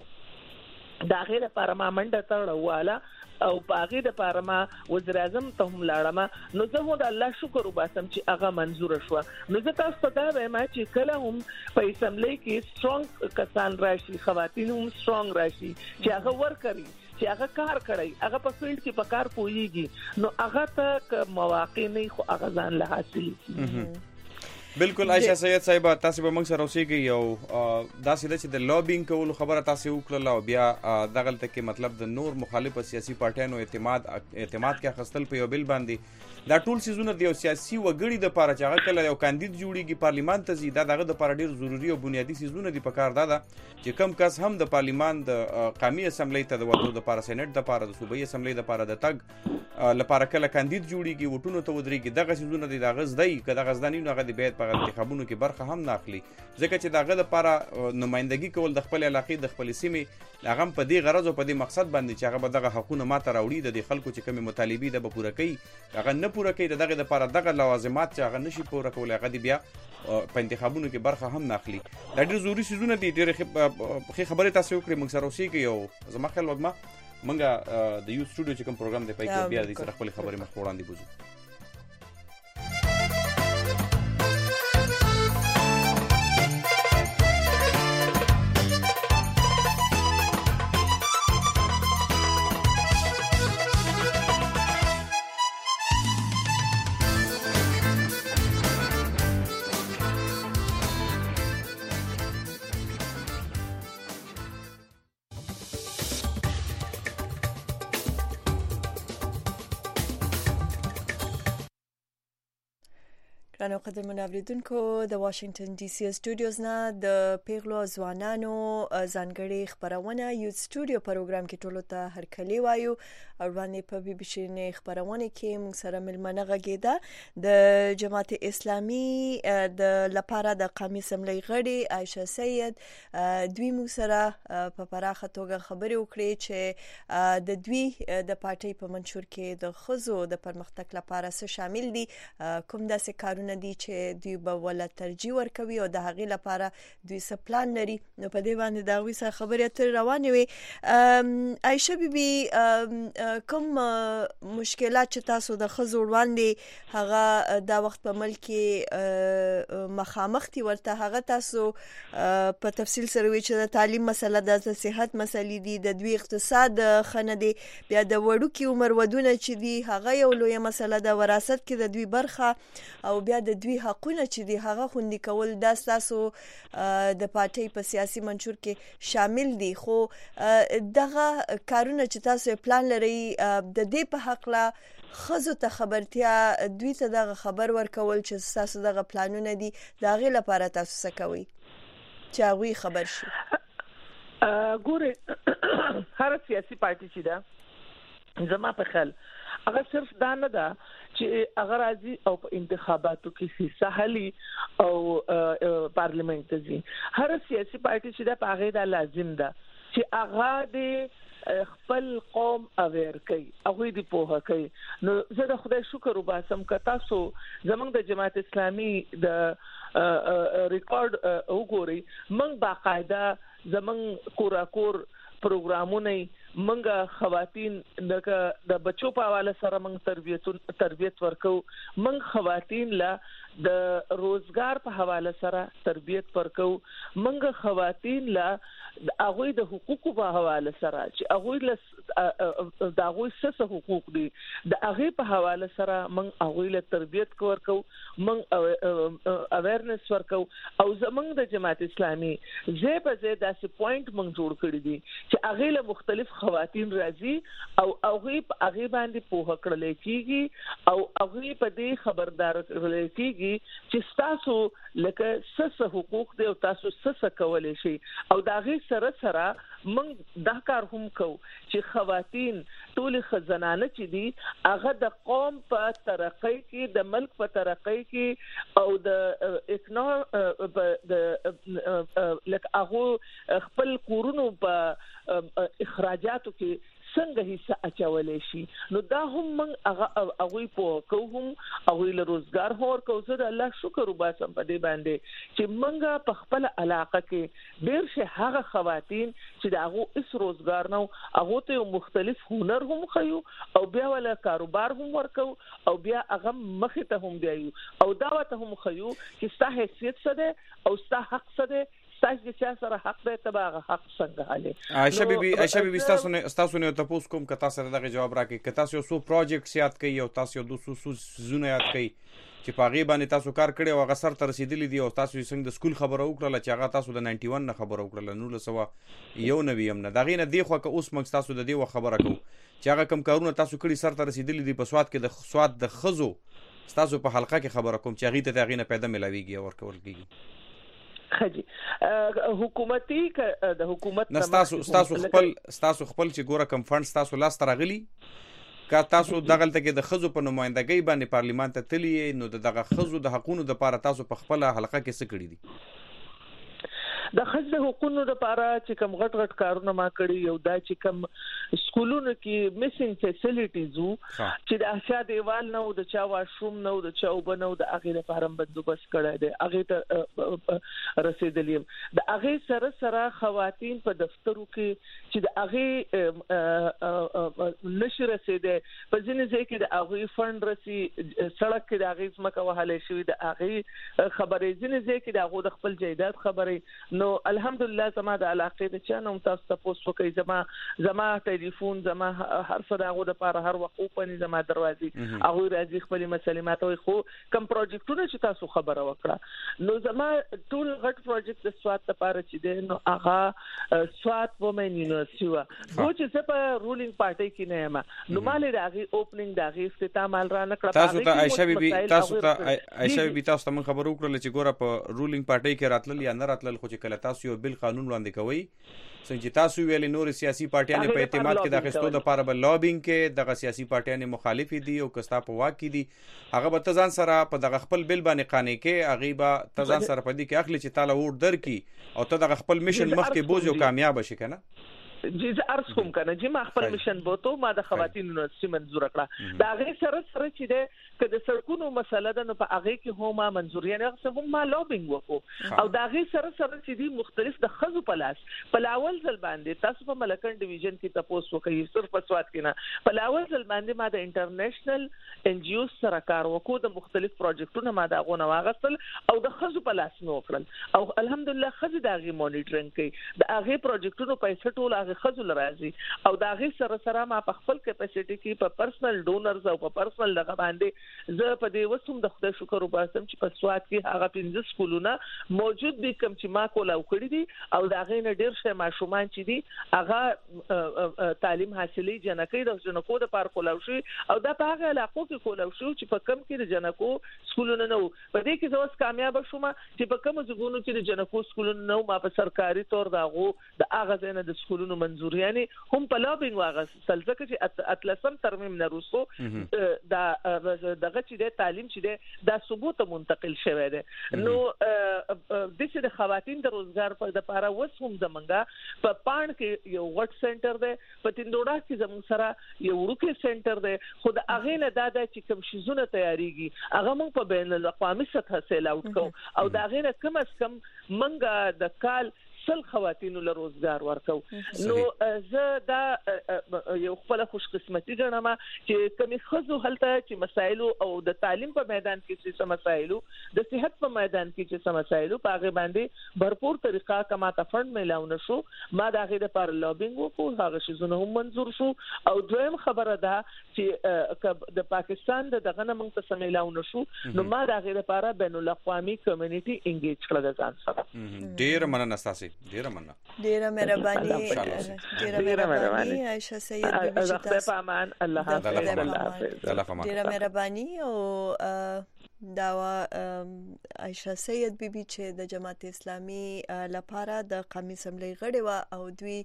Speaker 5: سواد د هغه لپاره ما منډه تړواله او پاغي د پارما وزیر اعظم ته هم لاړم نو زه هم د الله شکر وباسم چې هغه منزور شو نو زه تاسو ته دا وایم چې کله هم په اسمبلی کې سترونګ کسان راشي خواتین هم سترونګ راشي چې هغه ور کوي چې هغه کار کوي هغه په فیلډ کې په کار کويږي نو هغه ته مواقع نه خو هغه ځان له حاصلې
Speaker 2: بالکل عائشہ سید صاحب تاسو به موږ سره اوسېږئ یو دا سیده چې د لابینګ کولو خبره تاسو وکړه او بیا دغه ته کې مطلب د نور مخالف سیاسي پارټیانو اعتماد اعتماد کې خستل په یو بل باندې دا ټول سيزونه د سیاسي وګړي د پاره چې هغه کله یو کاندید جوړیږي پارلیمان ته زی دا دغه د پاره ډیر ضروری او بنیادی سيزونه دي په کار دا چې کم کس هم د پارلیمان د قومي اسمبلی ته د وټو د پاره سېنات د پاره د صوبایي اسمبلی د پاره د تګ لپاره کله کاندید جوړیږي وټونو ته ودرېږي دغه سيزونه دي دغه زدای کله غزدانی نو هغه د بیت په انتخابونو کې برخه هم نه اخلي، ځکه چې دغه لپاره نمائندګي کول د خپل علاقې د خپل سیمې هغه په دې غرض او په دې مقصد باندې چې هغه به دغه حقونه ماته راوړي، د خلکو چې کومې مطالبې ده به پوره کوي، هغه نه پوره کوي، دغه لپاره دغه لوازمات چې هغه نشي پوره کولی هغه دی بیا په انتخابونو کې برخه هم نه اخلي. دا ډېر ضروري څیزونه دي، ډېرې ښې خبرې تاسو وکړې، موږ سره اوسېږئ او زما خیال وږمه موږ د یو سټوډیو چې کوم پروګرام دی پای کې بیا دې سره خپلې خبرې مخ وړاندې بوځو.
Speaker 1: ګرانو قدرمنو اوریدونکو، د واشنگټن ډي سي سټوډیوز نه د پیغلو ځوانانو ځانګړي خبرونه یو سټوډیو پروګرام کې ټولو ته هرکلی وایو. اړوندې په بي بي سي نه خبرونه کې موږ سره ملمنه غږیده د جماعت اسلامي د لپاره د قومي اسمبلی غړي عائشه سید، دوی موږ سره په پراخه توګه خبرې وکړې چې د دوی د پارټۍ په منشور کې د ښځو د پرمختګ لپاره څه شامل دي، کوم داسې کارونه دي چې دوی به ولا ترجیح ورکوي او د هغې لپاره دوی څه پلان لري. نو په دې باندې د هغوی سره خبرې اترې روانې وې. عایشه بیبي، کوم مشکلات چې تاسو د ښځو وړاندې هغه دا وخت په ملک کې مخامخ دي ورته، هغه تاسو په تفصیل سره وی چې د تعلیم مسله ده، د صحت مسلې دي، د دوی اقتصاد ښه نه دی، بیا د وړوکي عمر ودونه چې دي هغه یو لویه مسله ده، وراثت کې د دوی برخه او بیا د دوی حقونه چې دي هغه خوندي کول، دا ستاسو د پارټۍ په سیاسي منشور کې شامل دي. خو دغه کارونه چې تاسو پلان لرئ د دې په حق لا ښځو ته خبرتیا، دوی ته دغه خبر ورکول چې ستاسو دغه پلانونه دي، د هغې لپاره تاسو څه کوئ چې هغوی خبر شي؟
Speaker 5: ګورې، هر سیاسي پارټي چې ده زما په خیال هغه صرف دا نه ده چې هغه راځي او په انتخاباتو کې حصہ اخلي او پارلیمنت ته ځي. هر سیاسي پارټي چې ده په هغې دا لازم ده چې هغه د خپل قوم اویر کوي، هغوی دی پوهه کوي. نو زه د خدای شکر وباسم که تاسو زمونږ د جماعت اسلامي د ریکارډ وګورئ، موږ باقاعده زمونږ کورا کور پروګرامونه منګه خواتین د بچو په حواله سره موږ تربیت تربیت ورکو، موږ خواتین لا د روزګار په حواله سره تربیت ورکو، موږ خواتین لا هغوی د حقوقو په حواله سره چې هغوی له د هغوی څه حقوق دي د هغې په حواله سره موږ هغوی له تربیت ورکو، موږ اویرنس ورکو. او زموږ د جماعت اسلامي ځای په ځای داسې پوینټ موږ جوړ کړي دي چې هغې له مختلف خواتین راځي او هغوی په هغې باندې پوهه کړلی کېږي او هغوی په دې خبردار کړلی کېږي چې ستاسو لکه څه حقوق دی او تاسو څه کولی شئ. او د هغې سره سره موږ دا کار هم کوو چې خواتین ټولې ښځینانه چې دي هغه د قوم په ترقۍ کې، د ملک په ترقۍ کې او د اکنام د لکه هغو خپل کورونو په اخراجاتو کې څنګه حصہ اچولای شي. نو دا هم موږ هغه هغوی پوه کوو، هم هغوی له روزګار هم ورکوو. زه د الله شکر وباسم په دې باندې چې موږ په خپله علاقه کې ډېر شي هغه خواتین چې د هغو هېڅ روزګار نه و هغو ته یو مختلف هنر هم ښیو او بیا ولا کاروبار هم ورکوو او بیا هغه مخې ته هم بیایو او دا ورته هم ښیو چې ستا حیثیت څه دی او ستا حق څه دی، ستاسو چې چا سره حق دی ته به هغه حق څنګه حلې.
Speaker 2: عایشه بیبي عایشه بیبي ستاسو نه ستاسو نه تاسو کوم که تاسو دغه جواب راکړئ، که تاسو یو څو پروجیکټس یاد کړئ او تاسو یو دوه څو سیزونه یاد کړئ چې په هغې باندې تاسو کار کړی او هغه سر ته رسېدلي دي او تاسو یې څنګه د سکول خبره وکړله چې هغه تاسو د ناینټي ون نه خبره وکړله نولس سوه یو نوي یم نه، د هغې نه دې خوا که اوس موږ ستاسو د دې وخت خبره کوو چې هغه کوم کارونه تاسو کړي سر ته رسېدلي دي په سواد کې، د سواد د ښځو ستاسو په حلقه کې خبره کوم چې هغې ته د هغې نه پیدا میلاویږي او ورکول کېږي.
Speaker 5: خجی حکومتي د حکومت
Speaker 2: نه ستاسو ستاسو خپل ستاسو خپل چې ګوره کم فند ستاسو لاس ته راغلي کا تاسو دغلته کې د خزو په نمائندګۍ باندې پارلیمان ته تللی نو دغه خزو د حقوقو د لپاره تاسو په خپل حلقه کې څه کړی دي؟
Speaker 5: د خځې حقوقو لپاره چې کوم غټ غټ کارونه ما کړی یو دا چې کوم سکولونو کې میسنګ فیسیلیټیز وو چې د احشا دیوال نه او د چا واشروم نه او د چا وبنو د هغه لپاره بندوبست کړی دی هغه ته رسیدلیم د هغه سره سره خواتین په دفترو کې چې د هغه نشي رسیدي په ځینې ځای کې د هغه فند رسي سړک کې د هغه ځمکه وهلې شوې د هغه خبرې ځینې ځای کې د هغه د خپل جایداد خبرې نو الحمدلله زما د علاقې د چانه هم تاسو تاسو کوي زما زما ټلیفون زما هر څه دغه د لپاره هر وخت اوپن زما دروازې هغه راځي خپل مسلې ماته خو کم پروجیکټونه چې تاسو خبره وکړه نو زما ټول غټ پروجیکټ د سواد لپاره چې دی نو هغه سواد وومن یونیورسيټي و خو چې څه په رولینګ پارټي کې نه یم نو مال راغي اوپننګ دغه افتتاح مال را نکړه
Speaker 2: تاسو ته عائشہ بیبي تاسو ته عائشہ بیبي تاسو ته خبرو کړل چې ګوره په رولینګ پارټي کې راتلل یا نه راتلل خو کله تاسو یو بل قانون وړاندې کوي څنګه تاسو ویلي نور سیاسي پارټیانو په اعتماد کې د غستو د لپاره بل لابینګ کې دغه سیاسي پارټیانو مخالف دي او کستا په واک کې دي هغه به تزان سره په دغه خپل بل باندې قانې کې هغه به تزان سره په دې کې اخلي چې تعالی ووټ درکې او ته دغه خپل میشن مخ کې بوز او کامیاب شې کنه
Speaker 5: جز ارز کوم کنه چې ما خپل میشن بوته ما د خواتینو یونیورسيټي منزور کړه دا غي سره سره چې ده که د سړکونو مسله ده نو په هغه کې هم ما منزور یعنی هغه هم ما لوبینګ وکړو او دا غي سره سره چې دي مختلف د خزو پلاس په لاول ځل باندې تاسو په ملکن ډیویژن کې تاسو کوي صرف په سواد کې نه په لاول ځل باندې ما د انټرنیشنل ان جی او سره کار وکړو د مختلف پروجیکټونو ما دا غو واغستل او د خزو پلاس نو کړل او الحمدلله خزو دا غي مانیټرینګ کوي د هغه پروجیکټونو پیسې ټول هغه خزو لرازي او دا غي سره سره ما په خپل کیپاسټي کې په پرسنل ډونرز او په پرسنل لغه باندې زه په دې وسوم د خدای شکر وباسم چې په سواد کې هغه پنځه سکولونه موجود دي کوم چې ما کول او کړی دي او دا غي نه ډیر شه ماشومان چې دي هغه تعلیم حاصلې جنکې د جنکو د پار کول او شي او دا په هغه علاقو کې کول او شي چې په کم کې د جنکو سکولونه نو په دې کې زه اوس کامیاب شوم چې په کوم ځګونو کې د جنکو سکولونه نو ما په سرکاري تور داغو د هغه ځنه د سکولونو منزور یعنی هم په لابینګ واغ سلزکه چې اتلسم ترمیم نه روسو دا دغه چې د تعلیم چې د د ثبوت منتقل شوی دی نو د څه د خواتین د روزګار په لپاره وسوم زمونږه په پان کې یو وټ سنټر دی په تندوړه کې زموږ سره یو ورکه سنټر دی خو د اغه نه دا د چې کوم شیزونه تیاریږي هغه موږ په بین الاقوامي سطح سیل اوټ کوو او دا غینه کم از کم منګه د کال سل خواتینو له روزګار ورکو نو زه دا یو خپل خوش قسمتي ګڼم چې کمی خزو هلته چې مسایل او د تعلیم په میدان کې چې مسایل د صحت په میدان کې چې مسایل په هغه باندې भरपूर طریقه کما ته فند ملاونه شو ما دا غي د پر لابینګ وکړو هغه شیزونه هم منزور شو او دویم خبره ده چې د پاکستان د دغه نمنګ ته سملاونه شو نو ما دا غي لپاره بین الاقوامي کمیونټي انګیج کړل ځان سره
Speaker 2: ډیر مننه تاسو ډیره مننه
Speaker 1: ډیره مهرباني ډیره مهرباني عائشہ سید بیبي
Speaker 5: شتا په امان الله حافظ
Speaker 1: ډیره مهرباني او دا عائشہ سید بیبي چې د جماعت اسلامي لپاره د قومي اسمبلی غړي و او دوی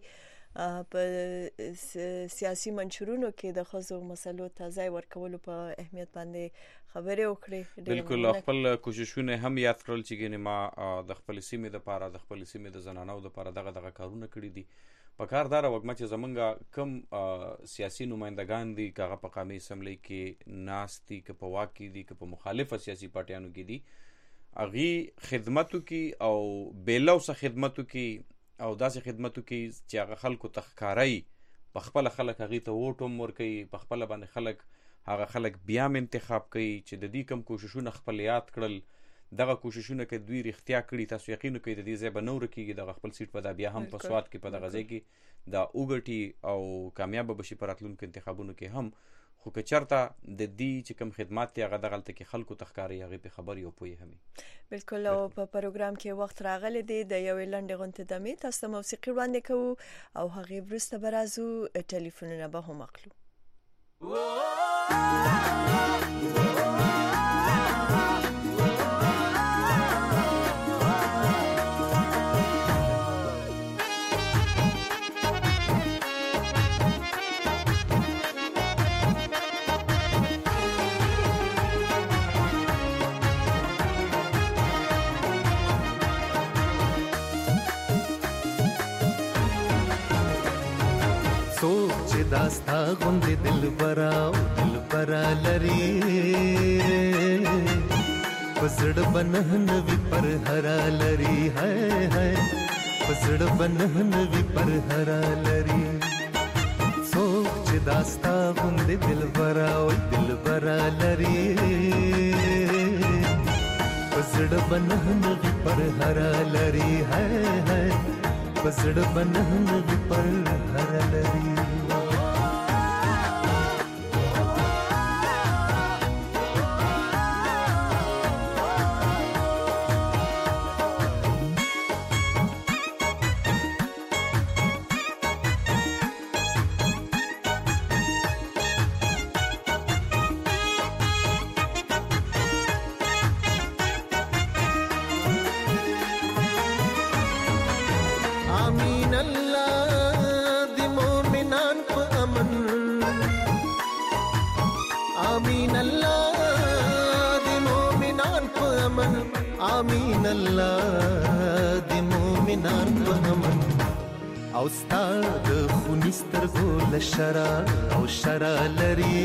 Speaker 1: په سیاسي منشورونو کې د خزو مسلو ته ځای ورکول په اهمیت باندې خبرې وکړې
Speaker 2: بالکل خپل کوششونه هم یاد کړل چې ګنې ما د خپل سیمې د لپاره د خپل سیمې د زنانو د لپاره دغه دغه کارونه کړی دي په کاردار وګم چې زمونږ کم سیاسي نمائندگان دي کغه په قومي اسمبلی کې ناستي ک په واک کې دي ک په مخالفه سیاسي پارټیانو کې دي اغي خدماتو کې او بیلو سره خدماتو کې او داسې خدماتو کې چې هغه خلکو تخکارای په خپل خلک هغه ته ووټ ور کوي په خپل باندې خلک هغه خلک بیا انتخاب کوي چې د دې کم کوششونه خپل یاد کړل دغه کوششونه کې دوی رښتیا کړی تاسو یقین کوئ د دې ځای بنور کېږي دغه خپل سیټ په دا بیا هم په سواد کې په دغه ځای کې دا اوګټي او کامیاب بشي پر اتلونکو انتخابونو کې هم خو که چرته د دې چې کوم خدمات دی هغه دغلته کې خلکو تخکاری هغه په خبري او پوي همي
Speaker 1: بالکل او په پروګرام کې وخت راغلی دی د یو لنډ غونټه د می تاسو موسیقي وړاندې کوو او هغه ورسته برازو ټلیفونونه به هم اخلو
Speaker 19: چې داستا غوندې دلبرا او دلبرا لري پسړ بنهن وی پر هرا لري هاي هاي پسړ بنهن وی پر هرا لري څوک چې داستا غوندې دلبرا او دلبرا لري پسړ بنهن وی پر هرا لري هاي هاي پسړ بنهن وی پر هرا لري آمین الله د مومنان په امن او ستاد خونستر ګول شرا او شرا لري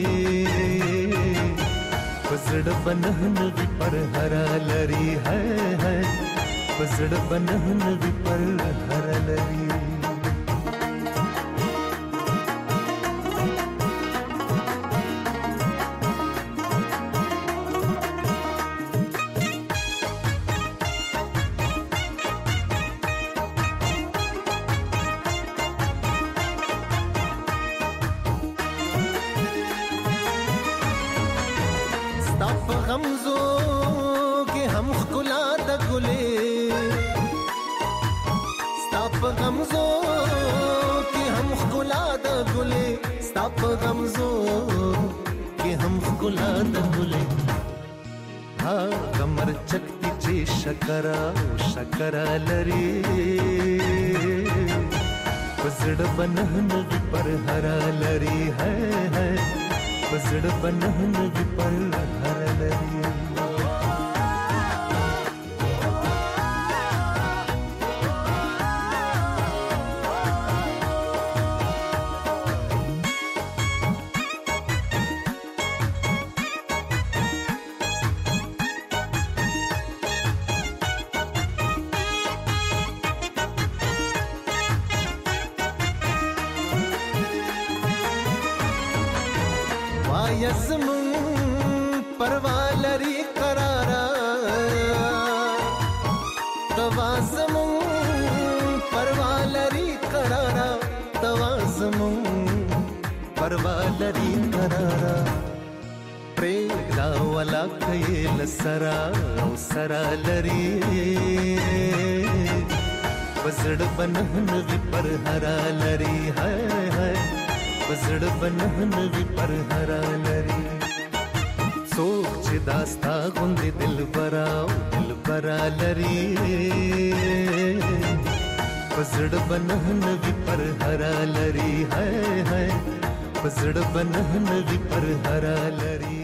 Speaker 19: پسړ بنهن وی پر هرا لري هاي هاي پسړ بنهن وی پر هرا لري شکرا شکرا لري پسړ بنهن وی پر هرا لري هاي هاي پسړ بنهن وی پر هرا لري परवालरी करारा प्रेरा वाला खयल सरा ओ सरा लरी पसड़ बनहन वि पर हरा लरी हाय हाय पसड़ बनहन वि पर हरा लरी सोच दास्ता गुंदे दिल बरा दिल बरा लरी पसड़ बनहन वि पर हरा लरी हाय हाय पसड़ बनहन वि पर हरा लरी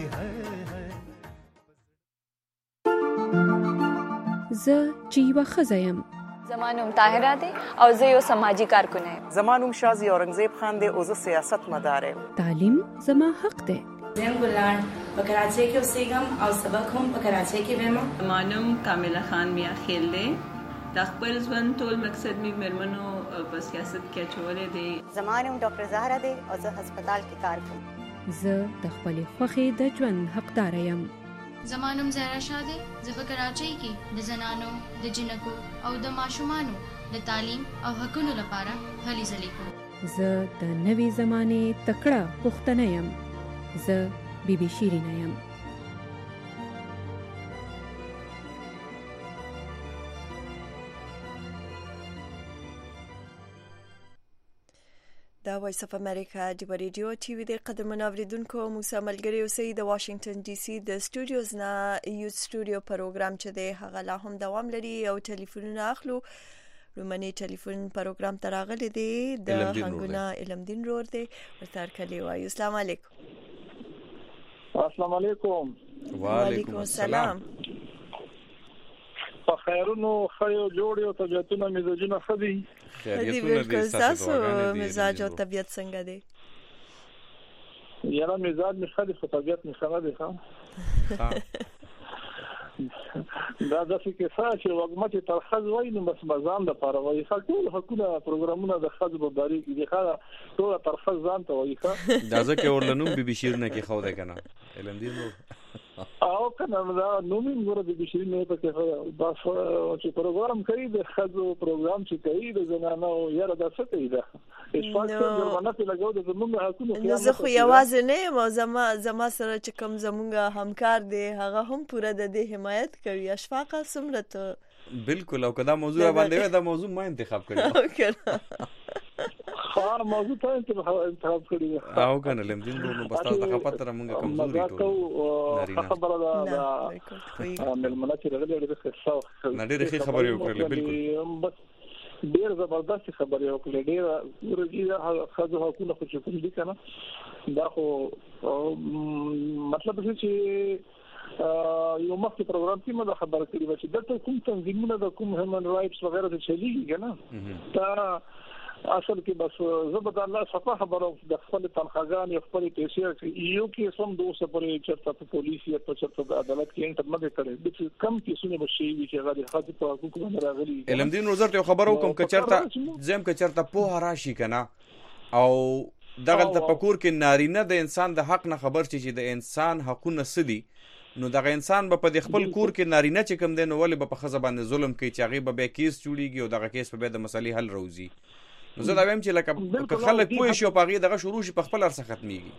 Speaker 20: ز چې یوه ښځه یم.
Speaker 21: زما نوم طاهره دی او زه یو سماجي کارکونه یم.
Speaker 22: زما نوم شازي اورنګزیب خان دی او زه سیاست مدار یم.
Speaker 20: تعلیم زما حق دی.
Speaker 23: زم ګلان په کراچۍ کې اوسېږم او سبق هم په کراچۍ کې وایم.
Speaker 24: زما نوم کامله خان میا خیل دی. د خپل ژوند ټول مقصد می مرمنو په سیاست کې اچولې دی.
Speaker 25: زما نوم ډاکټر زهرا دی او زه هسپتال کې کار کوم.
Speaker 20: زه د خپل خوښې د ژوند حقدار یم.
Speaker 26: زما نوم زهرا شاه دی. زه په کراچۍ کې د زنانو د جنکو او د ماشومانو د تعلیم او حقوقو لپاره هلې ځلې کوم.
Speaker 20: زه د نوې زمانې تکړه پښتنه یم. زه بی بی شیرینه یم.
Speaker 1: دا وایس اف امریکا د ریډیو ټي وي د قدرمن اوریدونکو موسی ملګری اوسئ د واشنگټن ډي سي د سټوډیوز نه یو سټوډیو پروګرام چې دی هغه لا هم دوام لري او ټلیفونونه اخلو. رومنی ټلیفون پروګرام تراغلی دی د هنګونه علمدین رور دی ورته کلی وایو. السلام علیکم.
Speaker 8: السلام علیکم.
Speaker 1: وعلیکم السلام.
Speaker 8: په خیرونو خیو جوړیو طبيعتونه مزاجونه خدي
Speaker 2: خیریتونه دي
Speaker 1: تاسو مزاج او طبيعت څنګه دی؟
Speaker 3: یاره مزاج می خالي خو طبيعت می خراب دي ها. دا د فکر سره چې وګمت ترخص وای نو بس مزان د پاره وای ټول حکومت پروګرامونه د خاص بباري کې دي خاله ټول ترخص ځان ته وای ښه
Speaker 2: دا ځکه ورلنوم بي بي شیر نه کې خو ده کنه علم دي نو
Speaker 3: او کنه دا نو موږ ګوره بي بي شیر نه پکې بس چې پروګرام کوي د خاص پروګرام چې کوي د زنانو یاره د څه کوي دا اشفاق جرمانه په لګاو د زموږ حکومت
Speaker 1: نو زه خو یوازې نه یم زما زما سره چې کوم زموږ همکار دی هغه هم پوره د دې حمایت کوي. اشفاق سمره ته
Speaker 2: بالکل او کدا موضوع باندې دا موضوع ما انتخاب کړی
Speaker 3: خار موضوع ته انتخاب کړی
Speaker 2: او کنه لم دین نو بس تاسو ته پته را مونږه کمزوري ټول
Speaker 3: نارینه خبره دا ملمنه چې راغلی د ښه
Speaker 2: نړۍ ښه خبرې وکړلې بالکل
Speaker 3: بس ډیر زبردست خبرې وکړلې ډیر ورګي خاصه حکومت خو چې کوم دي کنه دا خو مطلب چې یو مخکې پروګرام کې مده خبره کړې و چې دلته کوم تنظیمونه د کوم هیومن رائټس وغیرہ څه چلیږي کنه دا اصل کې بس زبد الله صفه خبره د خپل تنخواګان یو خپل پیسې یو کې سم دوه پرې چرته په پولیس یا په چرته د عدالت کې انټرمد کړي د کم کیسونه بشي چې هغه د حاجت په حقوقو راغلي
Speaker 2: علم دین نظر ته خبرو کوم که چرته زم که چرته په راشي کنه او دغه د پکور کې نارینه د انسان د حق نه خبر شي چې د انسان حقونه سدي نو دغه انسان به په خپل کور کې نارینه چې کوم دی نو ولې به په خزه باندې ظلم کوي چې هغه به کیس جوړیږي او دغه کیس په د مسلې حل روزي. نو زه دا وایم چې لکه خلک پوه شي او هغه دغه شروع شي په خپل ارسه ختميږي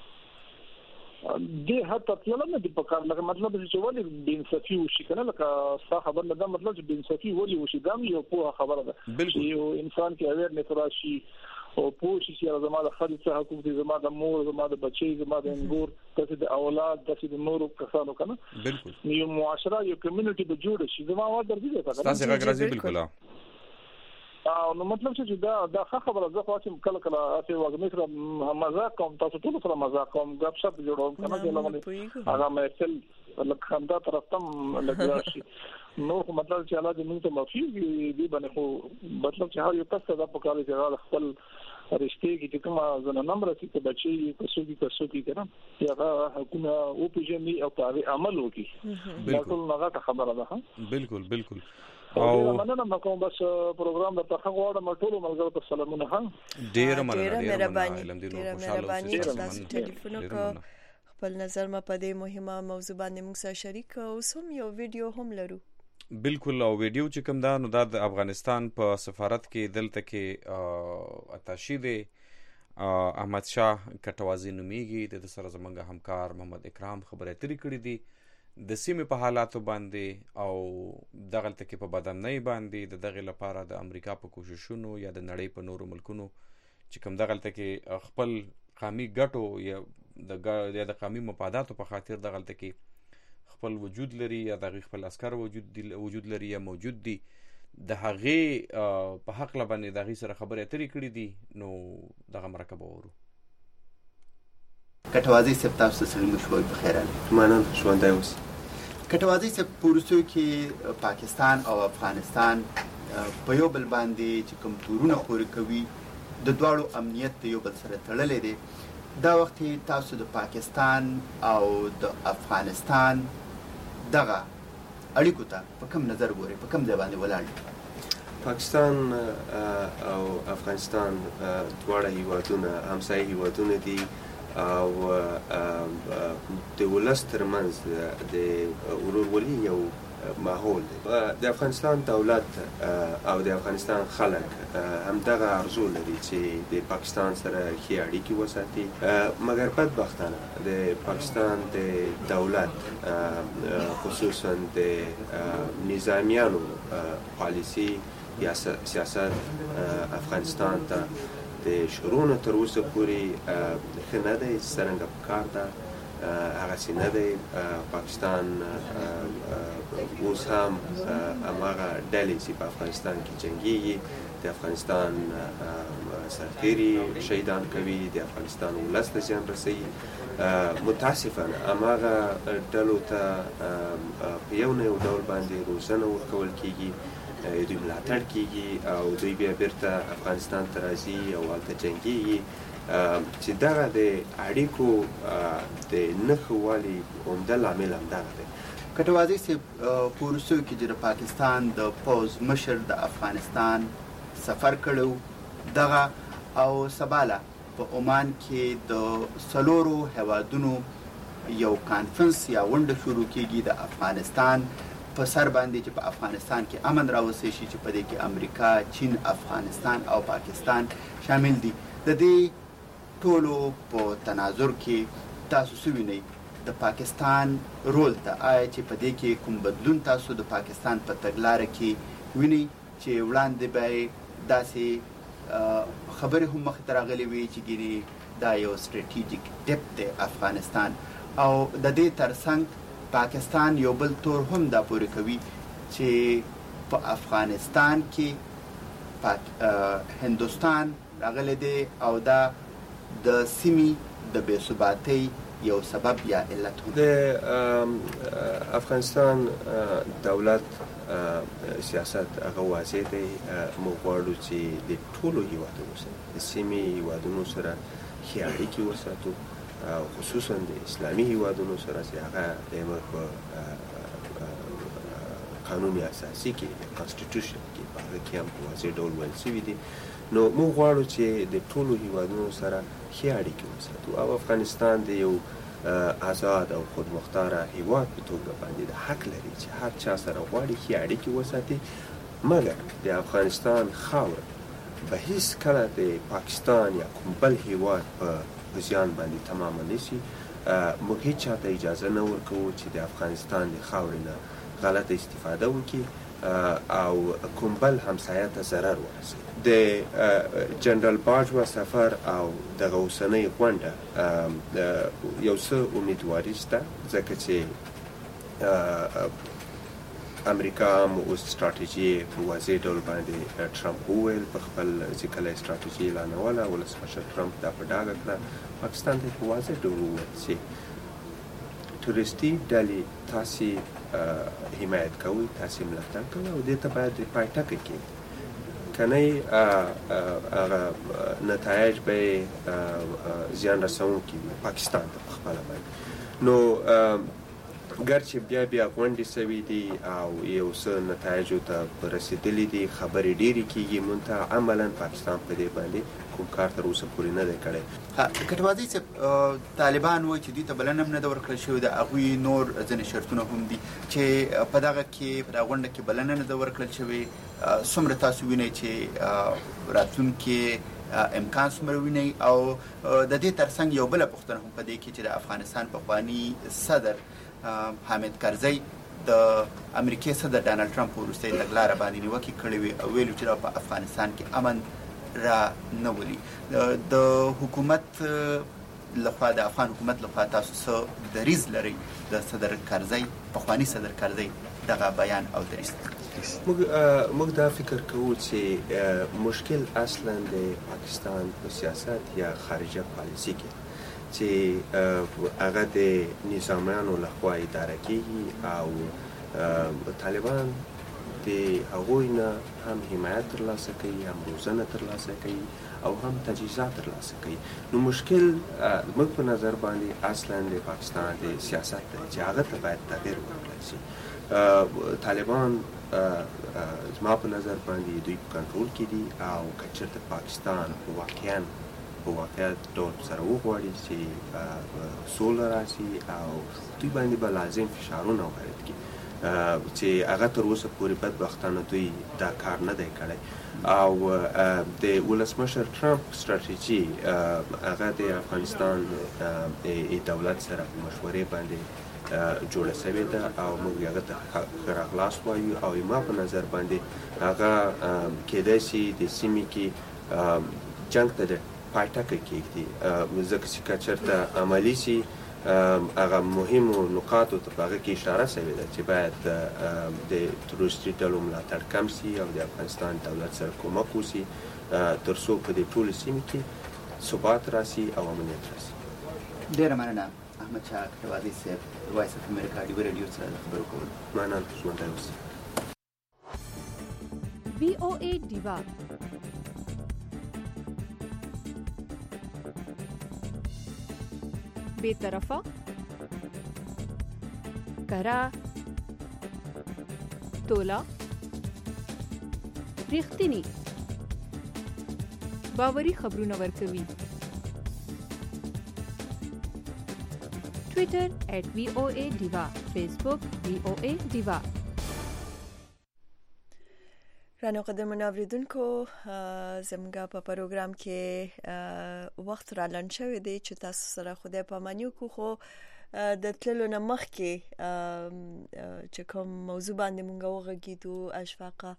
Speaker 3: دې حتی تل نه دی په کار لکه مطلب چې ولې بنصفي وشي کنه لکه صح خبر نه دا مطلب چې بنصفي ولې وشي دا یو په خبره ده یو انسان کې اویر نه راشي او پوه شي چې زما د خالي څخه حقوق دي زما د مور زما د بچي زما د انګور تاسو د اولاد تاسو د نورو کسانو کنه
Speaker 2: بالکل
Speaker 3: یو معاشره یو کمیونټي به جوړ شي زما و درځي دا
Speaker 2: تاسو راځي بالکل
Speaker 3: او نو مطلب چې دا دا خبره زه خو چې کله کله اته وګمې سره مزاق کوم تاسو ټول سره مزاق کوم غب شپ جوړوم کنه چې لمنه هغه مې تل لکه خندا طرف تم لګیا شي نو مطلب چې الله دې موږ ته معافي دي باندې خو مطلب چې هر یو کس دا په کار کې هغه خپل رښتې کې چې کومه زنه نمبر چې په بچي کسو کې کسو کې کنه هغه حکومت او پیژني او په عمل وکړي بالکل هغه خبره ده
Speaker 2: بالکل بالکل
Speaker 3: او مننه کوم بس پروګرام د تخه غواړم ټول ملګرو ته سلامونه ها
Speaker 2: ډیر مننه
Speaker 1: ډیر مهرباني تاسو ټلیفون کو خپل نظر ما په دې مهمه موضوع باندې موږ سره شریک اوس هم یو ویډیو هم لرو.
Speaker 2: بالکل او ویډیو چې کوم دا نو د افغانستان په سفارت کې دلته کې اتاشي دی احمد شاه کټوازی نومیږي د سره زمونږ همکار محمد اکرام خبرې ترې کړې دي د سیمې په حالاتو باندې او دغه تل کې په بدنۍ باندې د دغه لپاره د امریکا په کوششونو یا د نړۍ په نورو ملکونو چې کوم دغه تل کې خپل قومي ګټو یا د د قومي مفاداتو په خاطر دغه تل کې خپل وجود لري یا د خپل عسكر وجود دی وجود لري یا موجود دي د هغه په حق لبنې دغه سره خبرې اترې کړې دي نو دغه مرکب وورو.
Speaker 4: کټوازی سپ تاسو سره مشوي په خیر
Speaker 6: مننه ژوندای اوس.
Speaker 4: کټوازی سپ پورسو کې پاکستان او افغانستان په یو بل باندې چې کوم تورونه خوري کوي د دواړو امنیت یو بل سره تړلې دي دا وخت تاسو د پاکستان او د افغانستان دغه اړیکو ته په کوم نظر ګوري په کوم ځای باندې ولاړ
Speaker 6: پاکستان او افغانستان دواړه هیوادونه همسایه هیوادونه دي او د ولس ترمنځ د ورورولۍ یو ماحول دی. د افغانستان دولت او د افغانستان خلک همدغه ارزو لري چې د پاکستان سره ښې اړیکې وساتي مګر بدبختانه د پاکستان د دولت خصوصا د نظامیانو پالیسي یا سیاست افغانستان ته د شروع تر اوسه پورې ښه نه دی څرنګه پکار ده هغسې نه دی. پاکستان اوس هم هماغه ډلې چې په افغانستان کې جنګېږي د افغانستان سرتېري شهیدان کوي د افغانستان ولس ته زیان رسوي. متاسفانه هماغه ډلو ته په یو نه یو ډول باندې روزنه ورکول کېږي دوی ملاتړ کیږي او دوی بیا بیرته افغانستان ته راځي او هلته جنګیږي چې دغه د اړیکو د نه ښه والي عمده لامل همدغه دی.
Speaker 4: کټوازی صاحب په وروستیو کې چې د پاکستان د پوځ مشر د افغانستان سفر کړی دغه او سباله په عمان کې د څلورو هیوادونو یو کانفرنس یا غونډه شروع کیږي د افغانستان په سر باندې چې په افغانستان کې امن راوستي شي چې په دې کې امریکا، چین، افغانستان او پاکستان شامل دي. د دې ټولو په تناظر کې تاسو څه وینئ د پاکستان رول ته؟ آیا چې په دې کې کوم بدلون تاسو د پاکستان په تګلاره کې وینئ چې وړاندې به داسې خبرې هم مخې ته راغلې وي چې ګینې دا یو سټریټیجیک ډپ دی افغانستان او د دې ترڅنګ پاکستان یو بل تور هم دا پورې کوي چې په افغانستان کې هندوستان راغلی دی او دا د سیمې د بې ثباتۍ یو سبب یا علت هم
Speaker 6: د افغانستان دولت سیاست هغه واضح دی. موږ غواړو چې د ټولو هیوادونو سره د سیمې هیوادونو سره ښې اړیکې وساتو او خصوصا د اسلامي هیوادونو سره چې هغه زموږ په قانون اساسي کې کانسټیټیوشن کې په هغه کې هم په واضح ډول ویل شوي دي. نو موږ غواړو چې د ټولو هیوادونو سره ښې اړیکې وساتو او افغانستان د یو آزاد او خودمختاره هیواد په توګه باندې د حق لري چې هر چا سره غواړي ښې اړیکې وساتي، مګر د افغانستان خاوره به هیڅ کله د پاکستان یا کوم بل هیواد په زیان باندې تمامه نشي. موږ هیڅ چاته اجازه نه ورکوو چې د افغانستان د خاورې نه غلطه استفاده وکړي او کوم بل همسایه ته ضرر ورسوي. د جنرال باجوا سفر او دغه اوسنۍ غونډه یو څه امیدواري شته ځکه چې امریکا هم اوس ستراتیژي په واضح ډول باندې ټرمپ وویل په خپل چې کله ستراتیژي اعلانوله ولسمشر ټرمپ دا په ډاګه کړه پاکستان ته په واضح ډول وویل چې ټوریستي ډلې تاسې حمایت کوئ، تاسې ملاتړ کوئ او دې ته باید پای ټکی کېږدي، کنه هغه نتایج به زیان رسونکي وي پاکستان ته په خپله باندې. نو ګرچې بیا بیا غونډې سوي دي او یو څه نتایجو ته رسېدلي دي، خبرې ډېرې کېږي، منتها عملا پاکستان په دې باندې کوم کار تر اوسه پورې نه دی کړی.
Speaker 4: کټوازی صاحب طالبان وایي چې دوی ته بلنه هم نه ده ورکړل شوې د هغوی نور ځینې شرطونه هم دي چې په دغه کې په دغه غونډه کې بلنه نه ده ورکړل شوې. څومره تاسو وینئ چې راتلونکي امکان څومره وینئ او د دې ترڅنګ یو بله پوښتنه هم په دې کې چې د افغانستان پخواني صدر حامد کرزی د امریکای صدر ډانلډ ټرمپ وروستۍ تګلاره باندې نیوکې کړې وې او ویلو چې په افغانستان کې امن را نه ولي. د حکومت لخوا د افغان حکومت لخوا تاسو څه دریځ لرئ د صدر کرزی پخواني صدر کرزی دغه بیان او دریځ؟
Speaker 6: موږ دا فکر کوو چې مشکل اصلا د پاکستان په سیاست یا خارجه پالیسي کې چې هغه د نظامیانو لخوا اداره کېږي او طالبان د هغوی نه هم حمایت ترلاسه کوي، هم روزنه ترلاسه کوي او هم تجهیزات ترلاسه کوي. نو مشکل موږ په نظر باندې اصلا د پاکستان د سیاست دی چې هغه ته باید تغییر ورکړل شي. طالبان زما په نظر باندې دوی په کنټرول کې دي او که چېرته پاکستان واقعا په واقعیت ډول سره وغواړي چې سوله راشي او دوی باندې به لازم فشارونه وارد کړي چې هغه تر اوسه پورې بدبختانه دوی دا کار نه دی کړی او د ولسمشر ټرمپ ستراتیژي هغه د افغانستان د دولت سره په مشورې باندې جوړه شوې ده او موږ هغه ته ښه راغلاست وایو او ما په نظر باندې هغه کیدای شي د سیمې کې جنګ ته د پای ټکی کېږدي ځکه چې که چېرته عملي شي هغه مهمو نقاطو ته په هغه کې اشاره شوې ده چې باید د تروریستي ډلو ملاتړ کم شي او د افغانستان دولت سره کومک وشي تر څو په دې ټولې سیمې کې ثبات راشي او امنیت راشي.
Speaker 4: ډېره مننه احمد شاه کټوازی صاحب، وایس اف امریکا ډیو ریډیو سره د خبرو کولو.
Speaker 6: مننه ژوندی اوسئ.
Speaker 20: وی او ای دیوا. بے طرفه کرا تولا ریښتینی باوري خبرونه ورکوي. ټویټر ایٹ وی او اے دیوا، فیسبوک وی او اے دیوا.
Speaker 1: رانو قدرمن اوریدونکو، زموږ په پروګرام کې وخت را لنډ شوی دی چې تاسو سره خدای پاماني وکړو، خو د تللو نه مخکې چې کوم موضوع باندې مونږ وغږیدو اشفاقه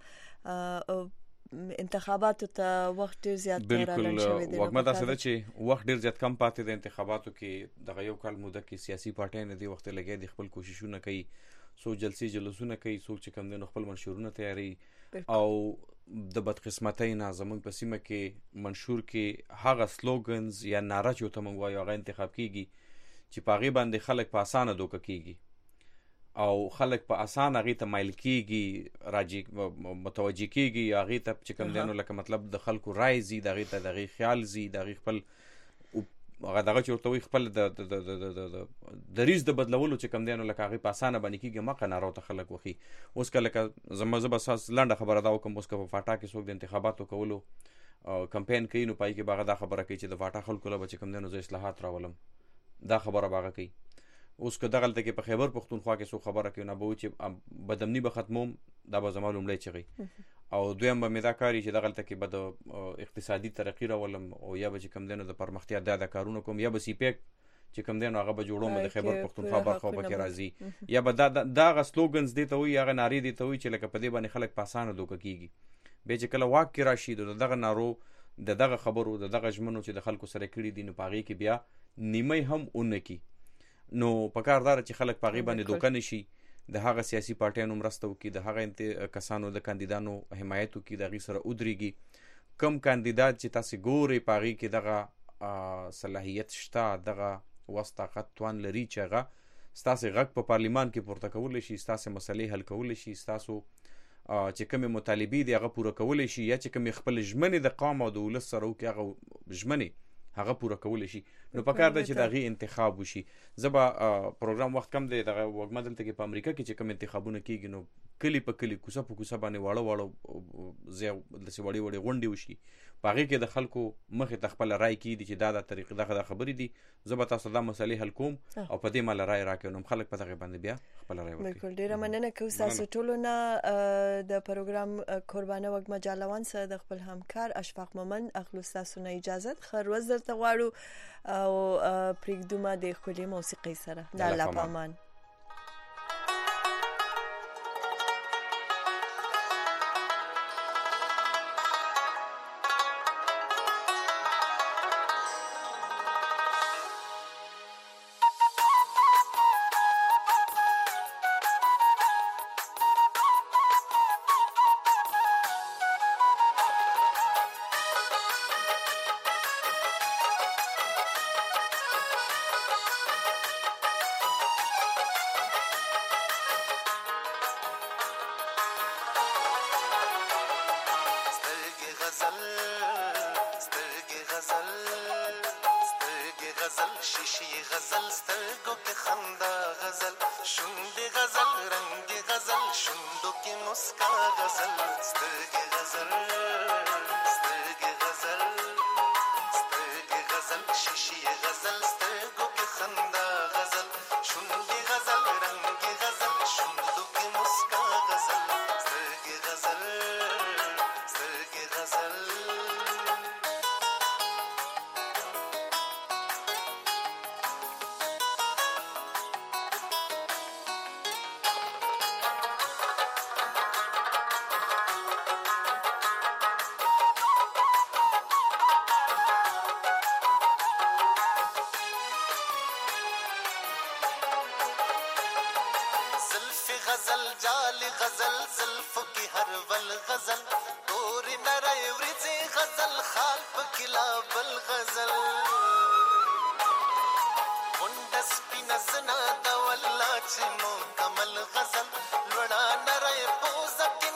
Speaker 1: انتخاباتو ته وخت ډیر زیات را لنډ شوی دی.
Speaker 2: وګمه دا څه ده چې وخت ډیر زیات کم پاتې د انتخاباتو کې. دغه یو کال موده کې سیاسي پارټیانو دی وخت لګي د خپل کوششونه کوي، سو جلسې جلوسونه کوي، سو چې کم دین خپل منشورونه تیاری او د بدقسمتۍ نه زمونږ په سیمه کې منشور کې هغه سلوګنز یا نعره چې ته مونږ وایو هغه انتخاب کیږي چې پاغي باندې خلک په اسانه دوکه کیږي او خلک په اسانه غي ته مایل کیږي، راځي متوجي کیږي هغه ته چې کم دینو لکه مطلب د خلکو رائے زی دغه ته دغه خیال زی دغه خپل هغه دغه چې ورته خپل د د د ریز د بدلولو چې کم دینو لکه هغه په اسانه باندې کیږي مخه نه راوته خلک وخی. اوس کله زمزه بس لنډه خبره دا وکم، اوس که په فاټا کې څوک د انتخاباتو کولو کمپاین کوي نو پای کې باغ دا خبره کوي چې د فاټا خلکو له بچ کم دینو ز اصلاحات راولم، دا خبره باغ کوي. اوس که دغه تل کې په خیبر پختونخوا کې څوک خبره کوي نه به چې بدمنی به ختموم، دا به زموږ لومړی چغي او دویم به مدا کاری چې دغه تل کې به د اقتصادي ترقی راولم او یا به کم دینو د پرمختیا د کارونه کوم، یا به سی پیک چې کم دینو هغه به جوړوم د خیبر پختونخوا برخه به کې راځي، یا به دا دغه سلوګنز دي ته وي هغه ناری دي ته وي چې لکه په دې باندې خلک پاسانه دوکه کیږي. به چې کله واک کې راشي دغه نارو دغه خبرو دغه ژمنو چې د خلکو سره کړی دي نو پاغي کې بیا نیمه هم اونکی نو پکاردار چې خلک پاغي باندې دوکه نشي، د هغه سیاسي پارټیانو مرسته وکي، د هغه کسانو د کاندیدانو حمایت وکي، د غي سره ودرېږي. کم کاندیدات چې تاسو ګوري پاغي کې دغه صلاحیت شته، دغه واسطاقت توان لري چې هغه ستاسو غږ په پارلیمان کې پورته کول شي، ستاسو مسلې حل کول شي، ستاسو چې کوم مطالبه دي هغه پوره کول شي، یا چې کوم خپل ژمنې د قوم او د ولس سره وکي هغه ژمنې هغه پوره کول شي. نو پکار ده چې دغه انتخاب وشي. زبا پروګرام وخت کم دی، دغه وګمه دلته کې په امریکا کې چې کوم انتخابونه کیږي نو کلی په کلی کوڅه په کوڅه باندې واړه واړه زی د سی وړي وړي غونډې وشي، پاغي کې د خلکو مخه تخپل رائے کی دي چې دا د طریقې دغه خبرې دي. زبا تاسو د مسلې حل کوم او په دې مال رائے راکونم، خلک په دغه باندې بیا خپل رائے ورکړي.
Speaker 1: بالکل ډیره مننه کوم تاسو ټولو نه د پروګرام قربانه وګمه جالوان سره د خپل همکار اشفاق مومن اخلو تاسو نه اجازه خروز درته غواړو او پرېږدومه د خولي موسیقي سره د الله پامان.
Speaker 19: غزل جالي غزل زلفو کی هر ول غزل تور نری ورځي غزل خال پکلا بل غزل وندس پینزنا د والله چې مو کمل غزل لړا نری پوزک